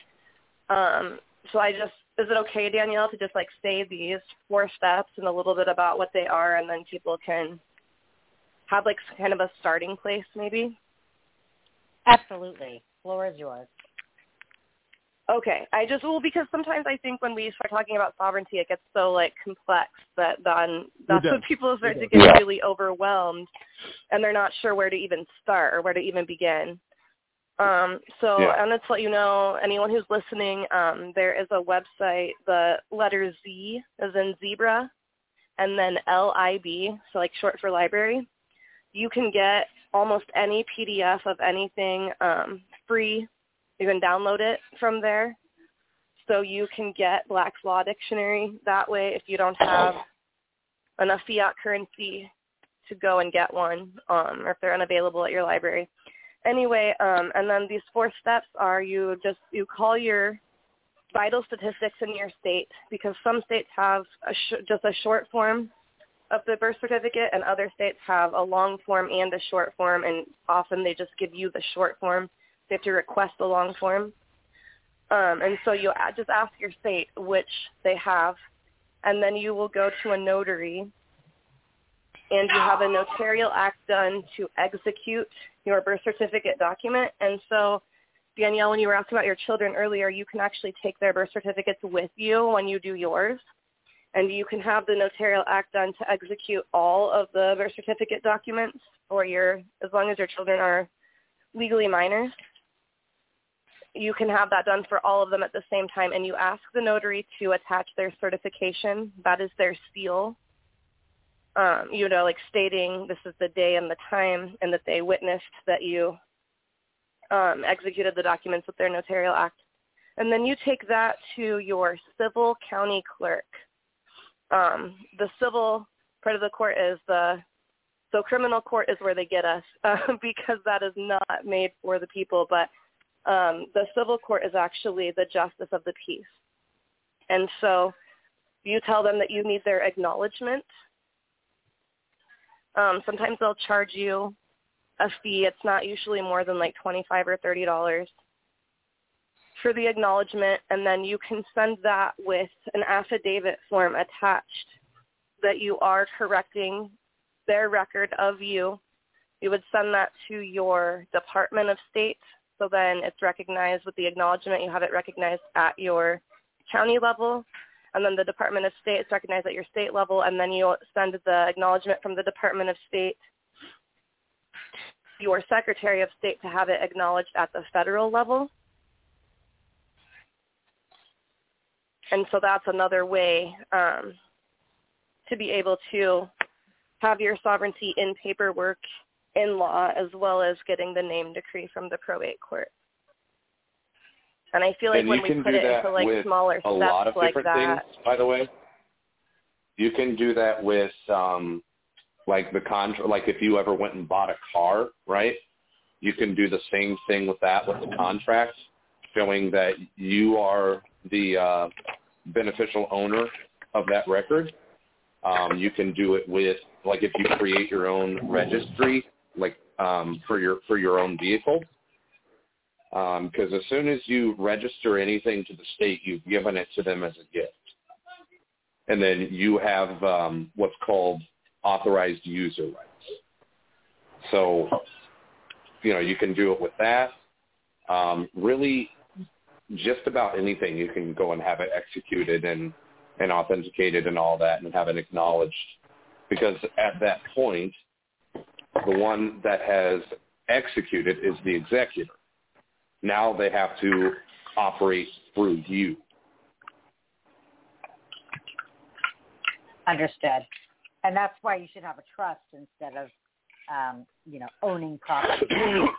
is it okay, Danielle, to just like say these 4 steps and a little bit about what they are, and then people can have like kind of a starting place maybe? Absolutely. Floor is yours. Okay. Because sometimes I think when we start talking about sovereignty, it gets so like complex that's when people start to get really overwhelmed, and they're not sure where to even start or where to even begin. I'm going to let you know, anyone who's listening, there is a website, the letter Z as in zebra, and then LIB, so like short for library. You can get almost any PDF of anything free. You can download it from there. So you can get Black's Law Dictionary that way if you don't have enough fiat currency to go and get one, or if they're unavailable at your library. Anyway, and then these 4 steps are you call your vital statistics in your state, because some states have just a short form of the birth certificate, and other states have a long form and a short form, and often they just give you the short form. You have to request the long form. And so you just ask your state which they have, and then you will go to a notary, and you have a notarial act done to execute your birth certificate document. And so, Danielle, when you were asking about your children earlier, you can actually take their birth certificates with you when you do yours, and you can have the notarial act done to execute all of the birth certificate documents as long as your children are legally minors. You can have that done for all of them at the same time, and you ask the notary to attach their certification. That is their seal, like stating this is the day and the time, and that they witnessed that you executed the documents with their notarial act. And then you take that to your civil county clerk. The civil part of the court is so criminal court is where they get us because that is not made for the people, but the civil court is actually the justice of the peace. And so you tell them that you need their acknowledgement. Sometimes they'll charge you a fee. It's not usually more than like $25 or $30 for the acknowledgement, and then you can send that with an affidavit form attached that you are correcting their record of you. You would send that to your Department of State. So then it's recognized with the acknowledgement. You have it recognized at your county level, and then the Department of State is recognized at your state level, and then you send the acknowledgement from the Department of State to your Secretary of State to have it acknowledged at the federal level. And so that's another way to be able to have your sovereignty in paperwork, in law, as well as getting the name decree from the probate court. And I feel like and when we put it into like smaller steps a lot of like different that. things, by the way. You can do that with like like if you ever went and bought a car, right? You can do the same thing with that with the contract, showing that you are the beneficial owner of that record. You can do it with, like, if you create your own registry, like for your own vehicle. Because as soon as you register anything to the state, you've given it to them as a gift. And then you have what's called authorized user rights. So, you can do it with that. Really, just about anything you can go and have it executed and authenticated and all that and have it acknowledged. Because at that point, the one that has executed is the executor. Now they have to operate through you. Understood. And that's why you should have a trust instead of, owning property.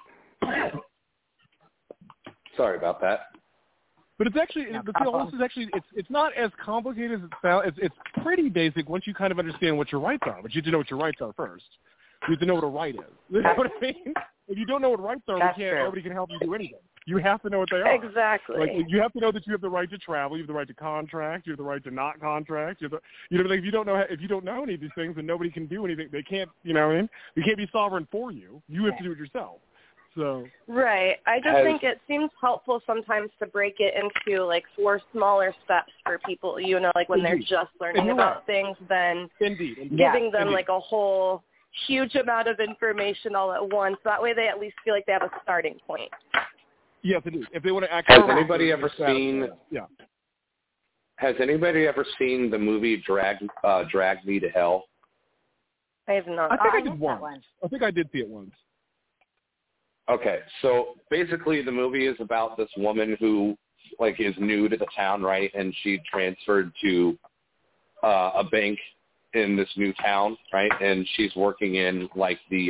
Sorry about that. But it's actually, it's not as complicated as it sounds. It's pretty basic once you kind of understand what your rights are. But you have to know what your rights are first. You have to know what a right is. You know what I mean? If you don't know what rights are, nobody can help you do anything. You have to know what they are. Exactly. Like, you have to know that you have the right to travel, you have the right to contract, you have the right to not contract. Like, if you don't know any of these things, then nobody can do anything. They can't. You know what I mean? You can't be sovereign for you. You have to do it yourself. So. Right. I just think it seems helpful sometimes to break it into like 4 smaller steps for people. Like when they're just learning about things, then giving them like a whole huge amount of information all at once. That way, they at least feel like they have a starting point. Yes, it is. If they want to actually. Has anybody ever seen? Yeah. Has anybody ever seen the movie Drag Me to Hell? I have not. I think I did once. I think I did see it once. Okay, so basically the movie is about this woman who, like, is new to the town, right? And she transferred to a bank in this new town, right? And she's working in like the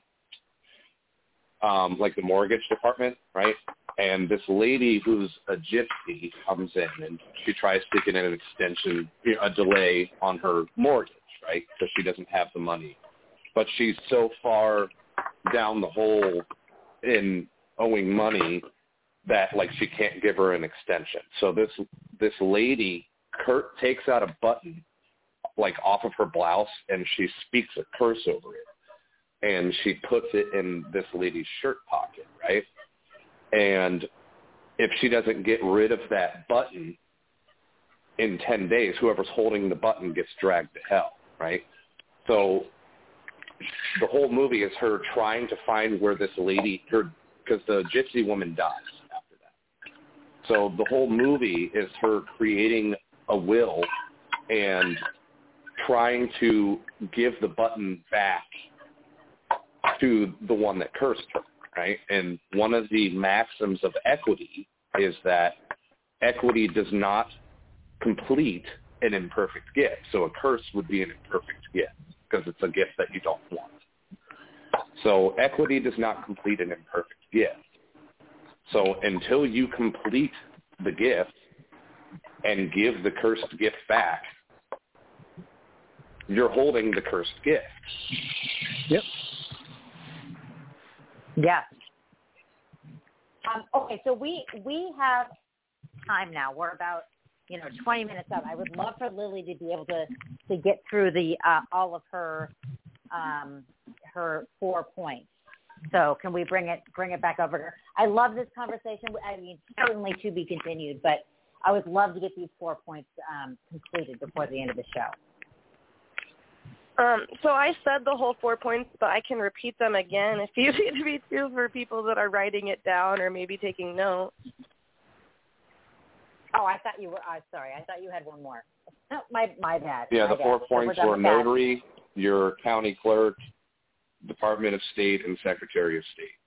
mortgage department, right? And this lady who's a gypsy comes in and she tries to get an extension, a delay on her mortgage, right? Because she doesn't have the money. But she's so far down the hole in owing money that, like, she can't give her an extension. So this lady takes out a button, like, off of her blouse, and she speaks a curse over it. And she puts it in this lady's shirt pocket, right? And if she doesn't get rid of that button in 10 days, whoever's holding the button gets dragged to hell, right? So the whole movie is her trying to find where this lady, because the gypsy woman dies after that. So the whole movie is her creating a will and trying to give the button back to the one that cursed her, right? And one of the maxims of equity is that equity does not complete an imperfect gift. So a curse would be an imperfect gift because it's a gift that you don't want. So equity does not complete an imperfect gift. So until you complete the gift and give the cursed gift back, you're holding the cursed gift. Yep. Yeah. Okay, so we have time now. We're about 20 minutes out. I would love for Lily to be able to get through the all of her 4 points. So can we bring it back over to her? I love this conversation. I mean, certainly to be continued, but I would love to get these 4 points completed before the end of the show. So I said the whole 4 points, but I can repeat them again if you need me to for people that are writing it down or maybe taking notes. Oh, I thought you were. Sorry, I thought you had one more. My bad. Yeah, the 4 points were notary, your county clerk, Department of State, and Secretary of State.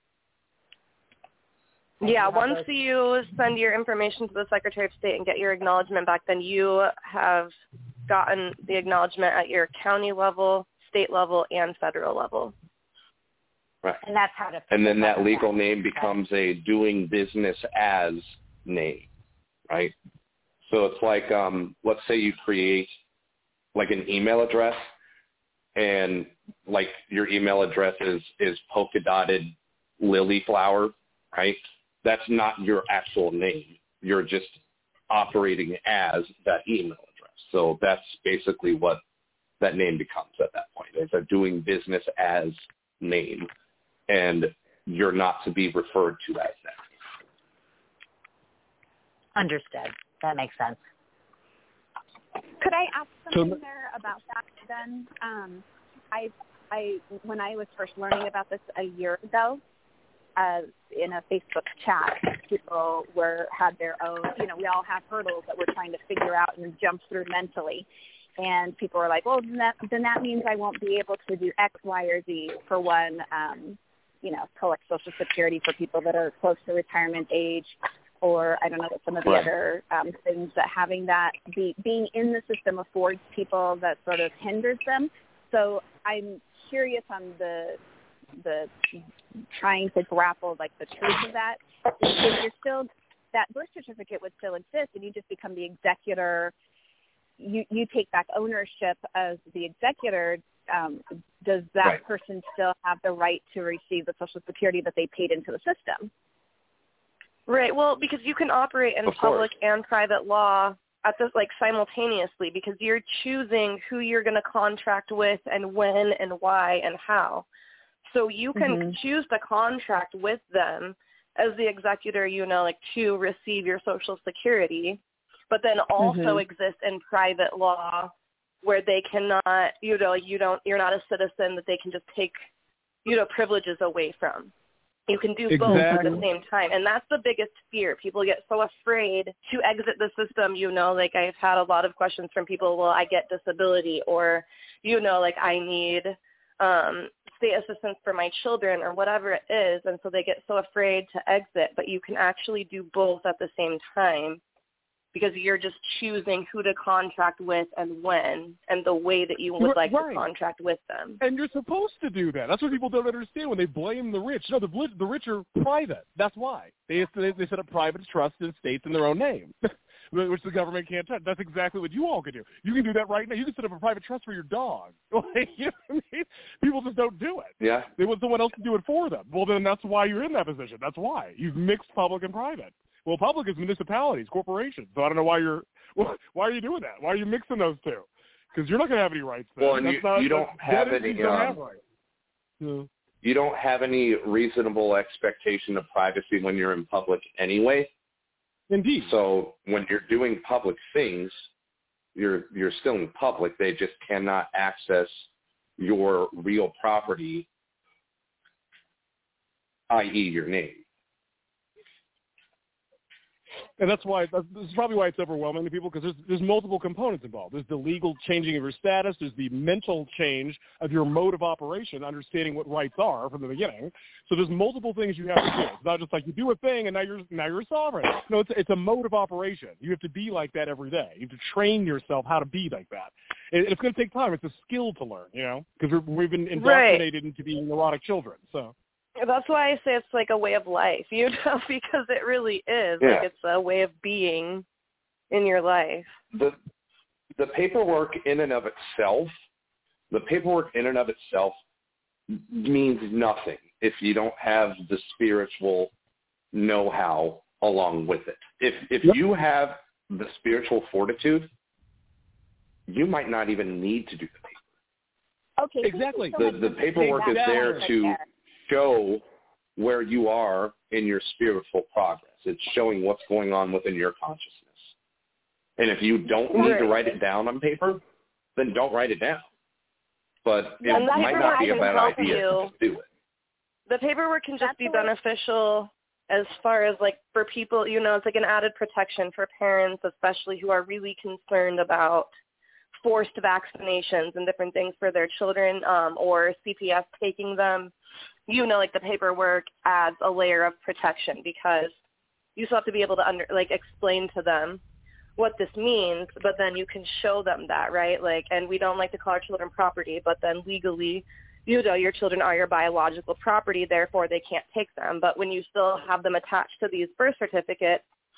Yeah, once you send your information to the Secretary of State and get your acknowledgement back, then you have gotten the acknowledgement at your county level, state level, and federal level. Right. And that's how to. And then that legal name becomes a doing business as name, right? So it's like, let's say you create like an email address, and like your email address is polka dotted lily flower, right? That's not your actual name. You're just operating as that email address. So that's basically what that name becomes at that point. It's a doing business as name, and you're not to be referred to as that. Understood. That makes sense. Could I ask something there about that then? I when I was first learning about this a year ago, in a Facebook chat, people had their own, we all have hurdles that we're trying to figure out and jump through mentally. And people were like, well, then that means I won't be able to do X, Y, or Z. For one, collect Social Security for people that are close to retirement age, or I don't know what some of the other things that having that being in the system affords people that sort of hinders them. So I'm curious on the trying to grapple like the truth of that. If you're still, that birth certificate would still exist, and you just become the executor. You take back ownership as the executor. Does that person still have the right to receive the Social Security that they paid into the system? Right. Well, because you can operate in public and private law at this simultaneously, because you're choosing who you're going to contract with and when and why and how. So you can choose to contract with them as the executor, to receive your Social Security, but then also exist in private law where they cannot, you're not a citizen that they can just take, privileges away from. You can do both at the same time. And that's the biggest fear. People get so afraid to exit the system, I've had a lot of questions from people, well, I get disability, or, I need state assistance for my children, or whatever it is. And so they get so afraid to exit, but you can actually do both at the same time, because you're just choosing who to contract with and when and the way that you would like to contract with them. And you're supposed to do that. That's what people don't understand when they blame the rich. No, the rich are private. That's why. They set up private trusts in states in their own name, which the government can't touch. That's exactly what you all could do. You can do that right now. You can set up a private trust for your dog. People just don't do it. Yeah. They want someone else to do it for them. Well, then that's why you're in that position. That's why. You've mixed public and private. Well, public is municipalities, corporations. So I don't know why are you doing that? Why are you mixing those two? Because you're not going to have any rights there. Well, and you don't have any. You don't have any reasonable expectation of privacy when you're in public anyway. Indeed. So when you're doing public things, you're still in public. They just cannot access your real property, i.e., your name. And that's why this is probably why it's overwhelming to people, because there's multiple components involved. There's the legal changing of your status. There's the mental change of your mode of operation, understanding what rights are from the beginning. So there's multiple things you have to do. It's not just like you do a thing and now you're a sovereign. No, it's a mode of operation. You have to be like that every day. You have to train yourself how to be like that. It's going to take time. It's a skill to learn, because we've been indoctrinated into being neurotic children. So. That's why I say it's like a way of life, because it really is. Yeah. It's a way of being in your life. The paperwork in and of itself means nothing if you don't have the spiritual know-how along with it. If you have the spiritual fortitude, you might not even need to do the paper. Okay. Exactly. The paperwork is there to show where you are in your spiritual progress. It's showing what's going on within your consciousness. And if you don't need to write it down on paper, then don't write it down. But it might not be a bad idea to do it. The paperwork can just be beneficial as far as for people, it's like an added protection for parents, especially who are really concerned about forced vaccinations and different things for their children, or CPS taking them. The paperwork adds a layer of protection, because you still have to be able to explain to them what this means, but then you can show them that, right? And we don't like to call our children property, but then legally, your children are your biological property, therefore they can't take them. But when you still have them attached to these birth certificates,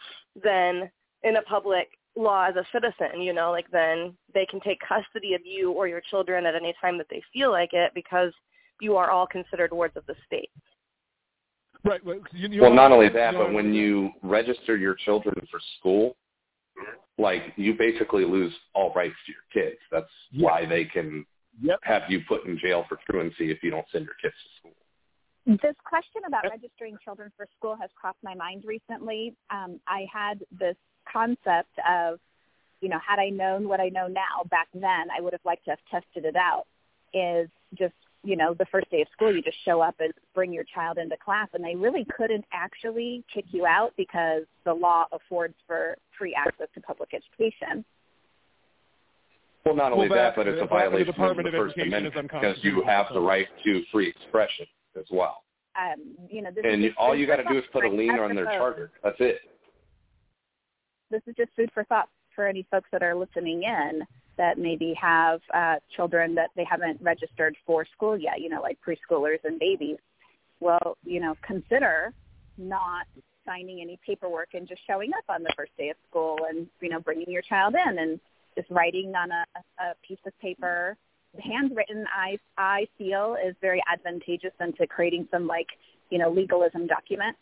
than in a public law as a citizen, you know, like then they can take custody of you or your children at any time that they feel like it because you are all considered wards of the state. Right. Well, not only that, but when you register your children for school, like you basically lose all rights to your kids. That's why they can have you put in jail for truancy if you don't send your kids to school. This question about registering children for school has crossed my mind recently. I had this concept of, you know, had I known what I know now back then, I would have liked to have tested it out, is just, you know, the first day of school, you just show up and bring your child into class, and they really couldn't actually kick you out because the law affords for free access to public education. Well, not only that, but it's a violation of the First Amendment because you have the right to free expression as well. You know, all you got to do is put a lien on their charter. That's it. This is just food for thought for any folks that are listening in that maybe have children that they haven't registered for school yet, you know, like preschoolers and babies. Well, you know, consider not signing any paperwork and just showing up on the first day of school and, you know, bringing your child in and just writing on a piece of paper. Handwritten, I feel, is very advantageous into creating some, like, you know, legalism document.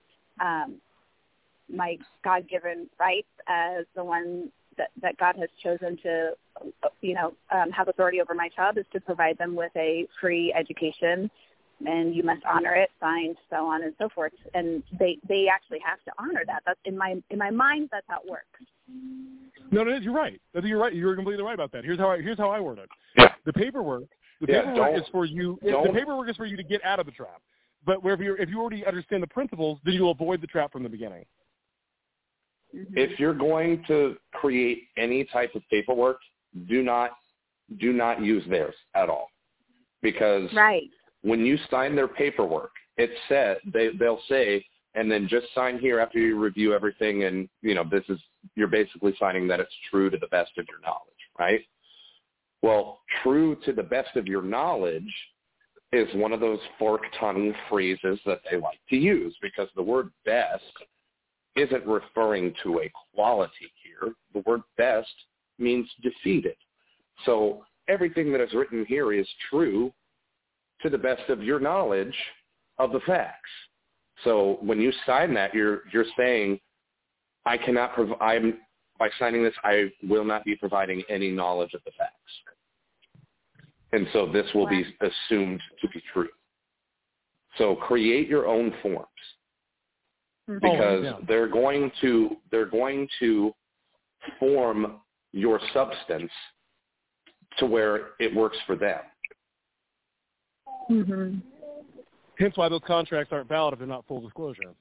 My God-given rights as the one that God has chosen to, you know, have authority over my child is to provide them with a free education, and you must honor it, signed, so on and so forth. And they actually have to honor that. That's in my mind. That's how it works. No, you're right. You're right. You're completely right about that. Here's how I word it. Yeah. The paperwork is for you. The paperwork is for you to get out of the trap. But if you already understand the principles, then you'll avoid the trap from the beginning. If you're going to create any type of paperwork, do not use theirs at all, because when you sign their paperwork, it's set. They'll say, and then just sign here after you review everything, and you know you're basically signing that it's true to the best of your knowledge, right? Well, true to the best of your knowledge is one of those fork-tongue phrases that they like to use, because the word best isn't referring to a quality here. The word best means defeated. So everything that is written here is true to the best of your knowledge of the facts. So when you sign that, you're saying, I cannot by signing this, I will not be providing any knowledge of the facts. And so this will be assumed to be true. So create your own forms, because they're going to form your substance to where it works for them. Mm-hmm. Hence why those contracts aren't valid if they're not full disclosure.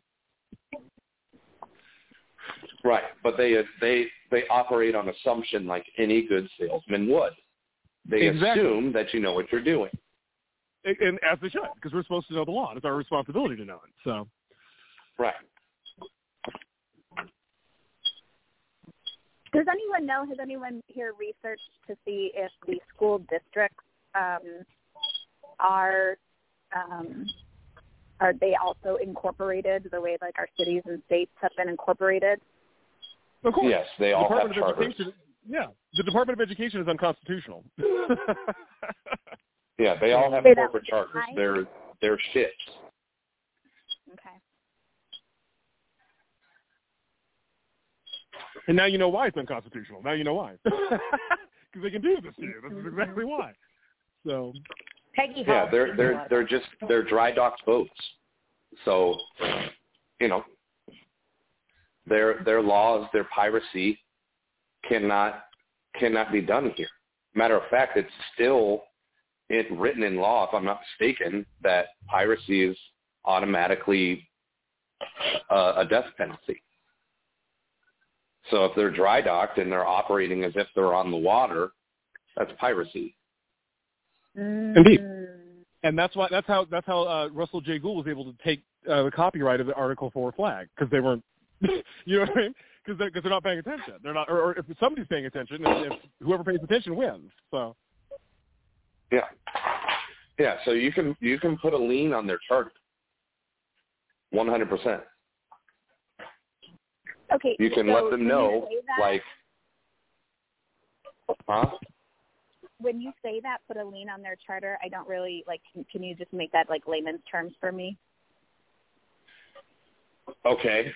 Right, but they operate on assumption like any good salesman would. They assume that you know what you're doing. And as they should, because we're supposed to know the law. It's our responsibility to know it. So, right. Has anyone here researched to see if the school districts are they also incorporated the way like our cities and states have been incorporated? Of course. Yes, they all have charters. The Department of Education is unconstitutional. Yeah, they all have corporate charters. They're ships. Okay. And now you know why it's unconstitutional. Now you know why. Because they can do this to you. This is exactly why. So. Peggy yeah, they're dry docked boats. So, you know, their laws, their piracy cannot be done here. Matter of fact, it's still written in law, if I'm not mistaken, that piracy is automatically a death penalty. So if they're dry docked and they're operating as if they're on the water, that's piracy. Indeed, and that's how Russell J. Gould was able to take the copyright of the Article 4 flag, because they weren't, you know what I mean? Because they're not paying attention. They're not, or if somebody's paying attention, if whoever pays attention wins. So. Yeah. So you can put a lien on their charter. 100%. Okay. You can so let them know, like, When you say that, put a lien on their charter, I don't really, like, can you just make that, like, layman's terms for me? Okay.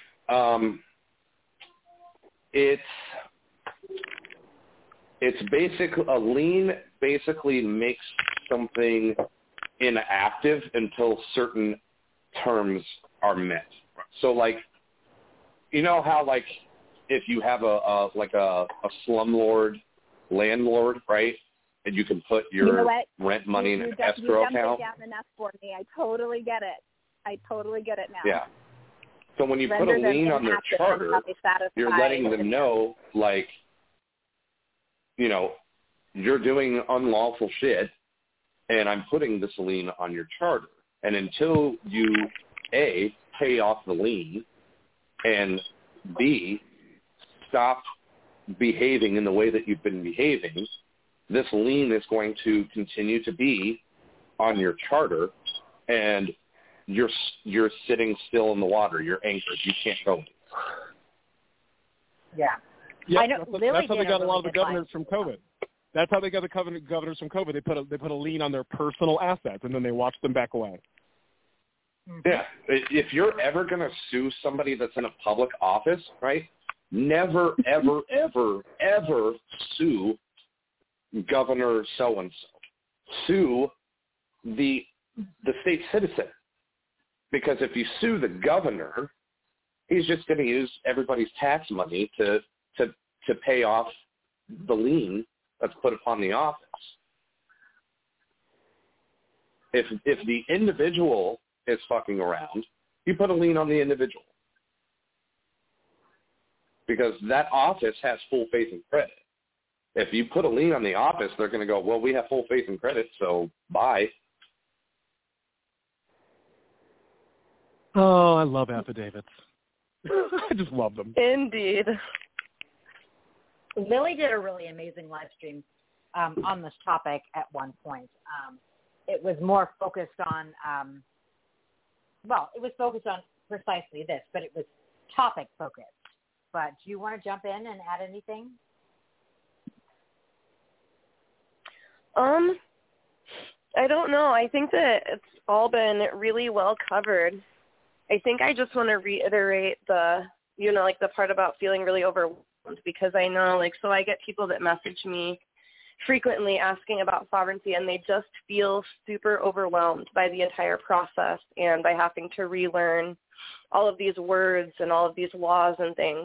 It's basically, a lien basically makes something inactive until certain terms are met. So, like, you know how, like, if you have a slumlord landlord, right, and you can put your rent money in an escrow account. You dumbed it down enough for me. I totally get it. now. Yeah. So when you put a lien on their charter, you're letting them know, like, you know, you're doing unlawful shit, and I'm putting this lien on your charter. And until you, A, pay off the lien, and B, stop behaving in the way that you've been behaving, this lien is going to continue to be on your charter, and you're sitting still in the water. You're anchored. You can't go anywhere. Yeah. Yeah, I know, that's how they got a lot of the governors from COVID. That's how they got the governors from COVID. They put a lien on their personal assets, and then they watched them back away. Yeah. If you're ever going to sue somebody that's in a public office, right, never, ever, ever, ever sue Governor so-and-so. Sue the state citizen. Because if you sue the governor, he's just going to use everybody's tax money to pay off the lien that's put upon the office. If the individual is fucking around, you put a lien on the individual. Because that office has full faith and credit. If you put a lien on the office, they're going to go, well, we have full faith and credit, so bye. Oh, I love affidavits. I just love them. Indeed. Lily did a really amazing live stream on this topic at one point. It was more focused on, it was focused on precisely this, but it was topic focused. But do you want to jump in and add anything? I don't know. I think that it's all been really well covered. I think I just want to reiterate the part about feeling really overwhelmed, because I know, so I get people that message me frequently asking about sovereignty, and they just feel super overwhelmed by the entire process and by having to relearn all of these words and all of these laws and things.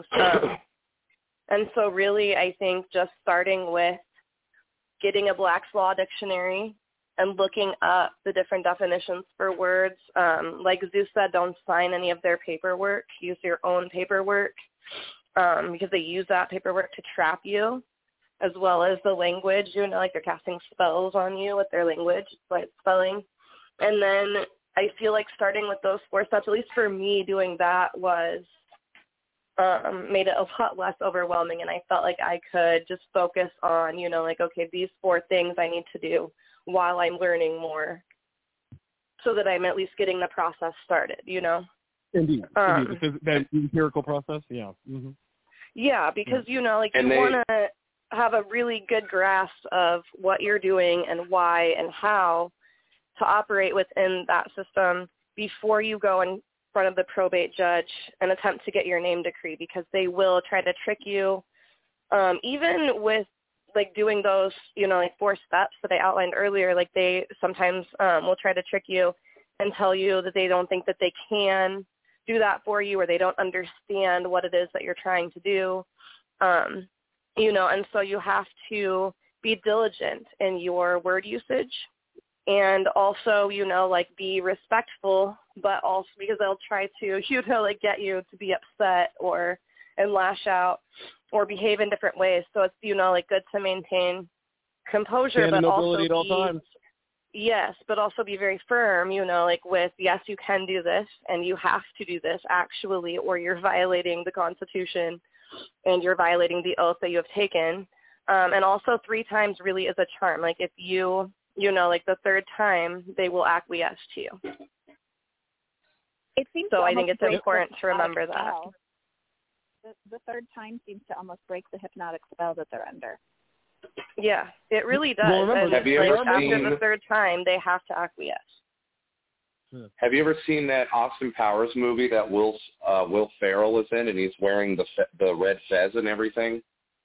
And so really, I think just starting with getting a Black's Law dictionary and looking up the different definitions for words. Like Zeus said, don't sign any of their paperwork. Use your own paperwork, because they use that paperwork to trap you, as well as the language. They're casting spells on you with their language, like spelling. And then I feel like starting with those 4 steps, at least for me, doing that was made it a lot less overwhelming, and I felt like I could just focus on, okay, these 4 things I need to do while I'm learning more, so that I'm at least getting the process started, Indeed. That empirical process, yeah. Mm-hmm. Yeah, because, you want to have a really good grasp of what you're doing and why and how to operate within that system before you go in front of the probate judge and attempt to get your name decree, because they will try to trick you, even with doing those 4 steps that I outlined earlier. They sometimes will try to trick you and tell you that they don't think that they can do that for you, or they don't understand what it is that you're trying to do, and so you have to be diligent in your word usage. And also, be respectful, but also because they'll try to, get you to be upset and lash out or behave in different ways. So it's, good to maintain composure, but also at all times. Yes, but also be very firm, with, yes, you can do this and you have to do this actually, or you're violating the Constitution and you're violating the oath that you have taken. And also 3 times really is a charm. If you, the 3rd time, they will acquiesce to you. It seems so I think it's important to remember that. The third time seems to almost break the hypnotic spell that they're under. Yeah, it really does. Well, remember, have you ever seen, after the third time, they have to acquiesce. Have you ever seen that Austin Powers movie that Will Ferrell is in, and he's wearing the red fez and everything?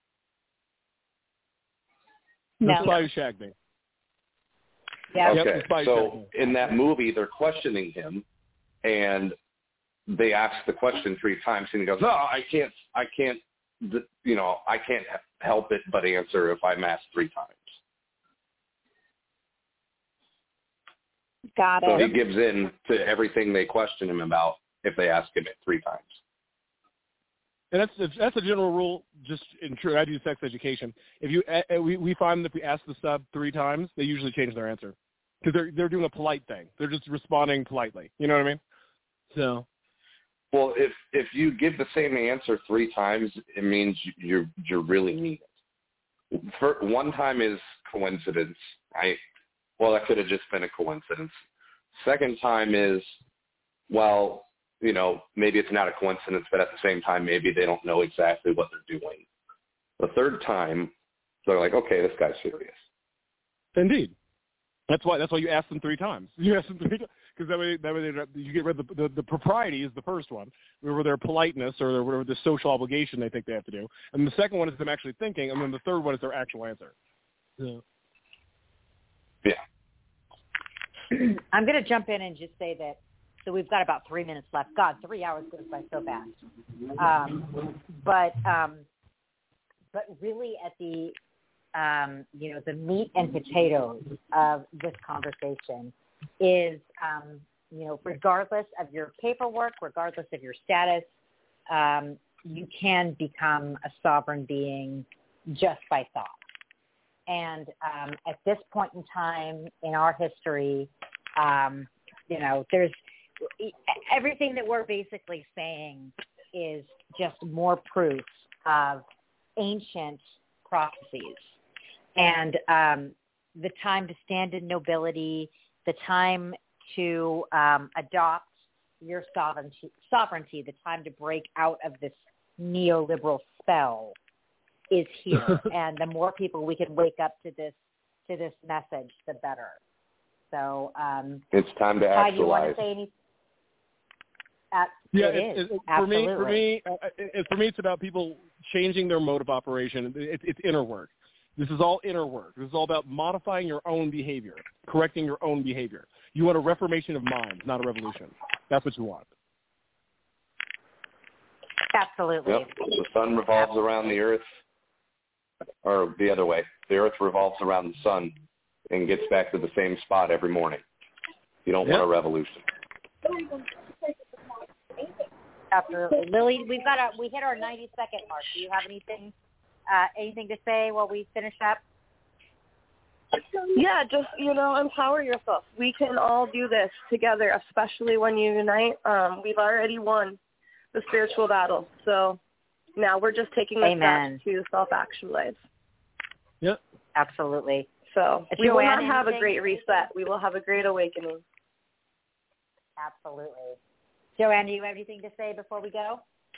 The Spy Who Shagged Me. Yeah. Okay, so in that movie, they're questioning him, and they ask the question 3 times, and he goes, "No, I can't, I can't help it but answer if I'm asked 3 times." Got it. So he gives in to everything they question him about if they ask him it 3 times. And that's a general rule. Just in true, I do sex education. If we find that if we ask the sub 3 times, they usually change their answer because they're doing a polite thing. They're just responding politely. You know what I mean? So. Well, if you give the same answer 3 times, it means you really mean it. For 1 time is coincidence. That could have just been a coincidence. 2nd time is, maybe it's not a coincidence, but at the same time, maybe they don't know exactly what they're doing. The 3rd time, they're like, okay, this guy's serious. Indeed. That's why you ask them 3 times. You ask them 3 times. Because that way you get rid of the propriety is the first one, where their politeness or whatever the social obligation they think they have to do. And the second one is them actually thinking, and then the third one is their actual answer. Yeah. I'm going to jump in and just say that, so we've got about 3 minutes left. God, 3 hours goes by so fast. But really at the, the meat and potatoes of this conversation is, regardless of your paperwork, regardless of your status, you can become a sovereign being just by thought. And at this point in time in our history, there's everything that we're basically saying is just more proof of ancient prophecies. And the time to stand in nobility, the time to adopt your sovereignty, the time to break out of this neoliberal spell is here. And the more people we can wake up to this message, the better. So it's time to actualize. Do you want to say anything? For me, it's about people changing their mode of operation. It's inner work. This is all inner work. This is all about modifying your own behavior, correcting your own behavior. You want a reformation of mind, not a revolution. That's what you want. Absolutely. Yep. The sun revolves around the earth, or the other way. The earth revolves around the sun and gets back to the same spot every morning. You don't want a revolution. Absolutely. Lily, we hit our 90-second mark. Do you have anything to say while we finish up? Yeah, just, empower yourself. We can all do this together, especially when you unite. We've already won the spiritual battle. So now we're just taking the steps to self-actualize. Yep. Absolutely. So we will not have a great reset. We will have a great awakening. Absolutely. Joanne, do you have anything to say before we go?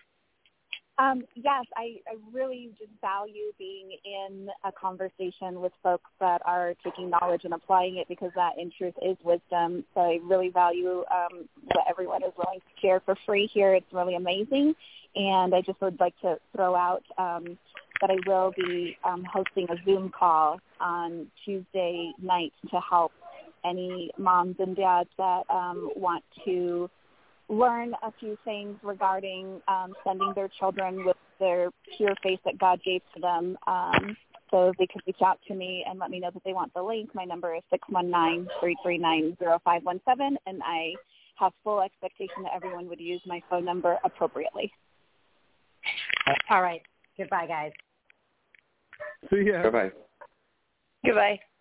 Yes, I really just value being in a conversation with folks that are taking knowledge and applying it, because that, in truth, is wisdom. So I really value what everyone is willing to share for free here. It's really amazing. And I just would like to throw out that I will be hosting a Zoom call on Tuesday night to help any moms and dads that want to learn a few things regarding sending their children with their pure faith that God gave to them. So they could reach out to me and let me know that they want the link. My number is 619-339-0517, and I have full expectation that everyone would use my phone number appropriately. All right. Goodbye, guys. See ya. Goodbye. Goodbye.